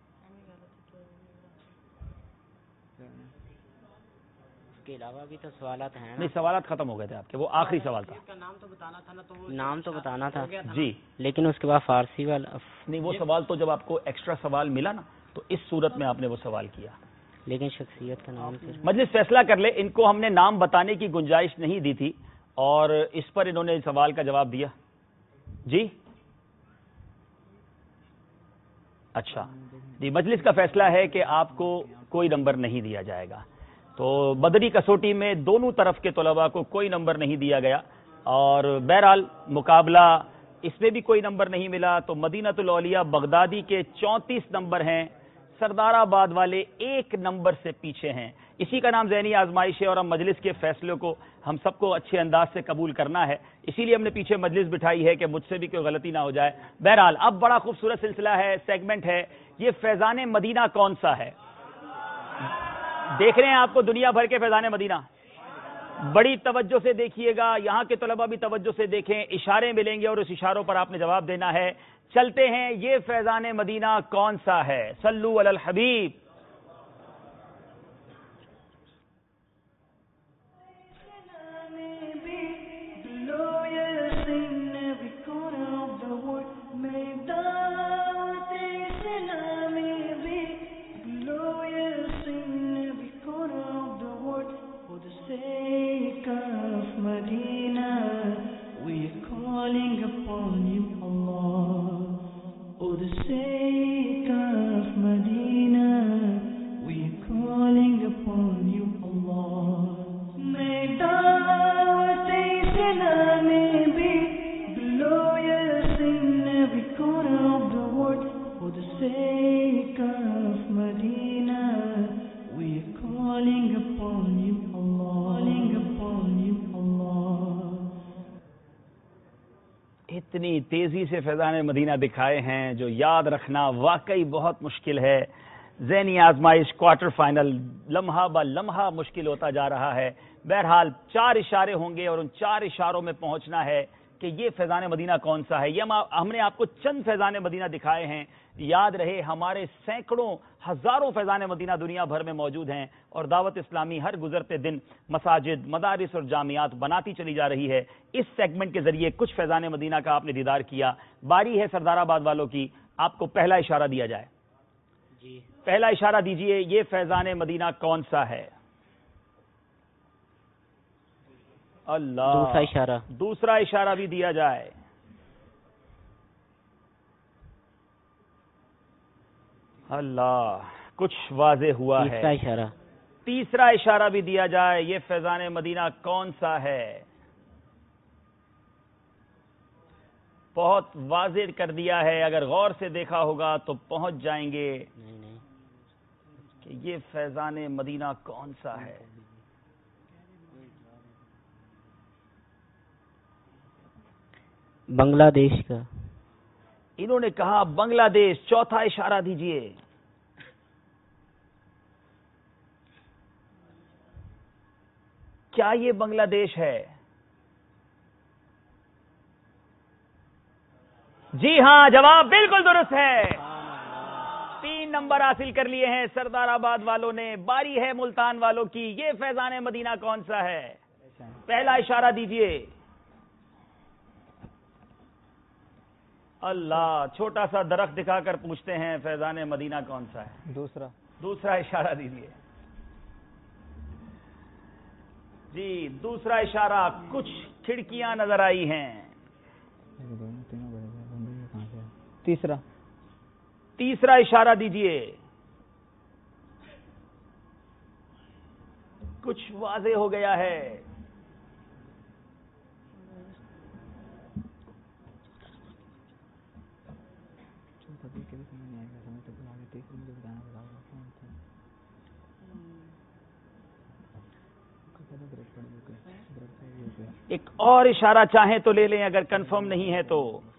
اس کے علاوہ بھی تو سوالات ہیں. نہیں, سوالات ختم ہو گئے تھے آپ کے, وہ آخری سوال تھا. نام تو بتانا تھا جی, لیکن اس کے بعد فارسی والا نہیں, وہ سوال تو جب آپ کو ایکسٹرا سوال ملا نا, تو اس صورت میں آپ نے وہ سوال کیا. لیکن شخصیت کا نام مجلس فیصلہ کر لے. ان کو ہم نے نام بتانے کی گنجائش نہیں دی تھی, اور اس پر انہوں نے سوال کا جواب دیا. جی اچھا جی, مجلس کا فیصلہ ہے کہ آپ کو کوئی نمبر نہیں دیا جائے گا. تو بدری کسوٹی میں دونوں طرف کے طلباء کو کوئی نمبر نہیں دیا گیا, اور بہرحال مقابلہ اس میں بھی کوئی نمبر نہیں ملا. تو مدینۃ الاولیاء بغدادی کے 34 نمبر ہیں, سردار آباد والے 1 نمبر سے پیچھے ہیں. اسی کا نام ذہنی آزمائش ہے, اور ہم مجلس کے فیصلے کو ہم سب کو اچھے انداز سے قبول کرنا ہے. اسی لیے ہم نے پیچھے مجلس بٹھائی ہے کہ مجھ سے بھی کوئی غلطی نہ ہو جائے. بہرحال اب بڑا خوبصورت سلسلہ ہے, سیگمنٹ ہے, یہ فیضان مدینہ کون سا ہے. دیکھ رہے ہیں آپ کو دنیا بھر کے فیضان مدینہ, بڑی توجہ سے دیکھیے گا. یہاں کے طلباء بھی توجہ سے دیکھیں, اشارے ملیں گے اور اس اشاروں پر آپ نے جواب دینا ہے. چلتے ہیں, یہ فیضان مدینہ کون سا ہے. صلو علی الحبیب. اتنی تیزی سے فیضان مدینہ دکھائے ہیں جو یاد رکھنا واقعی بہت مشکل ہے. ذہنی آزمائش کوارٹر فائنل لمحہ با لمحہ مشکل ہوتا جا رہا ہے. بہرحال 4 اشارے ہوں گے, اور ان 4 اشاروں میں پہنچنا ہے کہ یہ فیضان مدینہ کون سا ہے. یہ ہم نے آپ کو چند فیضان مدینہ دکھائے ہیں. یاد رہے ہمارے سینکڑوں ہزاروں فیضان مدینہ دنیا بھر میں موجود ہیں, اور دعوت اسلامی ہر گزرتے دن مساجد, مدارس اور جامعات بناتی چلی جا رہی ہے. اس سیگمنٹ کے ذریعے کچھ فیضان مدینہ کا آپ نے دیدار کیا. باری ہے سردار آباد والوں کی, آپ کو پہلا اشارہ دیا جائے. جی, پہلا اشارہ دیجئے, یہ فیضان مدینہ کون سا ہے. اللہ, دوسرا اشارہ. دوسرا اشارہ بھی دیا جائے. اللہ, کچھ واضح ہوا ہے. تیسرا اشارہ. تیسرا اشارہ بھی دیا جائے, یہ فیضان مدینہ کون سا ہے. بہت واضح کر دیا ہے, اگر غور سے دیکھا ہوگا تو پہنچ جائیں گے کہ یہ فیضان مدینہ کون سا ہے. بنگلہ دیش کا. انہوں نے کہا بنگلہ دیش. چوتھا اشارہ دیجئے. کیا یہ بنگلہ دیش ہے؟ جی ہاں، جواب بالکل درست ہے. 3 نمبر حاصل کر لیے ہیں سردار آباد والوں نے. باری ہے ملتان والوں کی. یہ فیضان مدینہ کون سا ہے؟ پہلا اشارہ دیجئے. اللہ، چھوٹا سا درخت دکھا کر پوچھتے ہیں فیضان مدینہ کون سا ہے؟ دوسرا اشارہ دیجئے. جی دوسرا اشارہ. کچھ کھڑکیاں نظر آئی ہیں. تیسرا اشارہ دیجئے. کچھ واضح ہو گیا ہے. ایک اور اشارہ چاہیں تو لے لیں اگر کنفرم نہیں ہے تو.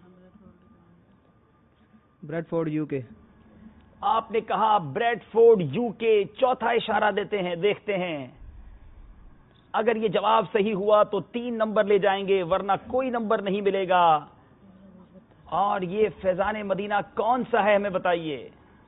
بریڈ فورڈ یو کے. آپ نے کہا بریڈ فورڈ یو کے. چوتھا اشارہ دیتے ہیں، دیکھتے ہیں. اگر یہ جواب صحیح ہوا تو 3 نمبر لے جائیں گے، ورنہ کوئی نمبر نہیں ملے گا. اور یہ فیضان مدینہ کون سا ہے ہمیں بتائیے.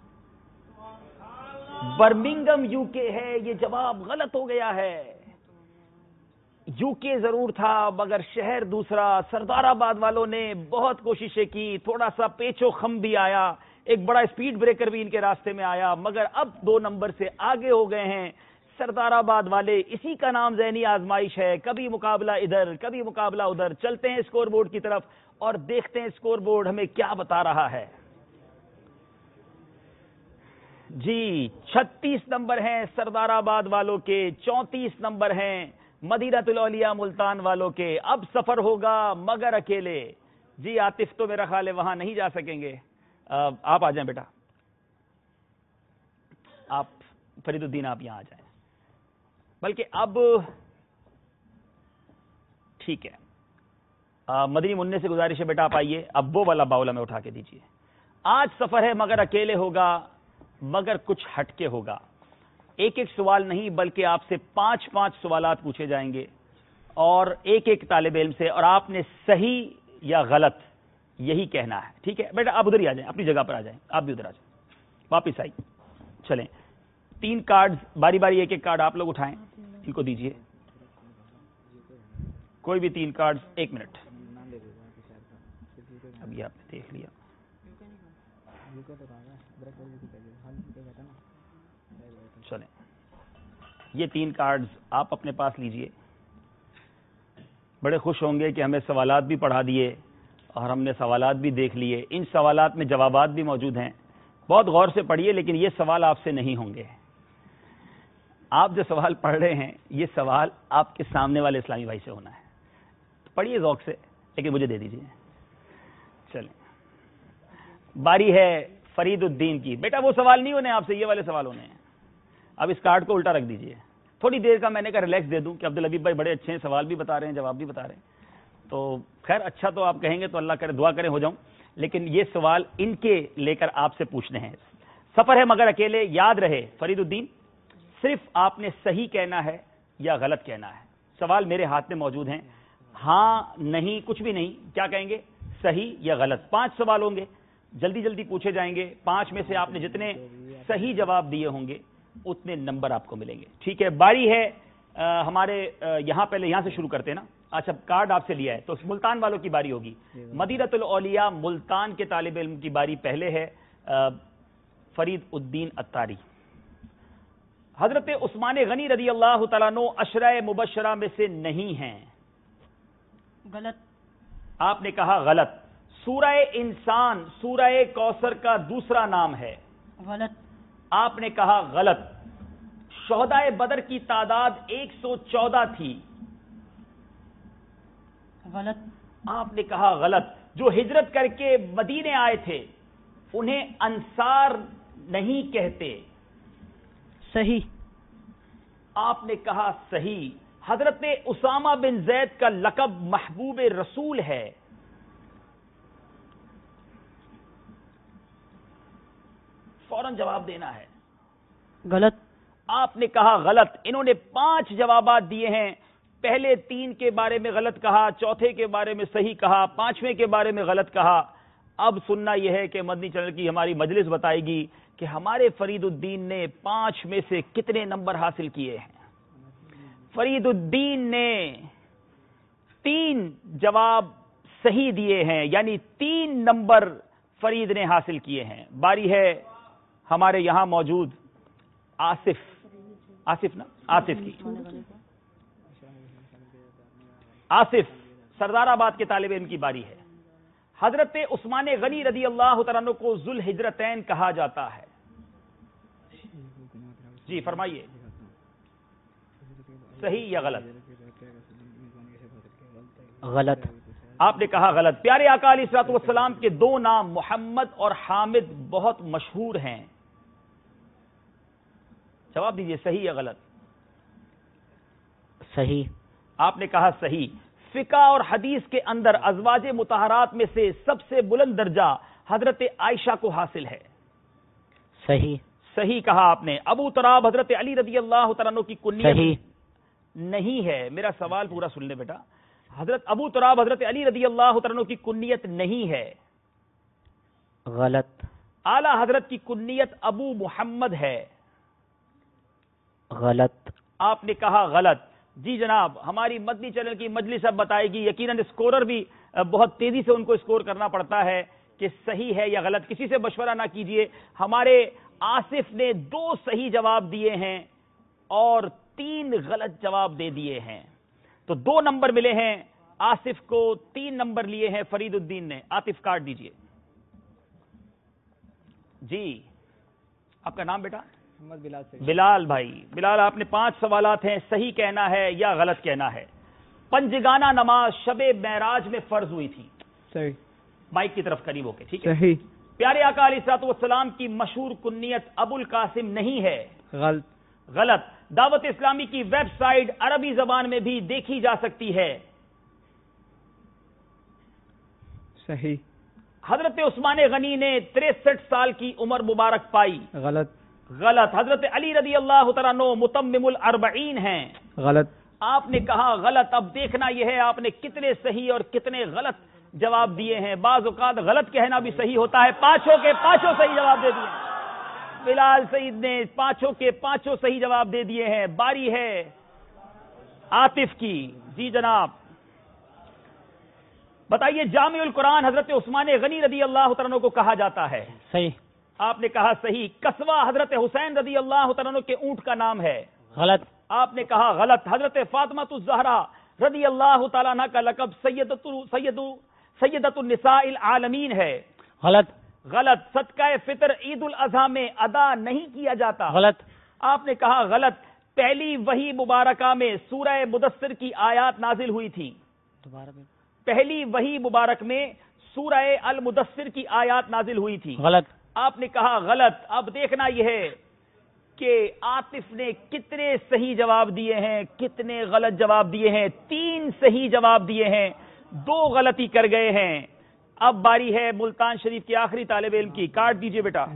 برمنگم یو کے ہے. یہ جواب غلط ہو گیا ہے. یو کے ضرور تھا مگر شہر دوسرا. سردار آباد والوں نے بہت کوششیں کی، تھوڑا سا پیچ و خم بھی آیا، ایک بڑا اسپیڈ بریکر بھی ان کے راستے میں آیا، مگر اب 2 نمبر سے آگے ہو گئے ہیں سردار آباد والے. اسی کا نام ذہنی آزمائش ہے. کبھی مقابلہ ادھر، کبھی مقابلہ ادھر. چلتے ہیں اسکور بورڈ کی طرف اور دیکھتے ہیں اسکور بورڈ ہمیں کیا بتا رہا ہے. جی 36 نمبر ہیں سردار آباد والوں کے، 34 نمبر ہیں مدینۃ الاولیاء ملتان والوں کے. اب سفر ہوگا مگر اکیلے. جی عاطف تو میرا خیال ہے وہاں نہیں جا سکیں گے. آپ آ جائیں بیٹا. آپ فرید الدین آپ یہاں آ جائیں. بلکہ اب ٹھیک ہے، مدنی منع سے گزارش ہے بیٹا آپ آئیے. اب وہ والا باؤل ہمیں اٹھا کے دیجیے. آج سفر ہے مگر اکیلے ہوگا، مگر کچھ ہٹ کے ہوگا. ایک سوال نہیں بلکہ آپ سے 5 سوالات پوچھے جائیں گے اور ایک طالب علم سے، اور آپ نے صحیح یا غلط یہی کہنا ہے. ٹھیک ہے بیٹا، آپ ادھر ہی آ جائیں، اپنی جگہ پر آ جائیں. آپ بھی ادھر آ جائیں، واپس آئی. چلیں 3 کارڈ باری باری، ایک کارڈ آپ لوگ اٹھائیں، ان کو دیجئے. کوئی بھی 3 کارڈ. 1 منٹ. ابھی آپ نے دیکھ لیا. چلیں یہ 3 کارڈز آپ اپنے پاس لیجئے. بڑے خوش ہوں گے کہ ہمیں سوالات بھی پڑھا دیے اور ہم نے سوالات بھی دیکھ لیے. ان سوالات میں جوابات بھی موجود ہیں. بہت غور سے پڑھیے، لیکن یہ سوال آپ سے نہیں ہوں گے. آپ جو سوال پڑھ رہے ہیں یہ سوال آپ کے سامنے والے اسلامی بھائی سے ہونا ہے. پڑھیے ذوق سے، لیکن مجھے دے دیجئے. چلیں باری ہے فرید الدین کی. بیٹا وہ سوال نہیں ہونے آپ سے، یہ والے سوال ہونے ہیں. اب اس کارڈ کو الٹا رکھ دیجئے. تھوڑی دیر کا میں نے کہا ریلیکس دے دوں کہ عبدالحبیب بھائی بڑے اچھے ہیں، سوال بھی بتا رہے ہیں، جواب بھی بتا رہے ہیں. تو خیر اچھا تو آپ کہیں گے تو اللہ کرے دعا کریں ہو جاؤں. لیکن یہ سوال ان کے لے کر آپ سے پوچھنے ہیں. سفر ہے مگر اکیلے. یاد رہے فرید الدین، صرف آپ نے صحیح کہنا ہے یا غلط کہنا ہے. سوال میرے ہاتھ میں موجود ہیں. ہاں نہیں کچھ بھی نہیں. کیا کہیں گے؟ صحیح یا غلط. 5 سوال ہوں گے، جلدی جلدی پوچھے جائیں گے. 5 میں سے آپ نے جتنے صحیح جواب دیے ہوں گے اتنے نمبر آپ کو ملیں گے. ٹھیک ہے، باری ہے ہمارے یہاں. پہلے یہاں سے شروع کرتے ہیں نا. اچھا کارڈ آپ سے لیا ہے تو ملتان والوں کی باری ہوگی. مدینۃ الاولیاء ملتان کے طالب علم کی باری پہلے ہے. فرید الدین اتاری. حضرت عثمان غنی رضی اللہ تعالیٰ عنہ عشرہ مبشرہ میں سے نہیں ہیں. غلط. آپ نے کہا غلط. سورہ انسان سورہ کوثر کا دوسرا نام ہے. غلط. آپ نے کہا غلط. شہدائے بدر کی تعداد 114 تھی. غلط. آپ نے کہا غلط. جو ہجرت کر کے مدینے آئے تھے انہیں انصار نہیں کہتے. صحیح. آپ نے کہا صحیح. حضرت اسامہ بن زید کا لقب محبوب رسول ہے. فوراً جواب دینا ہے. غلط. آپ نے کہا غلط. انہوں نے 5 جوابات دیے ہیں. پہلے 3 کے بارے میں غلط کہا، چوتھے کے بارے میں صحیح کہا، 5ویں کے بارے میں غلط کہا. اب سننا یہ ہے کہ مدنی چینل کی ہماری مجلس بتائے گی کہ ہمارے فرید الدین نے 5 میں سے کتنے نمبر حاصل کیے ہیں. فرید الدین نے 3 جواب صحیح دیے ہیں، یعنی 3 نمبر فرید نے حاصل کیے ہیں. باری ہے ہمارے یہاں موجود آصف کی. آصف سردار آباد کے طالب علم کی باری ہے. حضرت عثمان غنی رضی اللہ تعالیٰ عنہ کو ذوالحجرتین کہا جاتا ہے. جی فرمائیے، صحیح یا غلط؟ غلط. آپ نے کہا غلط. پیارے آقا علیہ الصلوۃ والسلام کے 2 نام محمد اور حامد بہت مشہور ہیں. جواب دیجئے، صحیح یا غلط؟ صحیح. آپ نے کہا صحیح. فقہ اور حدیث کے اندر ازواج مطہرات میں سے سب سے بلند درجہ حضرت عائشہ کو حاصل ہے. صحیح. صحیح کہا آپ نے. ابو تراب حضرت علی رضی اللہ تعالیٰ عنہ کی کنیت صحیح نہیں ہے. میرا سوال پورا سن لے بیٹا. حضرت ابو تراب حضرت علی رضی اللہ تعالیٰ عنہ کی کنیت نہیں ہے. غلط. اعلی حضرت کی کنیت ابو محمد ہے. غلط. آپ نے کہا غلط. جی جناب، ہماری مدنی چینل کی مجلس اب بتائے گی. یقیناً اسکورر بھی بہت تیزی سے ان کو اسکور کرنا پڑتا ہے کہ صحیح ہے یا غلط. کسی سے مشورہ نہ کیجئے. ہمارے آصف نے 2 صحیح جواب دیے ہیں اور 3 غلط جواب دے دیے ہیں، تو 2 نمبر ملے ہیں آصف کو، 3 نمبر لیے ہیں فرید الدین نے. عاطف کارڈ دیجئے. جی آپ کا نام بیٹا؟ بلال بھائی. بلال، آپ نے 5 سوالات ہیں، صحیح کہنا ہے یا غلط کہنا ہے. پنجگانہ نماز شب معراج میں فرض ہوئی تھی. صحیح. مائک کی طرف قریب ہو کے، ٹھیک ہے. صحیح. پیارے آقا علیہ الصلوۃ والسلام کی مشہور کنیت ابو القاسم نہیں ہے. غلط. غلط. دعوت اسلامی کی ویب سائٹ عربی زبان میں بھی دیکھی جا سکتی ہے. صحیح. حضرت عثمان غنی نے 63 سال کی عمر مبارک پائی. غلط. غلط. حضرت علی رضی اللہ تعالیٰ عنہ متمم الاربعین ہیں. غلط. آپ نے کہا غلط. اب دیکھنا یہ ہے آپ نے کتنے صحیح اور کتنے غلط جواب دیے ہیں. بعض اوقات غلط کہنا بھی صحیح ہوتا ہے. 5 کے 5 صحیح جواب دے دیے. بلال سعید نے 5 کے 5 صحیح جواب دے دیے ہیں. باری ہے عاطف کی. جی جناب بتائیے، جامع القرآن حضرت عثمان غنی رضی اللہ تعالیٰ عنہ کو کہا جاتا ہے. صحیح. آپ نے کہا صحیح. قصوہ حضرت حسین رضی اللہ تعالیٰ عنہ کے اونٹ کا نام ہے. غلط. آپ نے کہا غلط. حضرت فاطمہ الزہرا رضی اللہ تعالیٰ عنہ کا لقب سیدۃ النساء العالمین ہے. غلط. غلط. صدقہ فطر عید الاضحیٰ میں ادا نہیں کیا جاتا. غلط. آپ نے کہا غلط. پہلی وحی مبارکہ میں سورہ مدثر کی آیات نازل ہوئی تھی. پہلی وحی مبارک میں سورہ المدثر کی آیات نازل ہوئی تھی. غلط. آپ نے کہا غلط. اب دیکھنا یہ ہے کہ عاطف نے کتنے صحیح جواب دیے ہیں، کتنے غلط جواب دیے ہیں. 3 صحیح جواب دیے ہیں، 2 غلطی کر گئے ہیں. اب باری ہے ملتان شریف کے آخری طالب علم کی. کارڈ دیجئے بیٹا.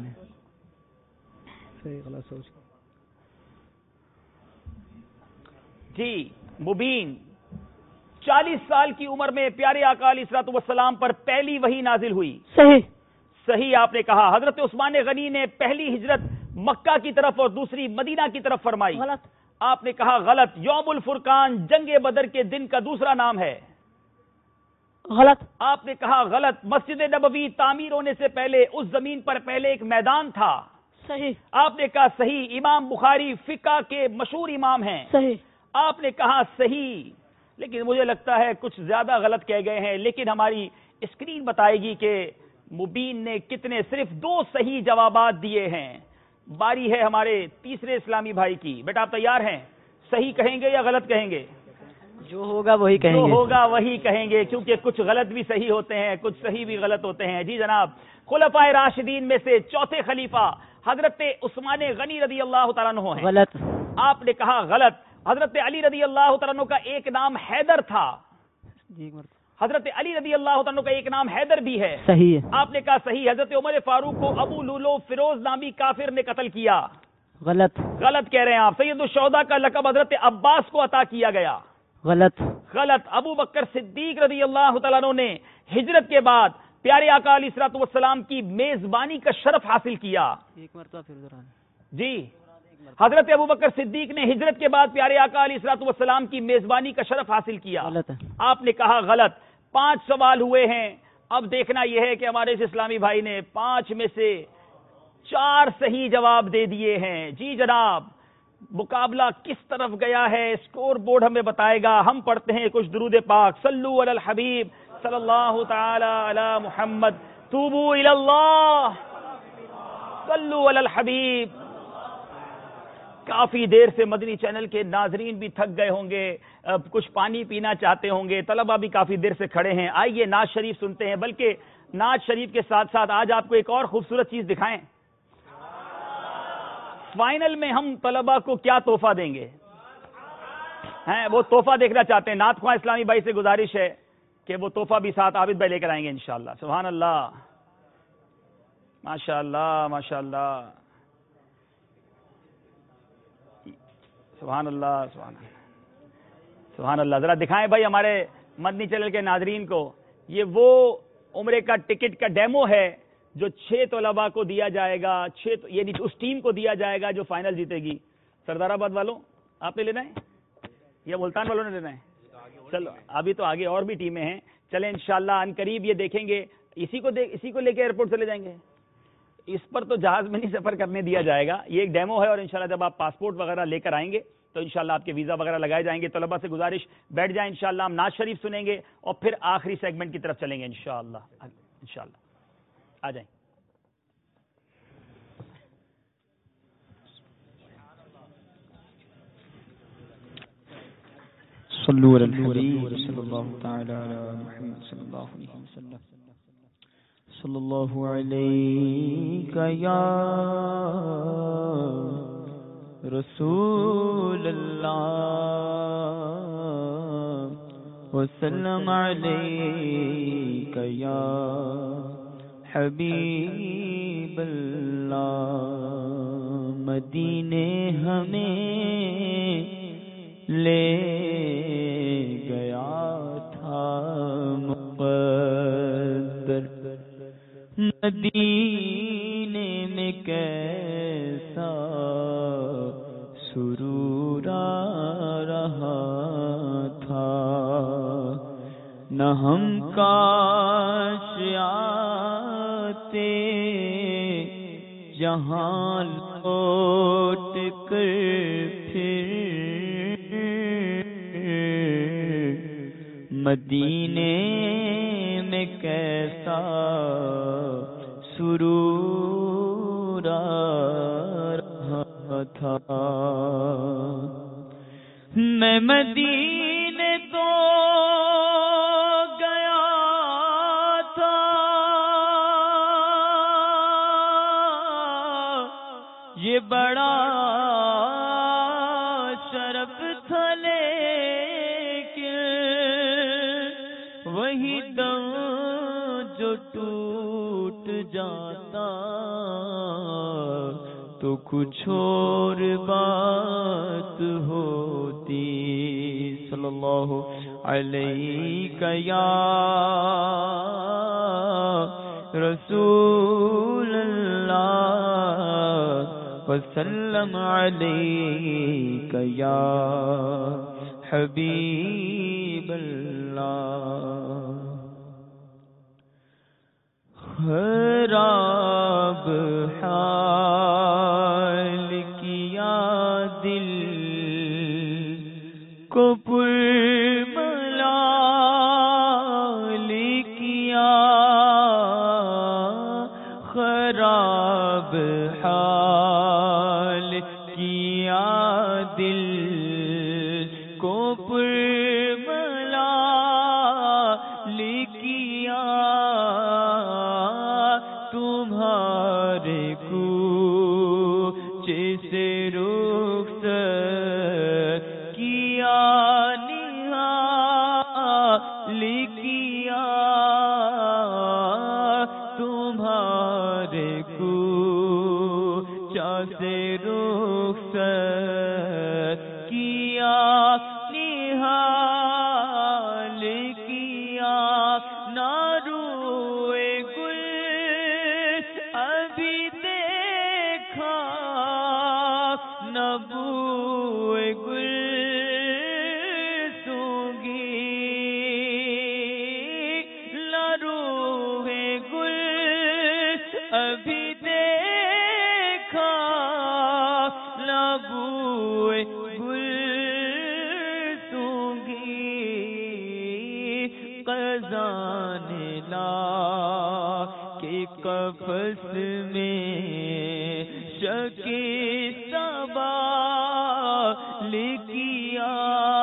جی مبین. 40 سال کی عمر میں پیارے آقا علیہ الصلوۃ والسلام پر پہلی وحی نازل ہوئی. صحیح. صحیح آپ نے کہا. حضرت عثمان غنی نے پہلی ہجرت مکہ کی طرف اور دوسری مدینہ کی طرف فرمائی. غلط. آپ نے کہا غلط. یوم الفرقان جنگ بدر کے دن کا دوسرا نام ہے. غلط. آپ نے کہا غلط. مسجد نبوی تعمیر ہونے سے پہلے اس زمین پر پہلے ایک میدان تھا. صحیح. آپ نے کہا صحیح. امام بخاری فقہ کے مشہور امام ہیں. صحیح. آپ نے کہا صحیح. لیکن مجھے لگتا ہے کچھ زیادہ غلط کہہ گئے ہیں. لیکن ہماری اسکرین بتائے گی کہ مبین نے کتنے صرف 2 صحیح جوابات دیے ہیں. باری ہے ہمارے تیسرے اسلامی بھائی کی. بیٹا آپ تیار ہیں؟ صحیح کہیں گے یا غلط کہیں گے؟ جو ہوگا وہی کہیں گے. جو ہوگا وہی کہیں گے، کیونکہ کچھ غلط بھی صحیح ہوتے ہیں، کچھ صحیح بھی غلط ہوتے ہیں. جی جناب، خلفائے راشدین میں سے چوتھے خلیفہ حضرت عثمان غنی رضی اللہ تعالیٰ عنہ ہیں. غلط. آپ نے کہا غلط. حضرت علی رضی اللہ تعالیٰ عنہ کا ایک نام حیدر تھا. حضرت علی رضی اللہ عنہ کا ایک نام حیدر بھی ہے. صحیح. آپ نے کہا صحیح. حضرت عمر فاروق کو ابو لولو فیروز نامی کافر نے قتل کیا. غلط. غلط کہہ رہے ہیں آپ. سید الشہداء کا لقب حضرت عباس کو عطا کیا گیا. غلط غلط. ابو بکر صدیق رضی اللہ تعالیٰ عنہ نے ہجرت کے بعد پیارے آقا علیہ الصلوۃ والسلام کی میزبانی کا شرف حاصل کیا. ایک مرتبہ پھر دوران. جی حضرت ابو بکر صدیق نے ہجرت کے بعد پیارے آقا علیہ الصلوۃ والسلام کی میزبانی کا شرف حاصل کیا. غلط ہے. آپ نے کہا غلط. 5 سوال ہوئے ہیں. اب دیکھنا یہ ہے کہ ہمارے اس اسلامی بھائی نے 5 میں سے 4 صحیح جواب دے دیے ہیں. جی جناب مقابلہ کس طرف گیا ہے اسکور بورڈ ہمیں بتائے گا. ہم پڑھتے ہیں کچھ درود پاک. صلو علی الحبیب صلی اللہ تعالی علی محمد. توبو الی اللہ. صلو علی الحبیب. کافی دیر سے مدنی چینل کے ناظرین بھی تھک گئے ہوں گے, اب کچھ پانی پینا چاہتے ہوں گے. طلبہ بھی کافی دیر سے کھڑے ہیں. آئیے نعت شریف سنتے ہیں. بلکہ نعت شریف کے ساتھ ساتھ آج آپ کو ایک اور خوبصورت چیز دکھائیں. فائنل میں ہم طلبہ کو کیا تحفہ دیں گے ہیں, وہ تحفہ دیکھنا چاہتے ہیں. نعت خواہ اسلامی بھائی سے گزارش ہے کہ وہ تحفہ بھی ساتھ عابد بھائی لے کر آئیں گے انشاءاللہ. سبحان اللہ, ماشاء اللہ, ماشاء اللہ, سبحان اللہ, سبحان اللہ, سبحان اللہ. ذرا دکھائیں بھائی ہمارے مدنی چینل کے ناظرین کو. یہ وہ عمرے کا ٹکٹ کا ڈیمو ہے جو 6 طلباء کو دیا جائے گا, 6 یعنی اس ٹیم کو دیا جائے گا جو فائنل جیتے گی. سردار آباد والوں آپ نے لینا ہے یا ملتان والوں نے لینا ہے؟ چلو ابھی تو آگے اور بھی ٹیمیں ہیں. چلیں انشاءاللہ ان قریب یہ دیکھیں گے. اسی کو لے کے ایئرپورٹ چلے جائیں گے. اس پر تو جہاز میں نہیں سفر کرنے دیا جائے گا. یہ ایک ڈیمو ہے اور انشاءاللہ جب آپ پاسپورٹ وغیرہ لے کر آئیں گے تو انشاءاللہ آپ کے ویزا وغیرہ لگائے جائیں گے. طلبہ سے گزارش بیٹھ جائیں. انشاءاللہ ہم نعت شریف سنیں گے اور پھر آخری سیگمنٹ کی طرف چلیں گے انشاءاللہ. انشاءاللہ آ جائیں. صلو علی الحبیب صلی اللہ تعالی علی محمد صلی اللہ علیہ وسلم. صلی اللہ علیہ یا رسول اللہ وسلم علیک یا حبیب اللہ. مدینے ہمیں لے گیا تھا مقدر, مدینے میں کیسا سرور آ رہا تھا. نہ ہم کاش آتے جہاں لوٹ کر پھر مدینے میں کیسا سرور آ رہا تھا. میں مدینے تو گیا تھا, یہ بڑا شرف تھا, لیکن وہی دم جو ٹوٹ جاتا تو کچھ اور بات ہوتی. صلی اللہ علیہ یا رسول اللہ وسلم علیک یا حبیب اللہ. خراب حال کیا دل کو پرملال کیا, خراب حال کیا دل کو پرملال کیا, تمہارے کوچے سے رخصت کیا نہال کیا, تمہارے کوچے سے رخصت کیا نہال شکستہ بال کیا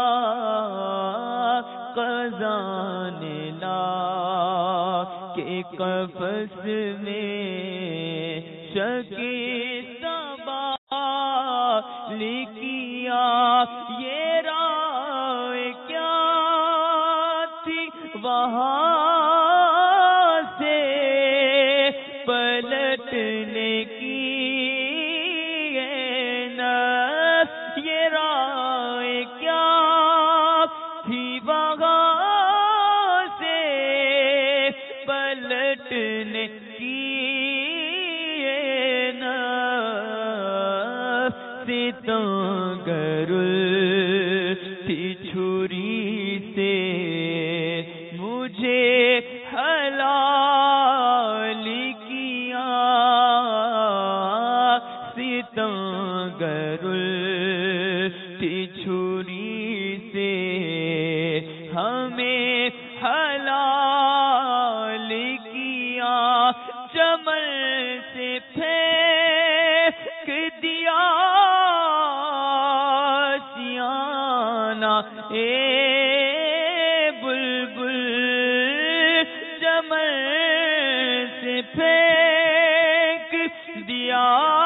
قضا نے لا کے قفس میں شکستہ بال کیا. یہ رائے کیا تھی وہاں سے پلٹنے کی، یہ رائے کیا تھی وہاں سے پلٹنے کی، ستمگر تھی چھری سے مجھے حلال کیا، ستمگر تھی چھری سے ہمیں حلال کیا. چمن سے پھینک دیا سیانہ اے بلبل، چمن سے پھینک دیا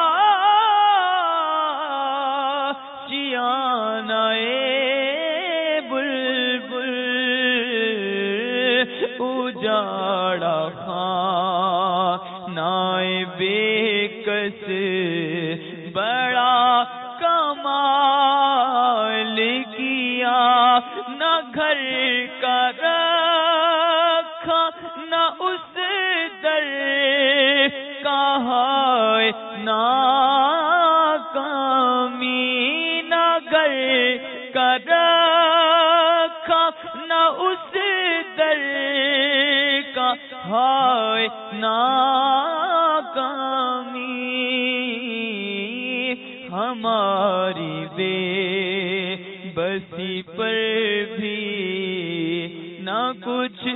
سیانہ اے بلبل، اجاڑا خانہ بے کس بڑا کمال کیا. نہ گھر کا رکھا نہ اس در کا ہے ناکامی، نہ گھر کا رکھا نہ اس در کا ہے ناکامی. ہماری بے بسی پر بھی نہ کچھ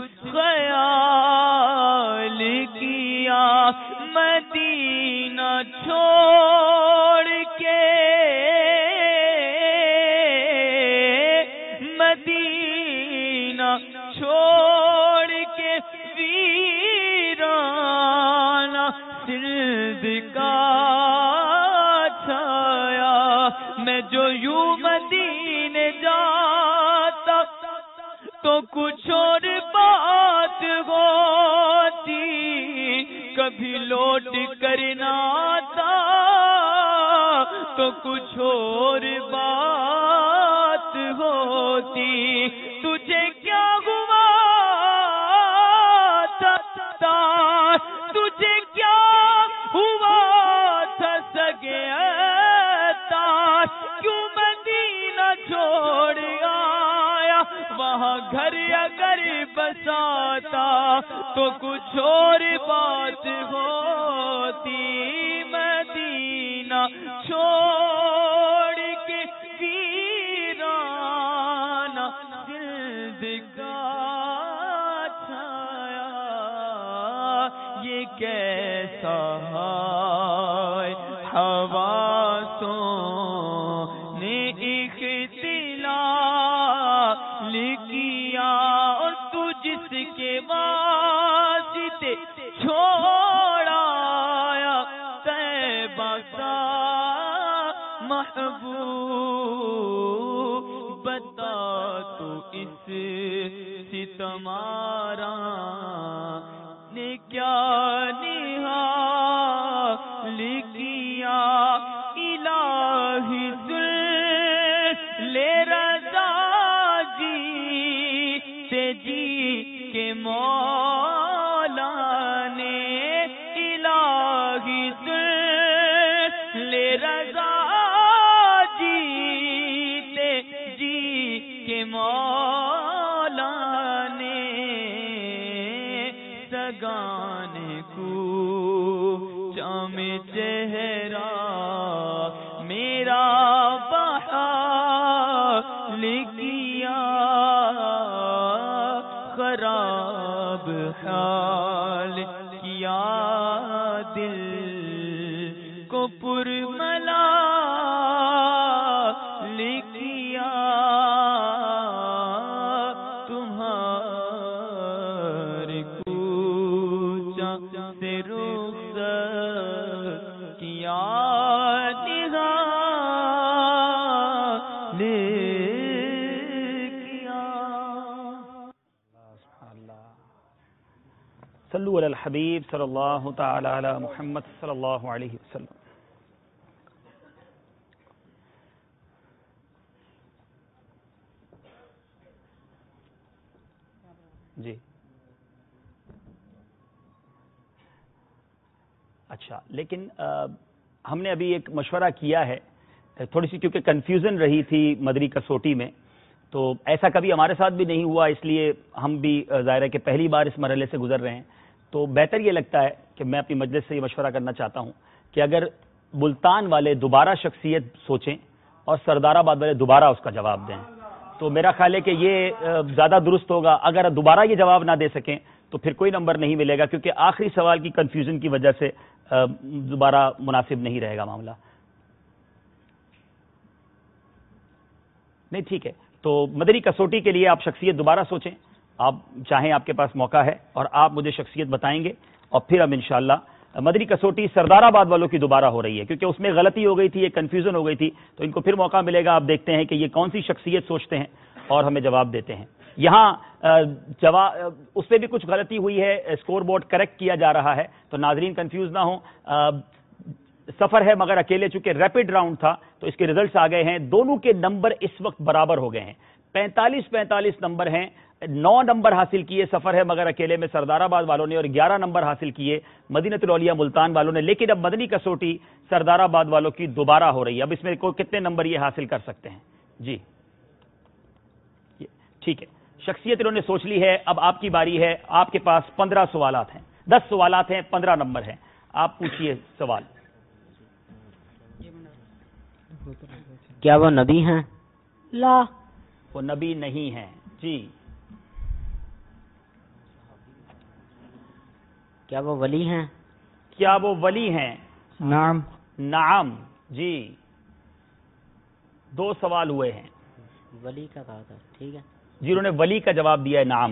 خیال کیا، مدینہ چھوڑ کے مدینہ چھوڑ کے ویرانہ سندھ کا چھایا. میں جو یوں مدینے جاتا تو کچھ اور بات ہوتی، کبھی لوٹ کر نہ آتا تو کچھ اور بات ہوتی. تجھے کیا ہوا تھا تجھے کیا ہوا تھا سگے تار، کیوں مدینہ چھوڑ آیا؟ وہاں گھر اگر بساتا تو کچھ اور بات ہوتی. مدینہ چھوڑ کے ویرانہ سندھ کا چھایا، یہ کیسا ہے حواسوں نے اختلال کیا، اور تو جس کے واسطے چھوڑایا طیبہ کا محبوب، بتا تو اس ستمارا نے کیا نہال کیا. الہی لے رضا جی سے جی کے مولا نے، الہی لے رضا جی سے جی کے مولا نے، سگان کو چم چہرہ میرا بحال کیا، خراب حال کیا دل کو پرملا لکھیا تمہارے کوچا سے رخصت کیا صلو علی الحبیب صلی اللہ تعالی علی محمد صلی اللہ علیہ وسلم. جی اچھا، لیکن ہم نے ابھی ایک مشورہ کیا ہے، تھوڑی سی کیونکہ کنفیوژن رہی تھی مدری کسوٹی میں، تو ایسا کبھی ہمارے ساتھ بھی نہیں ہوا، اس لیے ہم بھی ظاہر ہے کہ پہلی بار اس مرحلے سے گزر رہے ہیں. تو بہتر یہ لگتا ہے کہ میں اپنی مجلس سے یہ مشورہ کرنا چاہتا ہوں کہ اگر ملتان والے دوبارہ شخصیت سوچیں اور سردار آباد والے دوبارہ اس کا جواب دیں تو میرا خیال ہے کہ یہ زیادہ درست ہوگا. اگر دوبارہ یہ جواب نہ دے سکیں تو پھر کوئی نمبر نہیں ملے گا، کیونکہ آخری سوال کی کنفیوژن کی وجہ سے دوبارہ مناسب نہیں رہے گا معاملہ. نہیں ٹھیک ہے، تو مدری کسوٹی کے لیے آپ شخصیت دوبارہ سوچیں، آپ چاہیں آپ کے پاس موقع ہے اور آپ مجھے شخصیت بتائیں گے، اور پھر ہم انشاءاللہ مدری کسوٹی سردار آباد والوں کی دوبارہ ہو رہی ہے کیونکہ اس میں غلطی ہو گئی تھی، ایک کنفیوژن ہو گئی تھی، تو ان کو پھر موقع ملے گا. آپ دیکھتے ہیں کہ یہ کون سی شخصیت سوچتے ہیں اور ہمیں جواب دیتے ہیں. یہاں اس سے بھی کچھ غلطی ہوئی ہے، اسکور بورڈ کریکٹ کیا جا رہا ہے، تو ناظرین کنفیوز نہ ہوں. سفر ہے مگر اکیلے، چونکہ ریپڈ راؤنڈ تھا تو اس کے ریزلٹس آ گئے ہیں. دونوں کے نمبر اس وقت برابر ہو گئے ہیں، 45 نمبر ہیں. 9 نمبر حاصل کیے سفر ہے مگر اکیلے میں سردار آباد والوں نے، اور 11 نمبر حاصل کیے مدینۃ الاولیاء ملتان والوں نے. لیکن اب مدنی کسوٹی سردار آباد والوں کی دوبارہ ہو رہی ہے. اب اس میں کتنے نمبر یہ حاصل کر سکتے ہیں؟ جی ٹھیک ہے، شخصیت انہوں نے سوچ لی ہے. اب آپ کی باری ہے، آپ کے پاس 15 سوالات ہیں، 10 سوالات ہیں، 15 نمبر ہیں. آپ پوچھئے سوال. کیا وہ نبی ہیں؟ لا، وہ نبی نہیں ہیں. جی. کیا وہ ولی ہیں؟ کیا وہ ولی ہیں؟ نعم. نعم. جی 2 سوال ہوئے ہیں. ولی کا کہا تھا، ٹھیک ہے جی، انہوں نے ولی کا جواب دیا ہے. نعم.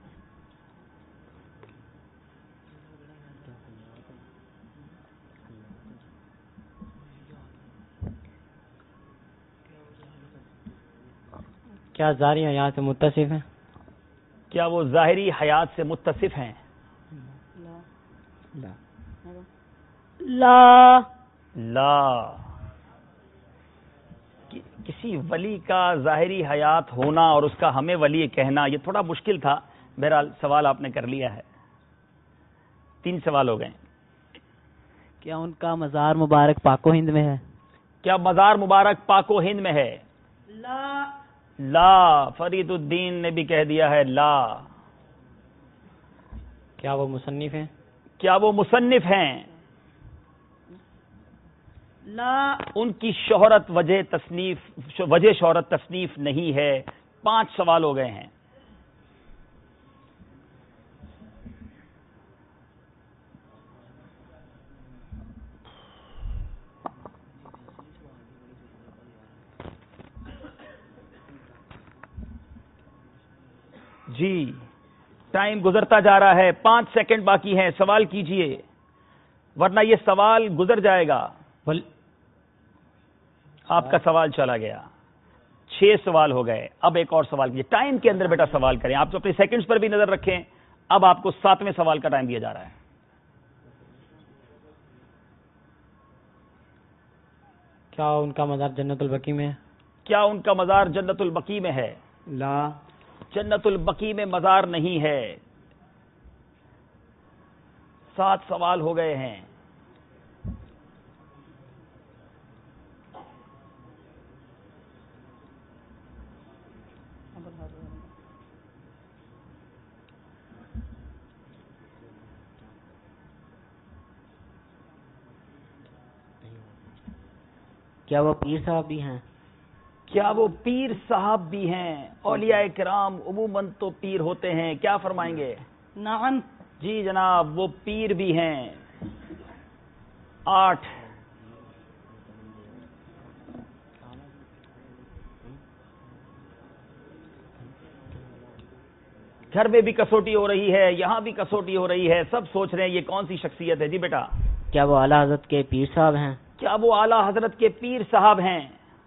کیا ظاہری حیات سے متصف ہیں؟ کیا وہ ظاہری حیات سے متصف ہیں؟ لا. لا. کسی ولی کا ظاہری حیات ہونا اور اس کا ہمیں ولی کہنا یہ تھوڑا مشکل تھا. بہرحال سوال آپ نے کر لیا ہے. 3 سوال ہو گئے. کیا ان کا مزار مبارک پاک و ہند میں ہے؟ کیا مزار مبارک پاک و ہند میں ہے؟ لا. لا. فرید الدین نے بھی کہہ دیا ہے لا. کیا وہ مصنف ہیں؟ کیا وہ مصنف ہیں؟ لا. ان کی شہرت وجہ شہرت تصنیف نہیں ہے. 5 سوال ہو گئے ہیں. جی ٹائم گزرتا جا رہا ہے، 5 سیکنڈ باقی ہیں. سوال کیجئے ورنہ یہ سوال گزر جائے گا. آپ کا سوال چلا گیا. 6 سوال ہو گئے. اب ایک اور سوال کیجئے. ٹائم کے اندر بیٹا سوال کریں. آپ تو اپنے سیکنڈز پر بھی نظر رکھیں. اب آپ کو 7ویں سوال کا ٹائم دیا جا رہا ہے. کیا ان کا مزار جنت البقیع میں ہے؟ کیا ان کا مزار جنت البقیع میں ہے؟ لا. جنت البقیع میں مزار نہیں ہے. 7 سوال ہو گئے ہیں. کیا وہ پیر صاحب بھی ہیں؟ کیا وہ پیر صاحب بھی ہیں؟ اولیاء کرام عموماً تو پیر ہوتے ہیں. کیا فرمائیں گے؟ نعم. جی جناب وہ پیر بھی ہیں. 8 گھر میں بھی کسوٹی ہو رہی ہے، یہاں بھی کسوٹی ہو رہی ہے، سب سوچ رہے ہیں یہ کون سی شخصیت ہے. جی بیٹا، کیا وہ اعلیٰ حضرت کے پیر صاحب ہیں؟ کیا وہ اعلیٰ حضرت کے پیر صاحب ہیں؟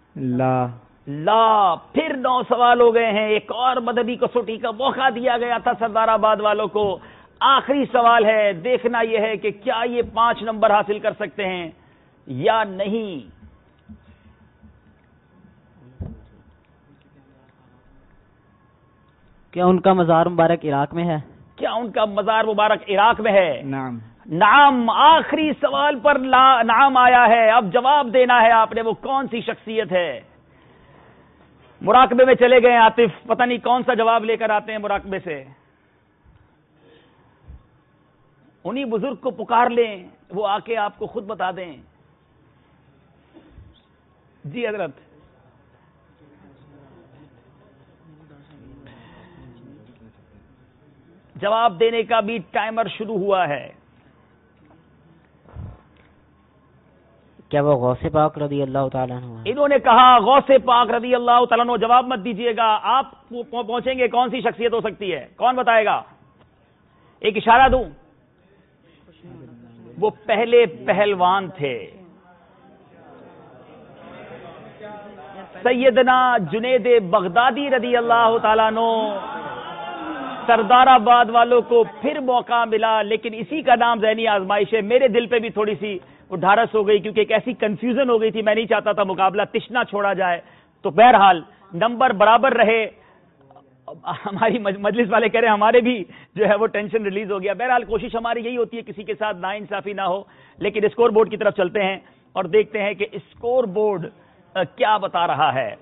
لا. پھر 9 سوال ہو گئے ہیں. ایک اور مدنی کسوٹی کا موقع دیا گیا تھا سردار آباد والوں کو. آخری سوال ہے، دیکھنا یہ ہے کہ کیا یہ 5 نمبر حاصل کر سکتے ہیں یا نہیں. کیا ان کا مزار مبارک عراق میں ہے؟ کیا ان کا مزار مبارک عراق میں ہے؟ نعم. نعم. آخری سوال پر نعم آیا ہے. اب جواب دینا ہے آپ نے، وہ کون سی شخصیت ہے. مراقبے میں چلے گئے عاطف، پتہ نہیں کون سا جواب لے کر آتے ہیں مراقبے سے. انہی بزرگ کو پکار لیں، وہ آ کے آپ کو خود بتا دیں. جی حضرت. جواب دینے کا بھی ٹائمر شروع ہوا ہے. کیا وہ غوث پاک رضی اللہ تعالیٰ عنہ؟ انہوں نے کہا غوث پاک رضی اللہ تعالیٰ عنہ. جواب مت دیجیے گا، آپ پہنچیں گے کون سی شخصیت ہو سکتی ہے؟ کون بتائے گا؟ ایک اشارہ دوں، وہ پہلے پہلوان تھے. سیدنا جنید بغدادی رضی اللہ تعالیٰ عنہ. سردار آباد والوں کو پھر موقع ملا، لیکن اسی کا نام ذہنی آزمائش ہے. میرے دل پہ بھی تھوڑی سی ڈھارس ہو گئی، کیونکہ ایک ایسی کنفیوژن ہو گئی تھی. میں نہیں چاہتا تھا مقابلہ تشنا چھوڑا جائے. تو بہرحال نمبر برابر رہے. ہماری مجلس والے کہہ رہے ہیں ہمارے بھی جو ہے وہ ٹینشن ریلیز ہو گیا. بہرحال کوشش ہماری یہی ہوتی ہے کسی کے ساتھ ناانصافی نہ ہو. لیکن اسکور بورڈ کی طرف چلتے ہیں اور دیکھتے ہیں کہ اسکور بورڈ کیا بتا رہا ہے.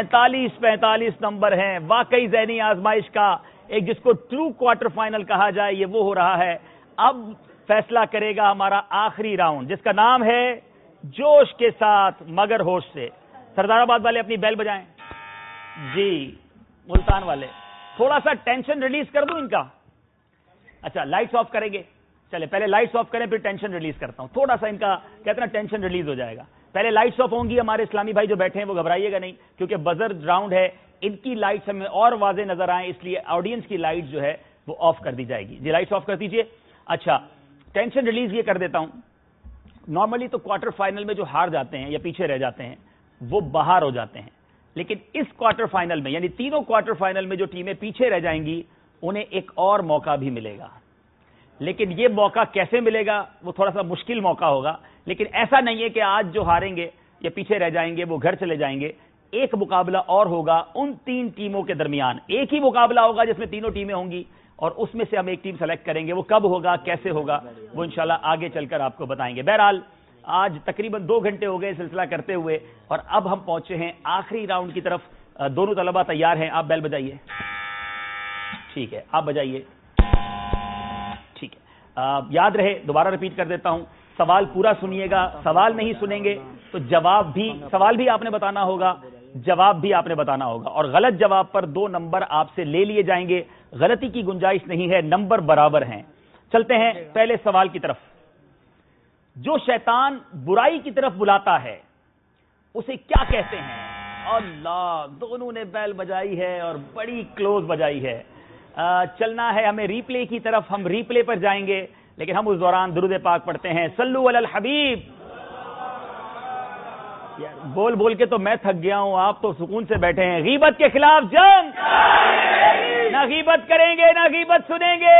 45 نمبر ہیں. واقعی ذہنی آزمائش کا ایک جس کو ٹرو کوارٹر فائنل کہا جائے یہ وہ ہو رہا ہے. اب فیصلہ کرے گا ہمارا آخری راؤنڈ، جس کا نام ہے جوش کے ساتھ مگر ہوش سے. سردار آباد والے اپنی بیل بجائیں. جی ملتان والے تھوڑا سا ٹینشن ریلیز کر دوں ان کا. اچھا لائٹس آف کریں گے، چلے پہلے لائٹس آف کریں پھر ٹینشن ریلیز کرتا ہوں. تھوڑا سا ان کا کہتے ہیں نا ٹینشن ریلیز ہو جائے گا. پہلے لائٹس آف ہوں گی. ہمارے اسلامی بھائی جو بیٹھے ہیں وہ گھبرائیے گا نہیں، کیونکہ بزر راؤنڈ ہے. ان کی لائٹس ہمیں اور واضح نظر آئیں، اس لیے آڈینس کی لائٹ جو ہے وہ آف کر دی جائے گی. جی لائٹس آف کر دیجئے. اچھا ٹینشن ریلیز یہ کر دیتا ہوں. نارملی تو کوارٹر فائنل میں جو ہار جاتے ہیں یا پیچھے رہ جاتے ہیں وہ باہر ہو جاتے ہیں، لیکن اس کوارٹر فائنل میں یعنی تینوں کوارٹر فائنل میں جو ٹیمیں پیچھے رہ جائیں گی انہیں ایک اور موقع بھی ملے گا. لیکن یہ موقع کیسے ملے گا وہ تھوڑا سا مشکل موقع ہوگا. لیکن ایسا نہیں ہے کہ آج جو ہاریں گے یا پیچھے رہ جائیں گے وہ گھر چلے جائیں گے. ایک مقابلہ اور ہوگا ان 3 ٹیموں کے درمیان. ایک ہی مقابلہ ہوگا جس میں تینوں ٹیمیں ہوں گی اور اس میں سے ہم ایک ٹیم سلیکٹ کریں گے. وہ کب ہوگا، کیسے ہوگا، وہ انشاءاللہ آگے چل کر آپ کو بتائیں گے. بہرحال آج تقریباً 2 گھنٹے ہو گئے سلسلہ کرتے ہوئے اور اب ہم پہنچے ہیں آخری راؤنڈ کی طرف. دونوں طلبہ تیار ہیں. آپ بیل بجائیے. ٹھیک ہے آپ بجائیے. ٹھیک ہے یاد رہے دوبارہ ریپیٹ کر دیتا ہوں. سوال پورا سنیے گا. سوال نہیں سنیں گے تو جواب بھی، سوال بھی آپ نے بتانا ہوگا، جواب بھی آپ نے بتانا ہوگا. اور غلط جواب پر 2 نمبر آپ سے لے لیے جائیں گے. غلطی کی گنجائش نہیں ہے، نمبر برابر ہیں. چلتے ہیں پہلے سوال کی طرف. جو شیطان برائی کی طرف بلاتا ہے اسے کیا کہتے ہیں؟ اللہ، دونوں نے بیل بجائی ہے اور بڑی کلوز بجائی ہے. چلنا ہے ہمیں ری پلے کی طرف. ہم ری پلے پر جائیں گے لیکن ہم اس دوران درود پاک پڑھتے ہیں. صلو علی الحبیب. بول بول کے تو میں تھک گیا ہوں، آپ تو سکون سے بیٹھے ہیں. غیبت کے خلاف جنگ، نہ غیبت کریں گے نہ غیبت سنیں گے.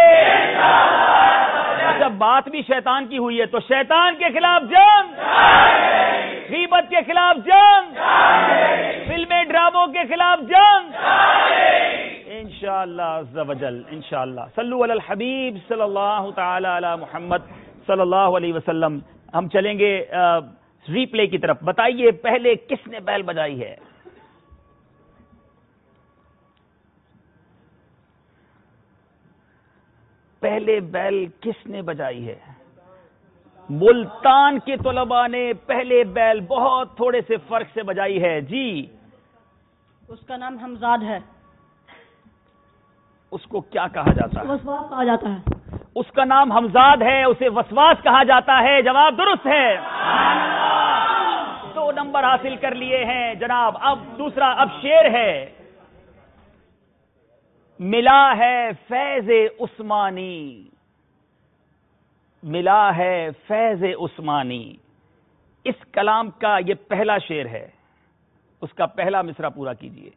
جب بات بھی شیطان کی ہوئی ہے تو شیطان کے خلاف جنگ، غیبت کے خلاف جنگ، فلمیں ڈراموں کے خلاف جنگ انشاءاللہ عز و جل. انشاءاللہ صلو علی الحبیب صلی اللہ تعالی علی محمد صلی اللہ علیہ وسلم. ہم چلیں گے ری پلے کی طرف. بتائیے پہلے کس نے بیل بجائی ہے؟ پہلے بیل کس نے بجائی ہے؟ ملتان کے طلباء نے پہلے بیل بہت تھوڑے سے فرق سے بجائی ہے. جی اس کا نام حمزاد ہے. اس کو کیا کہا جاتا ہے؟ وسواس کہا جاتا ہے. اس کا نام حمزاد ہے، اسے وسواس کہا جاتا ہے. جواب درست ہے. 2 نمبر حاصل کر لیے ہیں جناب. اب دوسرا، اب شیر ہے. ملا ہے فیض عثمانی، ملا ہے فیض عثمانی. اس کلام کا یہ پہلا شعر ہے، اس کا پہلا مصرع پورا کیجئے.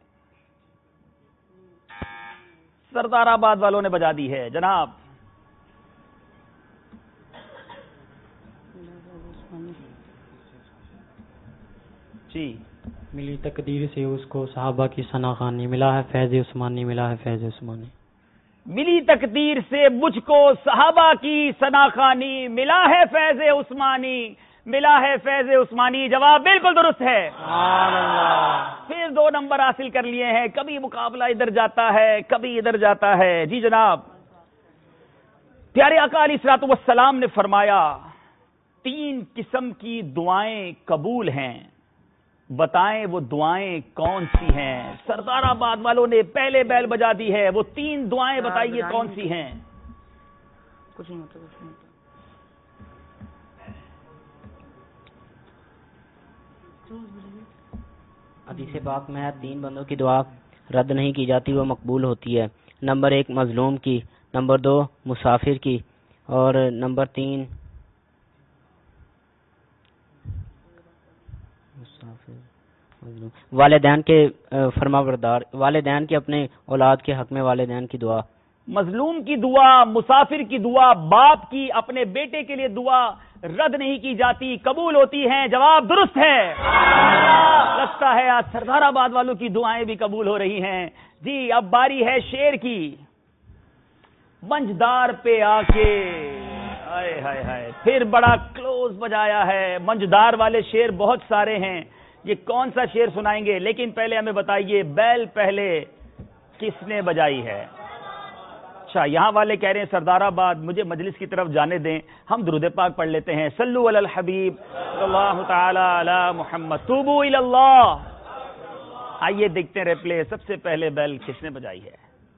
سردار آباد والوں نے بجا دی ہے جناب. جی. ملی تقدیر سے اس کو صحابہ کی ثناخوانی، ملا ہے فیض عثمانی، ملا ہے فیض عثمانی. ملی تقدیر سے مجھ کو صحابہ کی ثناخوانی، ملا ہے فیض عثمانی، ملا ہے فیض عثمانی. جواب بالکل درست ہے. پھر 2 نمبر حاصل کر لیے ہیں. کبھی مقابلہ ادھر جاتا ہے، کبھی ادھر جاتا ہے. جی جناب. پیارے آقا علیہ الصلوۃ والسلام نے فرمایا 3 قسم کی دعائیں قبول ہیں، بتائیں وہ دعائیں کون سی ہیں. سردار آباد والوں نے پہلے بیل بجا دی ہے. وہ 3 دعائیں بتائیے کون سی ہیں. کچھ نہیں ہوتا. حدیث پاک میں 3 بندوں کی دعا رد نہیں کی جاتی، وہ مقبول ہوتی ہے. نمبر 1 مظلوم کی، نمبر 2 مسافر کی، اور نمبر 3 والدین کے فرمانبردار، والدین کے اپنے اولاد کے حق میں والدین کی دعا. مظلوم کی دعا، مسافر کی دعا، باپ کی اپنے بیٹے کے لیے دعا رد نہیں کی جاتی، قبول ہوتی ہیں. جواب درست ہے. لگتا ہے آج سردار آباد والوں کی دعائیں بھی قبول ہو رہی ہیں. جی اب باری ہے شیر کی. منجدار پہ آ کے، ہائے ہائے ہائے، پھر بڑا کلوز بجایا ہے. منجدار والے شیر بہت سارے ہیں، یہ کون سا شیر سنائیں گے؟ لیکن پہلے ہمیں بتائیے بیل پہلے کس نے بجائی ہے؟ اچھا یہاں والے کہہ رہے ہیں سردار آباد مجھے مجلس کی طرف جانے دیں، ہم درود پاک پڑھ لیتے ہیں. صلو علی الحبیب صلی اللہ تعالی علی محمد، توبو الی اللہ. آئیے دیکھتے ہیں ریپلے. سب سے پہلے بیل کس نے بجائی ہے؟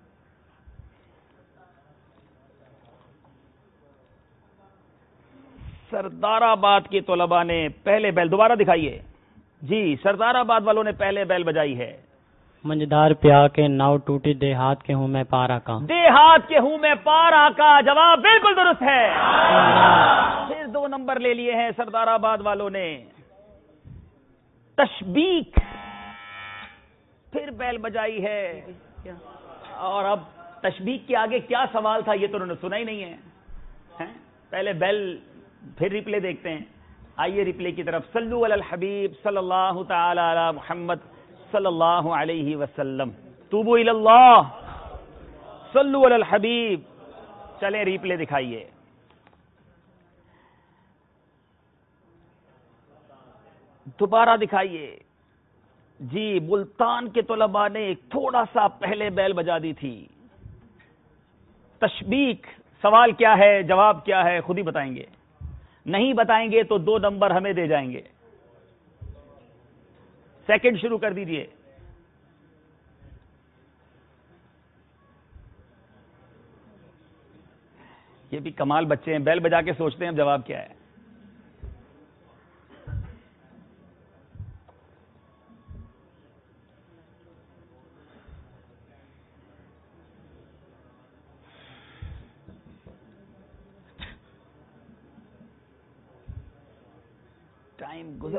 سردار آباد کے طلباء نے پہلے بیل، دوبارہ دکھائیے. جی سردار آباد والوں نے پہلے بیل بجائی ہے. منجدار پہ آ کے ناؤ ٹوٹی، دیہات کے ہوں میں پارا کا، دیہات کے ہوں میں پارا کا. جواب بالکل درست ہے. پھر 2 نمبر لے لیے ہیں سردار آباد والوں نے. تشبیک، پھر بیل بجائی ہے. اور اب تشبیک کے آگے کیا سوال تھا یہ تو انہوں نے سنا ہی نہیں ہے. پہلے بیل پھر ریپلے دیکھتے ہیں. آئیے ریپلے کی طرف. صلو علی الحبیب صلی اللہ تعالی علی محمد صلی اللہ علیہ وسلم، توبو الی اللہ، صلو علی الحبیب. چلیں ریپلے دکھائیے. دوبارہ دکھائیے. جی ملتان کے طلباء نے تھوڑا سا پہلے بیل بجا دی تھی. تشبیک، سوال کیا ہے، جواب کیا ہے، خود ہی بتائیں گے. نہیں بتائیں گے تو 2 نمبر ہمیں دے جائیں گے. سیکنڈ شروع کر دیجئے. یہ بھی کمال بچے ہیں، بیل بجا کے سوچتے ہیں اب جواب کیا ہے. ٹائم گزر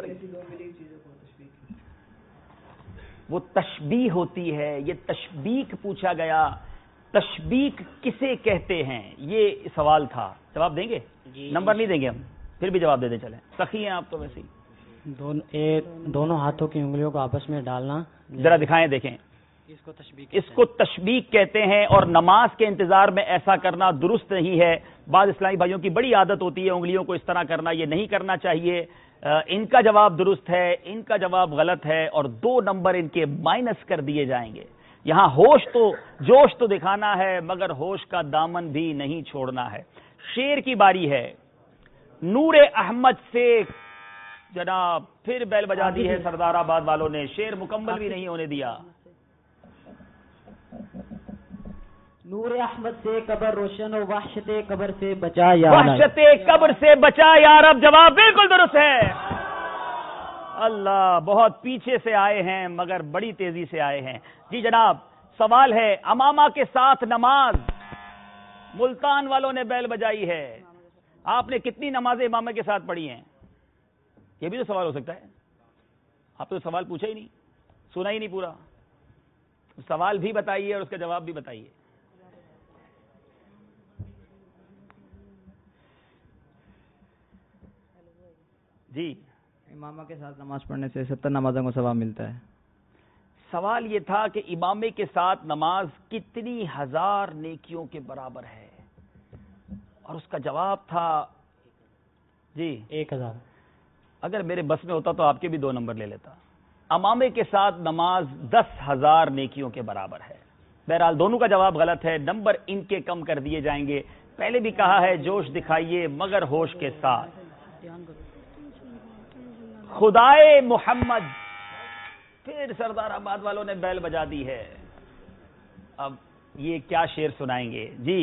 وہ تشبیہ ہوتی ہے. یہ تشبیک پوچھا گیا. تشبیک کسے کہتے ہیں یہ سوال تھا. جواب دیں گے؟ نمبر نہیں دیں گے ہم، پھر بھی جواب دے دیں. چلیں سخی ہیں آپ تو ویسے ہی. دونوں ہاتھوں کی انگلیوں کو آپس میں ڈالنا. ذرا دکھائیں دیکھیں. اس کو تشبیک کہتے ہیں اور نماز کے انتظار میں ایسا کرنا درست نہیں ہے. بعض اسلامی بھائیوں کی بڑی عادت ہوتی ہے انگلیوں کو اس طرح کرنا، یہ نہیں کرنا چاہیے. ان کا جواب درست ہے، ان کا جواب غلط ہے اور 2 نمبر ان کے مائنس کر دیے جائیں گے. یہاں جوش تو دکھانا ہے مگر ہوش کا دامن بھی نہیں چھوڑنا ہے. شیر کی باری ہے. نور احمد سے جناب پھر بیل بجا دی ہے سردار آباد والوں نے. شیر مکمل بھی نہیں ہونے دیا. نور احمد سے قبر روشن و وحشت قبر سے بچا یا رب. وحشت قبر سے بچا یا رب. جواب بالکل درست ہے. اللہ بہت پیچھے سے آئے ہیں مگر بڑی تیزی سے آئے ہیں. جی جناب سوال ہے امامہ کے ساتھ نماز ملتان والوں نے بیل بجائی ہے، آپ نے کتنی نمازیں امامہ کے ساتھ پڑھی ہیں؟ یہ بھی تو سوال ہو سکتا ہے. آپ تو سوال پوچھا ہی نہیں، سنا ہی نہیں پورا. سوال بھی بتائیے اور اس کا جواب بھی بتائیے. جی، امامہ کے ساتھ نماز پڑھنے سے 70 نمازوں کو ثواب ملتا ہے. سوال یہ تھا کہ امامے کے ساتھ نماز کتنی ہزار نیکیوں کے برابر ہے، اور اس کا جواب تھا جی 1000. اگر میرے بس میں ہوتا تو آپ کے بھی 2 نمبر لے لیتا. امامے کے ساتھ نماز 10,000 نیکیوں کے برابر ہے. بہرحال دونوں کا جواب غلط ہے، نمبر ان کے کم کر دیے جائیں گے. پہلے بھی کہا ہے جوش دکھائیے مگر ہوش کے ساتھ. خدائے محمد، پھر سردار آباد والوں نے بیل بجا دی ہے. اب یہ کیا شعر سنائیں گے؟ جی،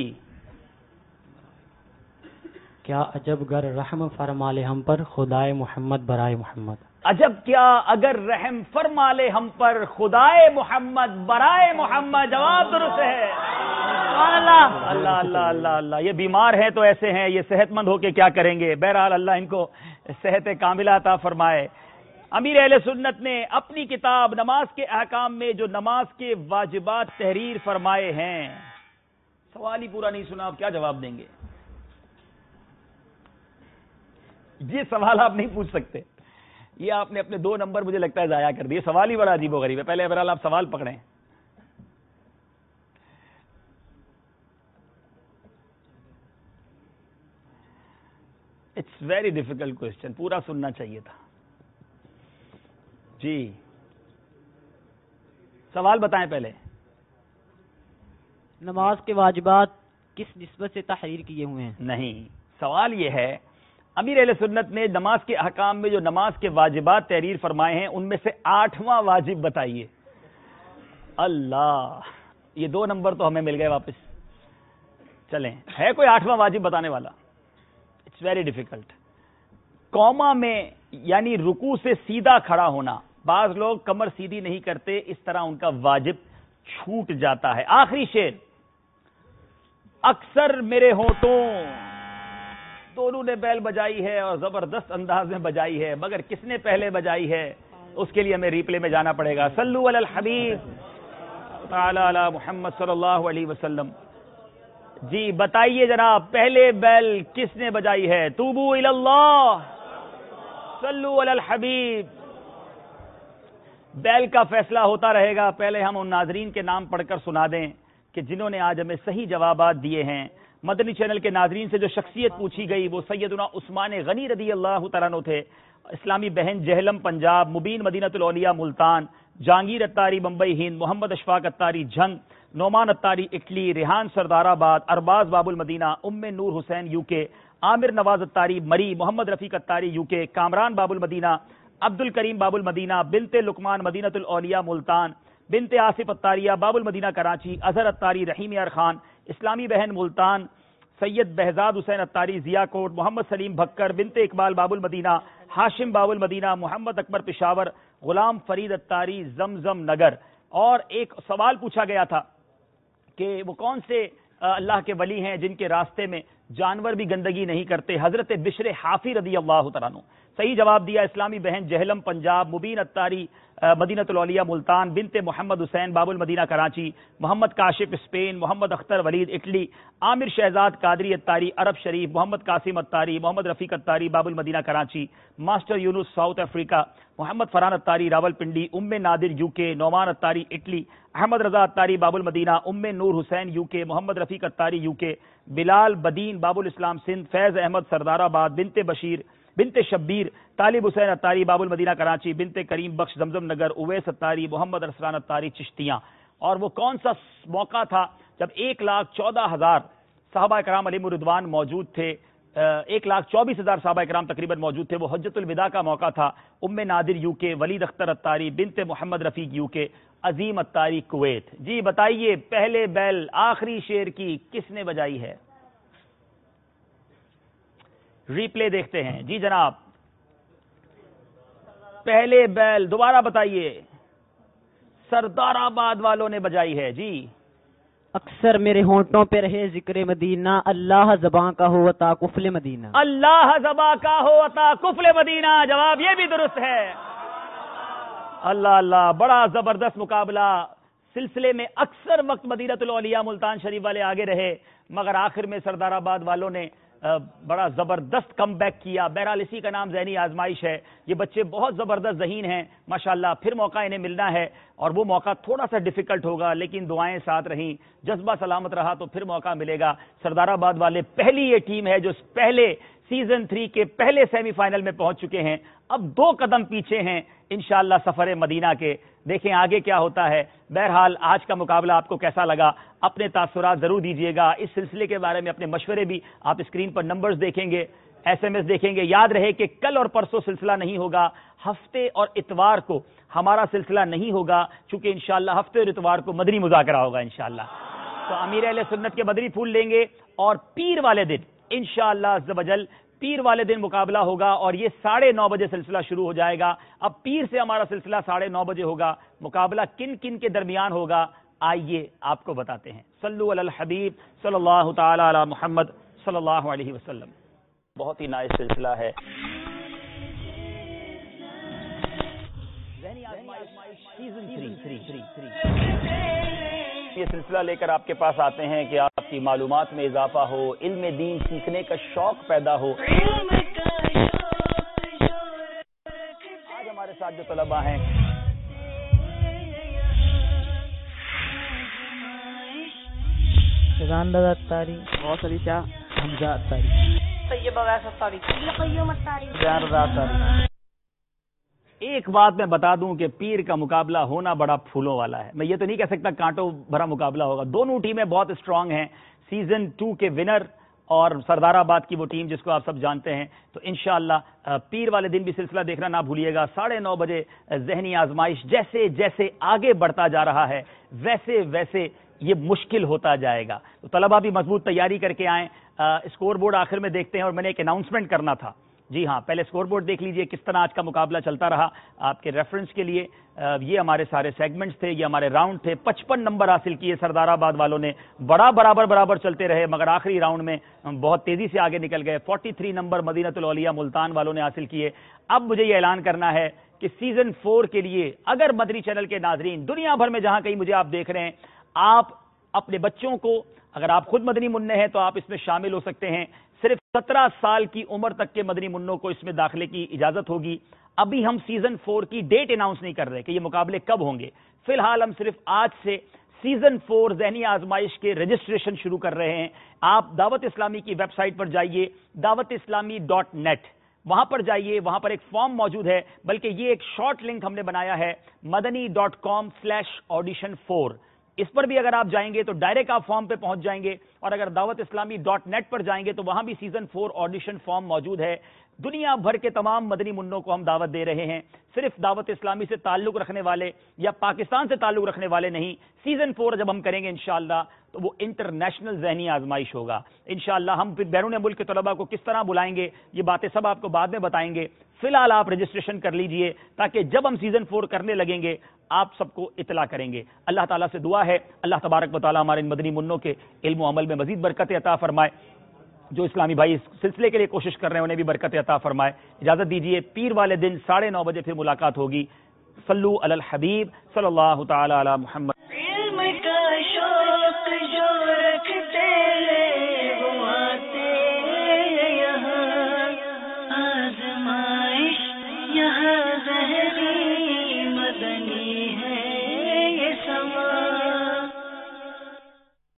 کیا عجب گر رحم فرما لے ہم پر خدائے محمد برائے محمد. عجب کیا اگر رحم فرما لے ہم پر خدائے محمد برائے محمد. جواب درست ہے. اللہ اللہ اللہ اللہ اللہ. یہ بیمار ہیں تو ایسے ہیں، یہ صحت مند ہو کے کیا کریں گے؟ بہرحال اللہ ان کو صحت کاملہ عطا فرمائے. امیر اہل سنت نے اپنی کتاب نماز کے احکام میں جو نماز کے واجبات تحریر فرمائے ہیں، سوال ہی پورا نہیں سنا، آپ کیا جواب دیں گے؟ یہ سوال آپ نہیں پوچھ سکتے. یہ آپ نے اپنے 2 نمبر مجھے لگتا ہے ضائع کر دیے. سوال ہی بڑا عجیب و غریب ہے. پہلے بہرحال آپ سوال پکڑیں. اٹس ویری ڈیفیکلٹ کوشچن، پورا سننا چاہیے تھا. جی، سوال بتائیں پہلے. نماز کے واجبات کس نسبت سے تحریر کیے ہوئے ہیں؟ نہیں، سوال یہ ہے امیر اہل سنت نے نماز کے احکام میں جو نماز کے واجبات تحریر فرمائے ہیں ان میں سے 8واں واجب بتائیے. اللہ، یہ 2 نمبر تو ہمیں مل گئے واپس. چلیں، ہے کوئی 8واں واجب بتانے والا؟ It's very difficult. قوما میں یعنی رکوع سے سیدھا کھڑا ہونا. بعض لوگ کمر سیدھی نہیں کرتے، اس طرح ان کا واجب چھوٹ جاتا ہے. آخری شعر، اکثر میرے ہونٹوں، دونوں نے بیل بجائی ہے اور زبردست انداز میں بجائی ہے، مگر کس نے پہلے بجائی ہے اس کے لیے ہمیں ریپلے میں جانا پڑے گا. صلو علی الحبیب تعالی علی محمد صلی اللہ علیہ وسلم. جی بتائیے جناب، پہلے بیل کس نے بجائی ہے؟ توبو الی اللہ، صلو علی الحبیب. بیل کا فیصلہ ہوتا رہے گا. پہلے ہم ان ناظرین کے نام پڑھ کر سنا دیں کہ جنہوں نے آج ہمیں صحیح جوابات دیے ہیں. مدنی چینل کے ناظرین سے جو شخصیت پوچھی گئی وہ سیدنا عثمان غنی رضی اللہ تعالیٰ عنہ تھے. اسلامی بہن جہلم پنجاب، مبین مدینۃ الاولیاء ملتان، جہانگیر اتاری بمبئی ہند، محمد اشفاق اتاری جھنگ، نعمان اتاری اٹلی، ریحان سردار آباد، ارباز باب المدینہ، ام نور حسین یو کے، عامر نواز اتاری مری، محمد رفیق اتاری یو کے، کامران باب المدینہ، عبد الکریم باب المدینہ، بنت لقمان مدینۃ الاولیاء ملتان، بنت آصف اتاریہ باب المدینہ کراچی، اظہر اتاری رحیم یار خان، اسلامی بہن ملتان، سید بہزاد حسین اتاری ضیا کوٹ، محمد سلیم بھکر، بنت اقبال باب المدینہ، ہاشم باب المدینہ، محمد اکبر پشاور، غلام فرید اتاری زمزم نگر. اور ایک سوال پوچھا گیا تھا کہ وہ کون سے اللہ کے ولی ہیں جن کے راستے میں جانور بھی گندگی نہیں کرتے؟ حضرت بشر حافی رضی اللہ تعالیٰ عنہ. صحیح جواب دیا اسلامی بہن جہلم پنجاب، مبین اتاری مدینۃ الاولیاء ملتان، بنت محمد Hussain Bab Almadina Karachi, Muhammad Kashif Spain, Muhammad Akhtar Waleed Italy, Aamir Shahzad Qadri Attari Arab Sharif, Muhammad Qasim Attari, Muhammad Rafiq Attari Bab Almadina Karachi, master Younus South Africa, Muhammad Farhan Attari Rawal Pindi, Umm Nadir U K, Noman Attari Italy, Ahmad Raza Attari Bab Almadina, ام نور حسین یو کے، محمد رفیق اتاری یو کے، بلال بدین باب الاسلام سندھ، فیض احمد سردار آباد، بنت بشیر، بنت شبیر، طالب حسین اتاری باب المدینہ کراچی، بنت کریم بخش زمزم نگر، اویس اتاری، محمد ارسلان اتاری چشتیاں. اور وہ کون سا موقع تھا جب 1,14,000 صحابہ کرام علیہم الرضوان موجود تھے؟ 1,24,000 صحابہ کرام تقریباً موجود تھے. وہ حجۃ الوداع کا موقع تھا. ام نادر یو کے، ولید اختر اتاری، بنت محمد رفیق یو کے، عظیم اتاری کویت. جی بتائیے، پہلے بیل آخری شعر کی کس نے بجائی ہے؟ ریپلے دیکھتے ہیں. جی جناب، پہلے بیل دوبارہ بتائیے. سردار آباد والوں نے بجائی ہے. جی اکثر میرے ہونٹوں پہ رہے ذکر مدینہ، اللہ زباں کا ہو عطا کفل مدینہ. اللہ زباں کا ہو عطا کفل مدینہ. جواب یہ بھی درست ہے. اللہ اللہ، بڑا زبردست مقابلہ. سلسلے میں اکثر وقت مدینۃ الاولیاء ملتان شریف والے آگے رہے، مگر آخر میں سردار آباد والوں نے بڑا زبردست کم بیک کیا. بہرحال اسی کا نام ذہنی آزمائش ہے. یہ بچے بہت زبردست ذہین ہیں ماشاءاللہ. پھر موقع انہیں ملنا ہے اور وہ موقع تھوڑا سا ڈیفیکلٹ ہوگا، لیکن دعائیں ساتھ رہیں، جذبہ سلامت رہا تو پھر موقع ملے گا. سردار آباد والے پہلی یہ ٹیم ہے جو پہلے سیزن 3 کے پہلے سیمی فائنل میں پہنچ چکے ہیں. اب 2 قدم پیچھے ہیں انشاءاللہ سفر مدینہ کے. دیکھیں آگے کیا ہوتا ہے. بہرحال آج کا مقابلہ آپ کو کیسا لگا؟ اپنے تاثرات ضرور دیجیے گا. اس سلسلے کے بارے میں اپنے مشورے بھی آپ اسکرین پر نمبرز دیکھیں گے، SMS دیکھیں گے. یاد رہے کہ کل اور پرسوں سلسلہ نہیں ہوگا، ہفتے اور اتوار کو ہمارا سلسلہ نہیں ہوگا، چونکہ انشاءاللہ ہفتے اور اتوار کو مدنی مذاکرہ ہوگا انشاءاللہ. تو امیر اہل سنت کے مدنی پھول لیں گے اور پیر والے دن انشاءاللہ عز و جل پیر والے دن مقابلہ ہوگا اور یہ 9:30 بجے سلسلہ شروع ہو جائے گا. اب پیر سے ہمارا سلسلہ 9:30 بجے ہوگا. مقابلہ کن کن کے درمیان ہوگا آئیے آپ کو بتاتے ہیں. صلو علی الحبیب صلی اللہ تعالی علی محمد صلی اللہ علیہ وسلم. بہت ہی نائس سلسلہ ہے. یہ سلسلہ لے کر آپ کے پاس آتے ہیں کہ آپ کی معلومات میں اضافہ ہو، علم دین سیکھنے کا شوق پیدا ہو. آج ہمارے ساتھ جو طلباء ہیں رضان رضا اتاری، غوث علی شاہ، حمزہ اتاری، طیب اویس اتاری، قیوم اتاری، جان رضا اتاری. ایک بات میں بتا دوں کہ پیر کا مقابلہ ہونا بڑا پھولوں والا ہے. میں یہ تو نہیں کہہ سکتا کانٹوں بھرا مقابلہ ہوگا. دونوں ٹیمیں بہت اسٹرانگ ہیں. سیزن 2 کے ونر اور سردار آباد کی وہ ٹیم جس کو آپ سب جانتے ہیں. تو انشاءاللہ پیر والے دن بھی سلسلہ دیکھنا نہ بھولیے گا. 9:30 بجے ذہنی آزمائش. جیسے جیسے آگے بڑھتا جا رہا ہے ویسے ویسے یہ مشکل ہوتا جائے گا. تو طلبہ بھی مضبوط تیاری کر کے آئیں. اسکور بورڈ آخر میں دیکھتے ہیں اور میں نے ایک اناؤنسمنٹ کرنا تھا. جی ہاں، پہلے اسکور بورڈ دیکھ لیجئے کس طرح آج کا مقابلہ چلتا رہا آپ کے ریفرنس کے لیے. یہ ہمارے سارے سیگمنٹس تھے، یہ ہمارے راؤنڈ تھے. 55 نمبر حاصل کیے سردار آباد والوں نے. بڑا برابر چلتے رہے مگر آخری راؤنڈ میں بہت تیزی سے آگے نکل گئے. 43 نمبر مدینۃ الاولیاء ملتان والوں نے حاصل کیے. اب مجھے یہ اعلان کرنا ہے کہ سیزن 4 کے لیے اگر مدنی چینل کے ناظرین دنیا بھر میں جہاں کہیں مجھے آپ دیکھ رہے ہیں، آپ اپنے بچوں کو، اگر آپ خود مدنی منع ہیں تو آپ اس میں شامل ہو سکتے ہیں. صرف 17 سال کی عمر تک کے مدنی منوں کو اس میں داخلے کی اجازت ہوگی. ابھی ہم سیزن 4 کی ڈیٹ اناؤنس نہیں کر رہے کہ یہ مقابلے کب ہوں گے. فی الحال ہم صرف آج سے سیزن 4 ذہنی آزمائش کے رجسٹریشن شروع کر رہے ہیں. آپ دعوت اسلامی کی ویب سائٹ پر جائیے، dawatIslami.net. وہاں پر جائیے، وہاں پر ایک فارم موجود ہے، بلکہ یہ ایک شارٹ لنک ہم نے بنایا ہے madani.com/audition4. اس پر بھی اگر آپ جائیں گے تو ڈائریکٹ آپ فارم پہ پہنچ جائیں گے. اور اگر dawatIslami.net پر جائیں گے تو وہاں بھی سیزن 4 آڈیشن فارم موجود ہے. دنیا بھر کے تمام مدنی منوں کو ہم دعوت دے رہے ہیں. صرف دعوت اسلامی سے تعلق رکھنے والے یا پاکستان سے تعلق رکھنے والے نہیں. سیزن 4 جب ہم کریں گے انشاءاللہ تو وہ انٹرنیشنل ذہنی آزمائش ہوگا انشاءاللہ. ہم پھر بیرون ملک کے طلباء کو کس طرح بلائیں گے یہ باتیں سب آپ کو بعد میں بتائیں گے. فی الحال آپ رجسٹریشن کر لیجئے تاکہ جب ہم سیزن 4 کرنے لگیں گے آپ سب کو اطلاع کریں گے. اللہ تعالیٰ سے دعا ہے اللہ تبارک و تعالیٰ ہمارے ان مدنی منوں کے علم و عمل میں مزید برکت عطا فرمائے. جو اسلامی بھائی اس سلسلے کے لیے کوشش کر رہے ہیں انہیں بھی برکت عطا فرمائے. اجازت دیجیے، پیر والے دن 9:30 بجے پھر ملاقات ہوگی. صلو علی الحبیب صلی اللہ تعالی علی محمد.